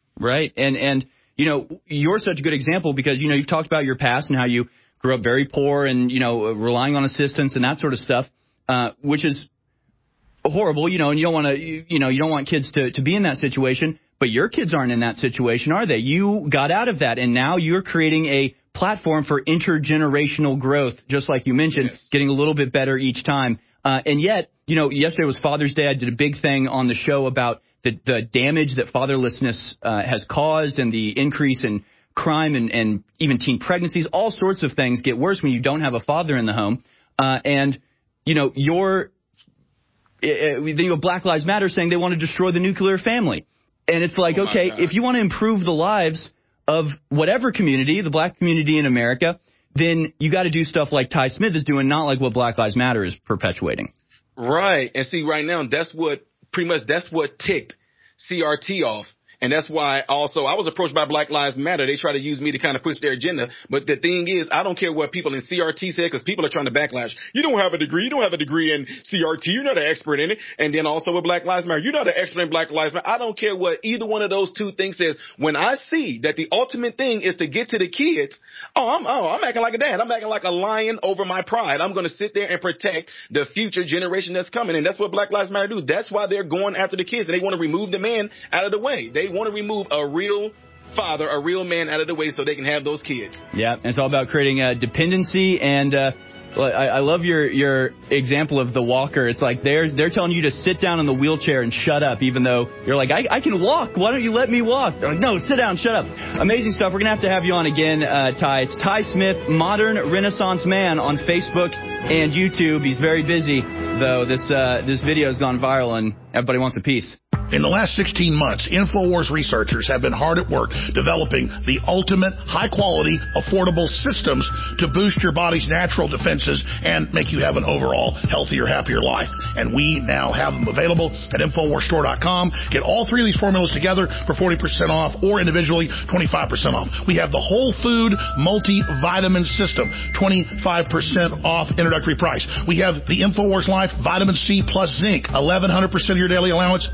And you're such a good example because, you've talked about your past and how you grew up very poor and, relying on assistance and that sort of stuff, which is horrible, and you don't want to, you don't want kids to be in that situation. But your kids aren't in that situation, are they? You got out of that, and now you're creating a platform for intergenerational growth, just like you mentioned, getting a little bit better each time. And yet, yesterday was Father's Day. I did a big thing on the show about the damage that fatherlessness has caused and the increase in crime and even teen pregnancies. All sorts of things get worse when you don't have a father in the home. Black Lives Matter saying they want to destroy the nuclear family. And it's like, okay, if you want to improve the lives of whatever community, the black community in America, then you got to do stuff like Ty Smith is doing, not like what Black Lives Matter is perpetuating. Right. And see, right now, that's what ticked CRT off. And that's why also I was approached by Black Lives Matter. They try to use me to kind of push their agenda. But the thing is, I don't care what people in CRT say because people are trying to backlash. You don't have a degree. You don't have a degree in CRT. You're not an expert in it. And then also with Black Lives Matter, you're not an expert in Black Lives Matter. I don't care what either one of those two things says. When I see that the ultimate thing is to get to the kids, I'm acting like a dad. I'm acting like a lion over my pride. I'm going to sit there and protect the future generation that's coming. And that's what Black Lives Matter do. That's why they're going after the kids. And they want to remove the man out of the way. They want to remove a real father, a real man out of the way so they can have those kids. Yeah, it's all about creating a dependency. And I love your example of the walker. It's like they're telling you to sit down in the wheelchair and shut up, even though you're like, I can walk. Why don't you let me walk? They're like, no, sit down, shut up. Amazing stuff. We're going to have you on again, Ty. It's Ty Smith, Modern Renaissance Man on Facebook and YouTube. He's very busy, though. This video has gone viral and everybody wants a piece. In the last 16 months, InfoWars researchers have been hard at work developing the ultimate, high-quality, affordable systems to boost your body's natural defenses and make you have an overall healthier, happier life. And we now have them available at InfoWarsStore.com. Get all three of these formulas together for 40% off or individually 25% off. We have the Whole Food Multivitamin System, 25% off introductory price. We have the InfoWars Life Vitamin C plus Zinc, 1,100% of your daily allowance, just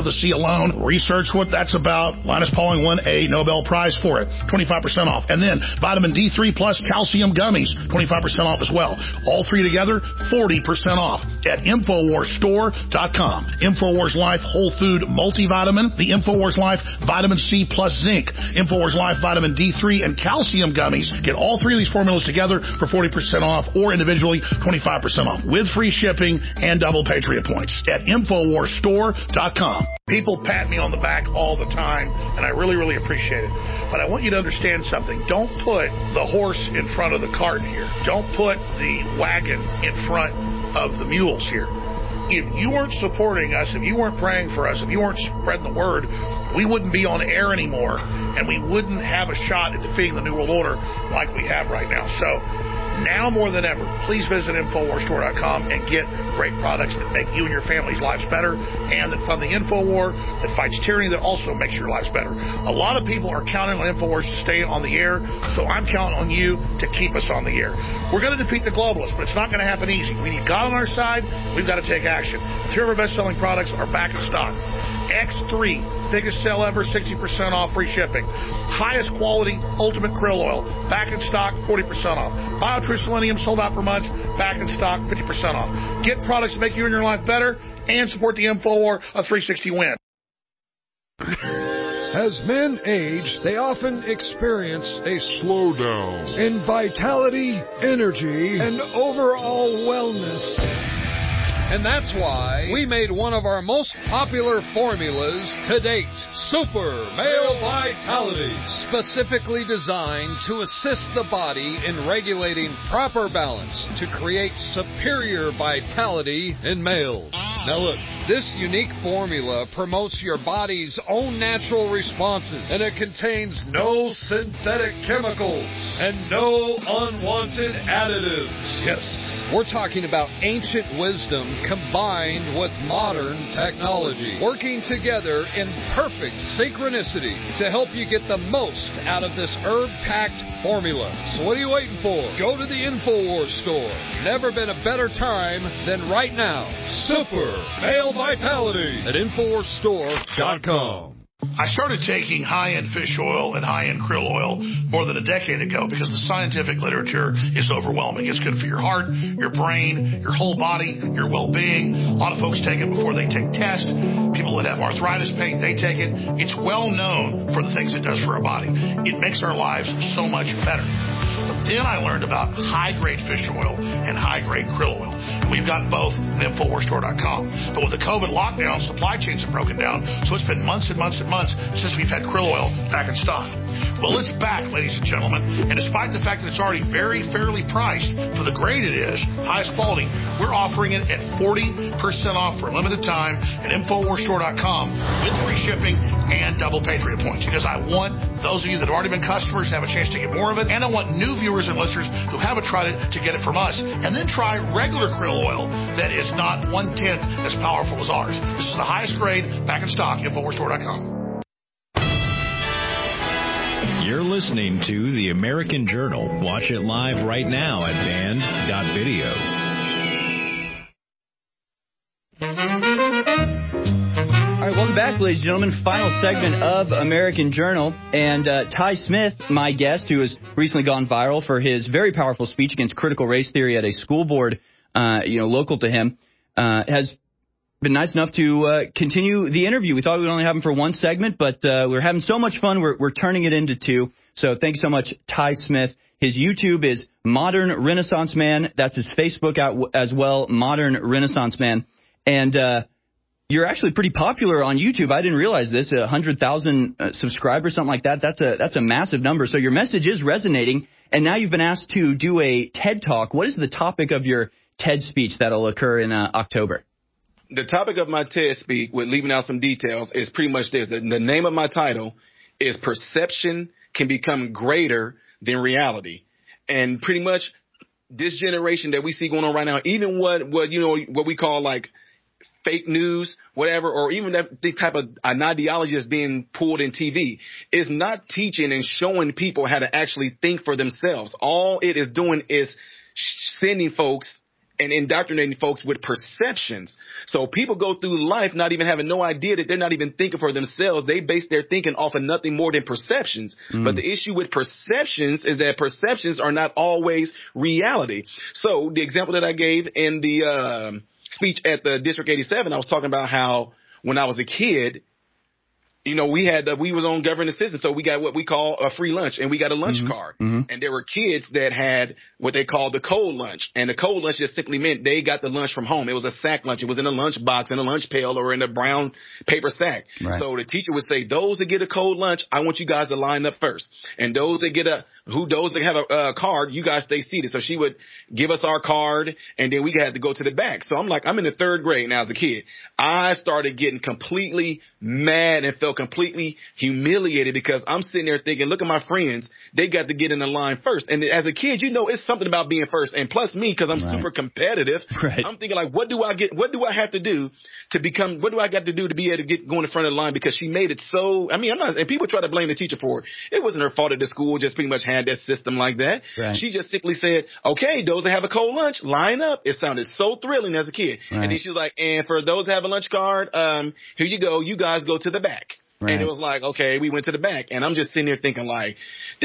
the C alone. Research what that's about. Linus Pauling won a Nobel Prize for it. 25% off. And then vitamin D3 plus calcium gummies. 25% off as well. All three together, 40% off at InfoWarsStore.com. InfoWars Life Whole Food Multivitamin. The InfoWars Life Vitamin C plus Zinc. InfoWars Life Vitamin D3 and calcium gummies. Get all three of these formulas together for 40% off or individually 25% off with free shipping and double Patriot points at InfoWarsStore.com. People pat me on the back all the time, and I really, really appreciate it. But I want you to understand something. Don't put the horse in front of the cart here. Don't put the wagon in front of the mules here. If you weren't supporting us, if you weren't praying for us, if you weren't spreading the word, we wouldn't be on air anymore, and we wouldn't have a shot at defeating the New World Order like we have right now. So now more than ever, please visit InfoWarsStore.com and get great products that make you and your family's lives better and that fund the InfoWar, that fights tyranny, that also makes your lives better. A lot of people are counting on InfoWars to stay on the air, so I'm counting on you to keep us on the air. We're going to defeat the globalists, but it's not going to happen easy. We need God on our side. We've got to take action. 3 of our best-selling products are back in stock. X3, biggest sale ever, 60% off, free shipping. Highest quality, ultimate krill oil, back in stock, 40% off. BioTrue Selenium, sold out for months, back in stock, 50% off. Get products that make you and your life better and support the InfoWar, a 360 win. As men age, they often experience a slowdown in vitality, energy, and overall wellness. And that's why we made one of our most popular formulas to date, Super Male Vitality, specifically designed to assist the body in regulating proper balance to create superior vitality in males. Now look, this unique formula promotes your body's own natural responses, and it contains no synthetic chemicals and no unwanted additives. Yes, we're talking about ancient wisdom combined with modern technology, working together in perfect synchronicity to help you get the most out of this herb-packed formula. So what are you waiting for? Go to the InfoWars store. Never been a better time than right now. Super Male Vitality at InfoWarsStore.com. I started taking high-end fish oil and high-end krill oil more than a decade ago because the scientific literature is overwhelming. It's good for your heart, your brain, your whole body, your well-being. A lot of folks take it before they take tests. People that have arthritis pain, they take it. It's well known for the things it does for our body. It makes our lives so much better. But then I learned about high-grade fish oil and high-grade krill oil. We've got both at InfoWarsStore.com. But with the COVID lockdown, supply chains have broken down, so it's been months and months and months since we've had krill oil back in stock. Well, it's back, ladies and gentlemen, and despite the fact that it's already very fairly priced for the grade it is, highest quality, we're offering it at 40% off for a limited time at InfoWarsStore.com with free shipping and double Patriot points, because I want those of you that have already been customers to have a chance to get more of it, and I want new viewers and listeners who haven't tried it to get it from us, and then try regular krill oil that is not 1/10 as powerful as ours. This is the highest grade, back in stock, InfoWarsStore.com. You're listening to The American Journal. Watch it live right now at band.video. All right, welcome back, ladies and gentlemen. Final segment of American Journal. And Ty Smith, my guest, who has recently gone viral for his very powerful speech against critical race theory at a school board, local to him, has been nice enough to continue the interview. We thought we'd only have him for one segment, but we're having so much fun, we're turning it into two. So thank you so much, Ty Smith. His YouTube is Modern Renaissance Man. That's his Facebook as well, Modern Renaissance Man. And you're actually pretty popular on YouTube. I didn't realize this. 100,000 subscribers, something like that. That's a massive number. So your message is resonating. And now you've been asked to do a TED Talk. What is the topic of your TED speech that'll occur in October? The topic of my TED speak, with leaving out some details, is pretty much this. The name of my title is Perception Can Become Greater Than Reality. And pretty much this generation that we see going on right now, even what we call like fake news, whatever, or even the type of an ideology that's being pulled in TV, is not teaching and showing people how to actually think for themselves. All it is doing is sending folks and indoctrinating folks with perceptions. So people go through life not even having no idea that they're not even thinking for themselves. They base their thinking off of nothing more than perceptions. But the issue with perceptions is that perceptions are not always reality. So the example that I gave in the speech at the District 87, I was talking about how when I was a kid, we was on government assistance, so we got what we call a free lunch, and we got a lunch card. And there were kids that had what they called the cold lunch, and the cold lunch just simply meant they got the lunch from home. It was a sack lunch. It was in a lunch box, in a lunch pail, or in a brown paper sack. Right. So the teacher would say, those that get a cold lunch, I want you guys to line up first. And those that have a card, you guys stay seated. So she would give us our card, and then we had to go to the back. So I'm in the 3rd grade now as a kid. I started getting completely mad and felt completely humiliated because I'm sitting there thinking, look at my friends. They got to get in the line first. And as a kid, it's something about being first. And plus me, because I'm super competitive, I'm thinking like, what do I have to do to become, what do I got to do to be able to go in the front of the line? Because she made it so, and people try to blame the teacher for it. It wasn't her fault that the school just pretty much had that system like that. Right. She just simply said, okay, those that have a cold lunch, line up. It sounded so thrilling as a kid. Right. And then she was like, and for those that have a lunch card, here you go. You guys go to the back. Right. And it was like, okay, we went to the back. And I'm just sitting there thinking like,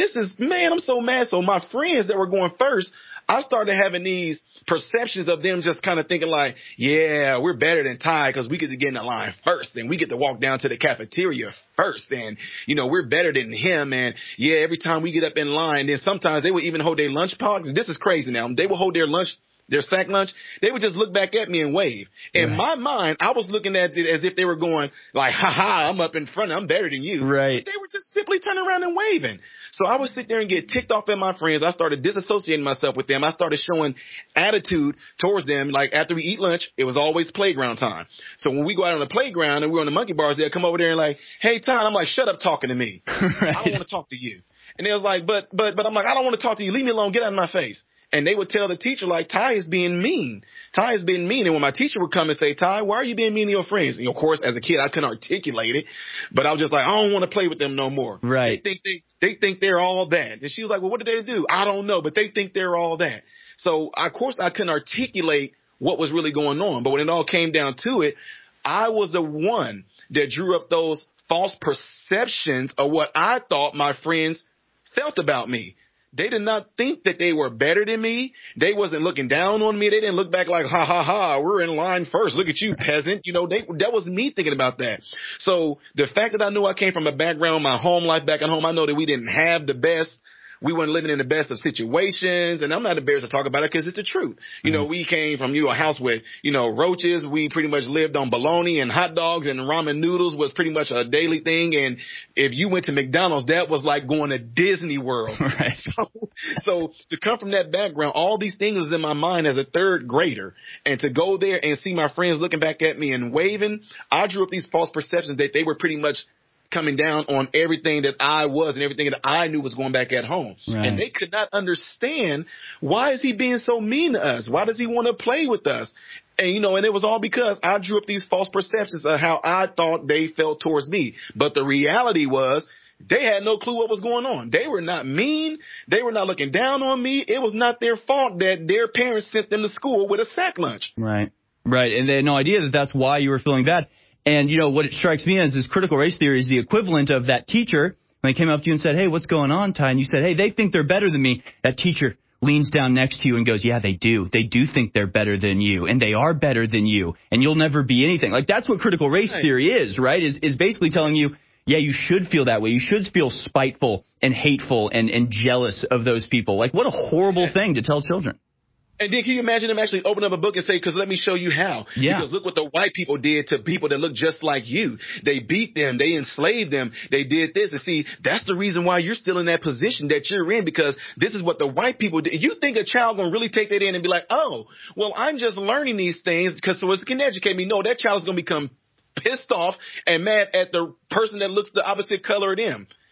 I'm so mad. So my friends that were going first, I started having these perceptions of them just kind of thinking like, yeah, we're better than Ty because we get to get in the line first and we get to walk down to the cafeteria first. And, we're better than him. And yeah, every time we get up in line, then sometimes they would even hold their lunch box. This is crazy now. They would hold their sack lunch, they would just look back at me and wave. In my mind, I was looking at it as if they were going like, ha, I'm up in front, I'm better than you. Right. But they were just simply turning around and waving. So I would sit there and get ticked off at my friends. I started disassociating myself with them. I started showing attitude towards them. Like after we eat lunch, it was always playground time. So when we go out on the playground and we're on the monkey bars, they'll come over there and like, hey, Ty, I'm like, shut up talking to me. Right. I don't want to talk to you. And they was like, but I'm like, I don't want to talk to you. Leave me alone. Get out of my face. And they would tell the teacher, like, Ty is being mean. Ty is being mean. And when my teacher would come and say, Ty, why are you being mean to your friends? And of course, as a kid, I couldn't articulate it. But I was just like, I don't want to play with them no more. Right. They think they're all that. And she was like, well, what did they do? I don't know. But they think they're all that. So, of course, I couldn't articulate what was really going on. But when it all came down to it, I was the one that drew up those false perceptions of what I thought my friends felt about me. They did not think that they were better than me. They wasn't looking down on me. They didn't look back like, ha, ha, ha, we're in line first. Look at you, peasant. That was me thinking about that. So the fact that I knew I came from a background, my home life back at home, I know that we didn't have the best. We weren't living in the best of situations, and I'm not embarrassed to talk about it because it's the truth. We came from a house with, roaches. We pretty much lived on bologna and hot dogs, and ramen noodles was pretty much a daily thing. And if you went to McDonald's, that was like going to Disney World. Right. So to come from that background, all these things was in my mind as a 3rd grader, and to go there and see my friends looking back at me and waving, I drew up these false perceptions that they were pretty much coming down on everything that I was and everything that I knew was going back at home. Right. And they could not understand, why is he being so mean to us? Why does he want to play with us? And, and it was all because I drew up these false perceptions of how I thought they felt towards me. But the reality was they had no clue what was going on. They were not mean. They were not looking down on me. It was not their fault that their parents sent them to school with a sack lunch. Right. Right. And they had no idea that that's why you were feeling bad. And, what it strikes me as is critical race theory is the equivalent of that teacher when they came up to you and said, hey, what's going on, Ty? And you said, hey, they think they're better than me. That teacher leans down next to you and goes, yeah, they do. They do think they're better than you, and they are better than you, and you'll never be anything. Like, that's what critical race theory is, right? Is basically telling you, yeah, you should feel that way. You should feel spiteful and hateful and jealous of those people. Like, what a horrible thing to tell children. And then can you imagine them actually open up a book and say, because let me show you how. Yeah. Because look what the white people did to people that look just like you. They beat them. They enslaved them. They did this. And see, that's the reason why you're still in that position that you're in, because this is what the white people did. You think a child going to really take that in and be like, oh, well, I'm just learning these things because so it can educate me. No, that child is going to become pissed off and mad at the person that looks the opposite color of them.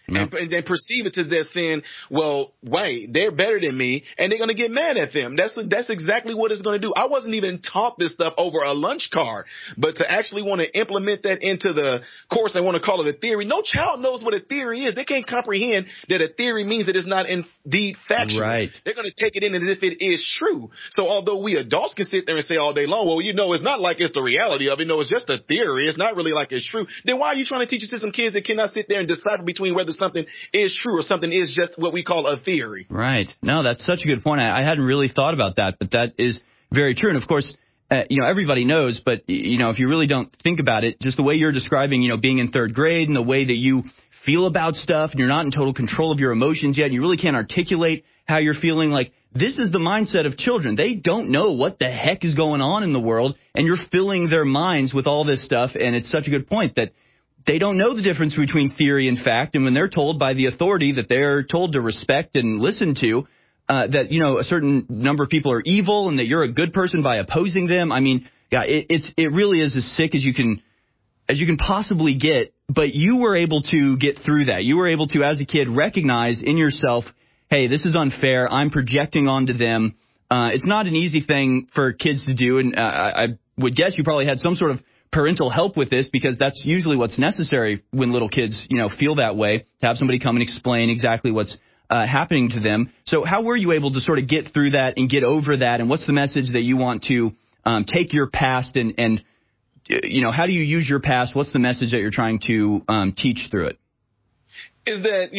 and perceive it as they're saying, well, wait, they're better than me, and they're going to get mad at them. That's exactly what it's going to do. I wasn't even taught this stuff over a lunch card, but to actually want to implement that into the course and want to call it a theory, no child knows what a theory is. They can't comprehend that a theory means that it's not indeed factual. Right. They're going to take it in as if it is true. So although we adults can sit there and say all day long, well, it's not like it's the reality of it. No, it's just a theory. It's not really like it's true. Then why are you trying to teach it to some kids that cannot sit there and decipher between whether something is true or something is just what we call a theory? Right. No, that's such a good point. I hadn't really thought about that, but that is very true. And of course, everybody knows, but if you really don't think about it, just the way you're describing, being in third grade and the way that you feel about stuff and you're not in total control of your emotions yet, and you really can't articulate how you're feeling, like, this is the mindset of children. They don't know what the heck is going on in the world, and you're filling their minds with all this stuff, and it's such a good point that they don't know the difference between theory and fact, and when they're told by the authority that they're told to respect and listen to, that, a certain number of people are evil and that you're a good person by opposing them, I mean, yeah, it really is as sick as you can possibly get, but you were able to get through that. You were able to, as a kid, recognize in yourself, hey, this is unfair. I'm projecting onto them. It's not an easy thing for kids to do, and I would guess you probably had some sort of parental help with this, because that's usually what's necessary when little kids, feel that way, to have somebody come and explain exactly what's happening to them. So how were you able to sort of get through that and get over that, and what's the message that you want to take your past and how do you use your past? What's the message that you're trying to teach through it? Is that,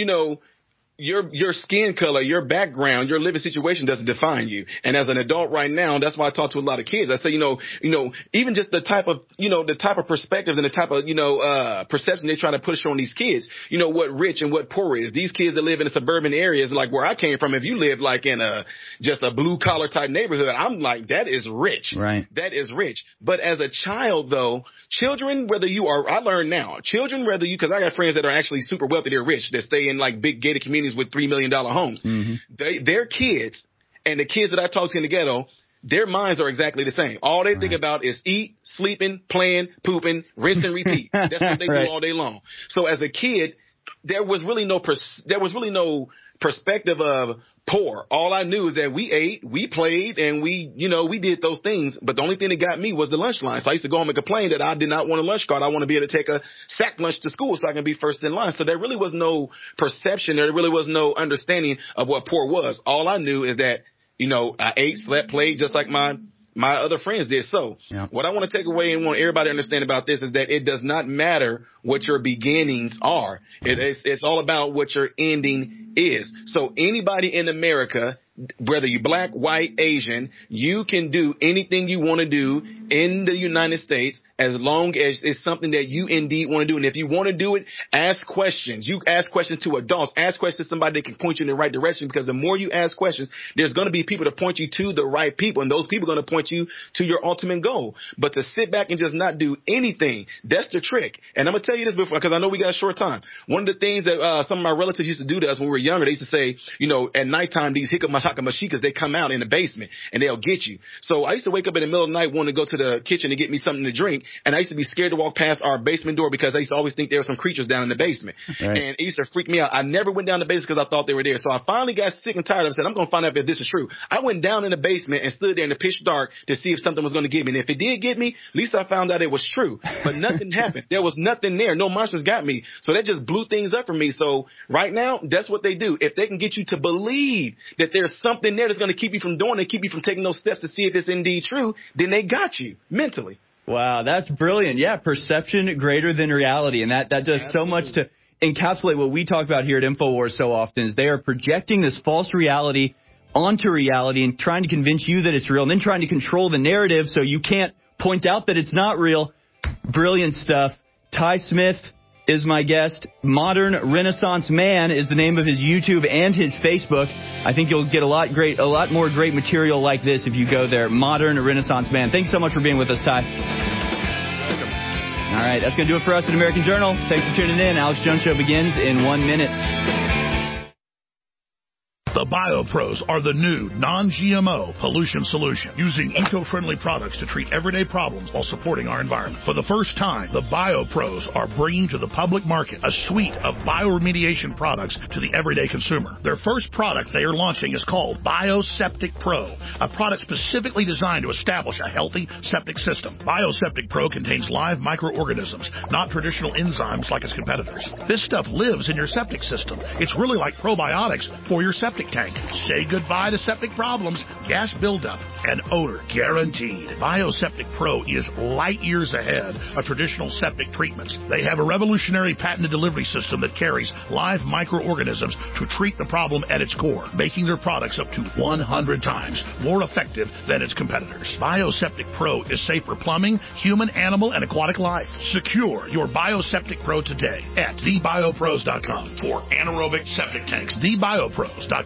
your skin color, your background, your living situation doesn't define you. And as an adult right now, that's why I talk to a lot of kids. I say, even just the type of perspectives and the type of, perception they try to push on these kids, what rich and what poor is. These kids that live in the suburban areas, like where I came from, if you live like in just a blue collar type neighborhood, I'm like, that is rich. Right. That is rich. But as a child, though, children, I learn now, because I got friends that are actually super wealthy, they're rich, that stay in like big gated communities with $3 million homes. Mm-hmm. Their kids and the kids that I talk to in the ghetto, their minds are exactly the same. All they think about is eat, sleeping, playing, pooping, rinse and repeat. That's what they do all day long. So as a kid, there was really no perspective of poor. All I knew is that we ate, we played, and we did those things. But the only thing that got me was the lunch line. So I used to go home and complain that I did not want a lunch card. I want to be able to take a sack lunch to school so I can be first in line. So there really was no perception. There really was no understanding of what poor was. All I knew is that, I ate, slept, played, just like my other friends did. So what I want to take away and want everybody to understand about this is that it does not matter what your beginnings are. It's all about what your ending is. So anybody in America, whether you're black, white, Asian, you can do anything you want to do in the United States as long as it's something that you indeed want to do. And if you want to do it, ask questions. You ask questions to adults. Ask questions to somebody that can point you in the right direction, because the more you ask questions, there's going to be people to point you to the right people, and those people are going to point you to your ultimate goal. But to sit back and just not do anything, that's the trick. And I'm going to tell you this before, because I know we got a short time. One of the things that some of my relatives used to do to us when we were younger, they used to say, at nighttime, these hikamashikas, they come out in the basement and they'll get you. So I used to wake up in the middle of the night wanting to go to the kitchen to get me something to drink, and I used to be scared to walk past our basement door because I used to always think there were some creatures down in the basement. Right. And it used to freak me out. I never went down the basement because I thought they were there. So I finally got sick and tired of it and said, I'm going to find out if this is true. I went down in the basement and stood there in the pitch dark to see if something was going to get me. And if it did get me, at least I found out it was true. But nothing happened. There was nothing there. No monsters got me. So that just blew things up for me. So right now, that's what they do. If they can get you to believe that there's something there that's going to keep you from doing it, keep you from taking those steps to see if it's indeed true, then they got you mentally. Wow, that's brilliant. Yeah, perception greater than reality. And that does so much to encapsulate what we talk about here at InfoWars so often, is they are projecting this false reality onto reality and trying to convince you that it's real, and then trying to control the narrative so you can't point out that it's not real. Brilliant stuff. Ty Smith is my guest. Modern Renaissance Man is the name of his YouTube and his Facebook. I think you'll get a lot more great material like this if you go there. Modern Renaissance Man. Thanks so much for being with us, Ty. Welcome. All right, that's going to do it for us at American Journal. Thanks for tuning in. Alex Jones Show begins in 1 minute. The BioPros are the new non-GMO pollution solution, using eco-friendly products to treat everyday problems while supporting our environment. For the first time, the BioPros are bringing to the public market a suite of bioremediation products to the everyday consumer. Their first product they are launching is called BioSeptic Pro, a product specifically designed to establish a healthy septic system. BioSeptic Pro contains live microorganisms, not traditional enzymes like its competitors. This stuff lives in your septic system. It's really like probiotics for your septic tank. Say goodbye to septic problems, gas buildup, and odor guaranteed. BioSeptic Pro is light years ahead of traditional septic treatments. They have a revolutionary patented delivery system that carries live microorganisms to treat the problem at its core, making their products up to 100 times more effective than its competitors. BioSeptic Pro is safe for plumbing, human, animal, and aquatic life. Secure your BioSeptic Pro today at thebiopros.com for anaerobic septic tanks. Thebiopros.com.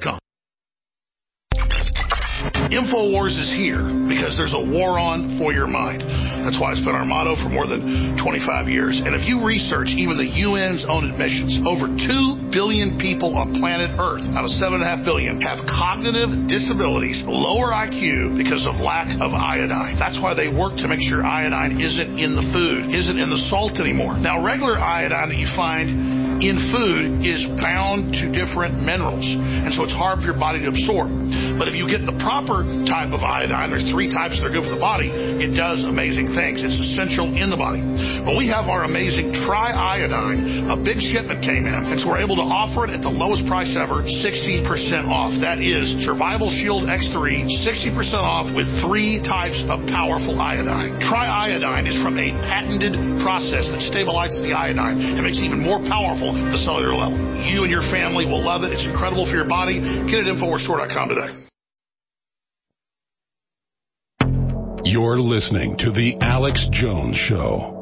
InfoWars is here because there's a war on for your mind. That's why it's been our motto for more than 25 years. And if you research even the UN's own admissions, over 2 billion people on planet Earth out of 7.5 billion have cognitive disabilities, lower IQ because of lack of iodine. That's why they work to make sure iodine isn't in the food, isn't in the salt anymore. Now, regular iodine that you find in food is bound to different minerals, and so it's hard for your body to absorb. But if you get the proper type of iodine, there's 3 types that are good for the body, it does amazing things. It's essential in the body. But we have our amazing Tri-Iodine. A big shipment came in, and so we're able to offer it at the lowest price ever, 60% off. That is Survival Shield X3, 60% off with 3 types of powerful iodine. Tri-Iodine is from a patented process that stabilizes the iodine and makes it even more powerful at the cellular level. You and your family will love it. It's incredible for your body. Get it at InfoWarsStore.com today. You're listening to The Alex Jones Show.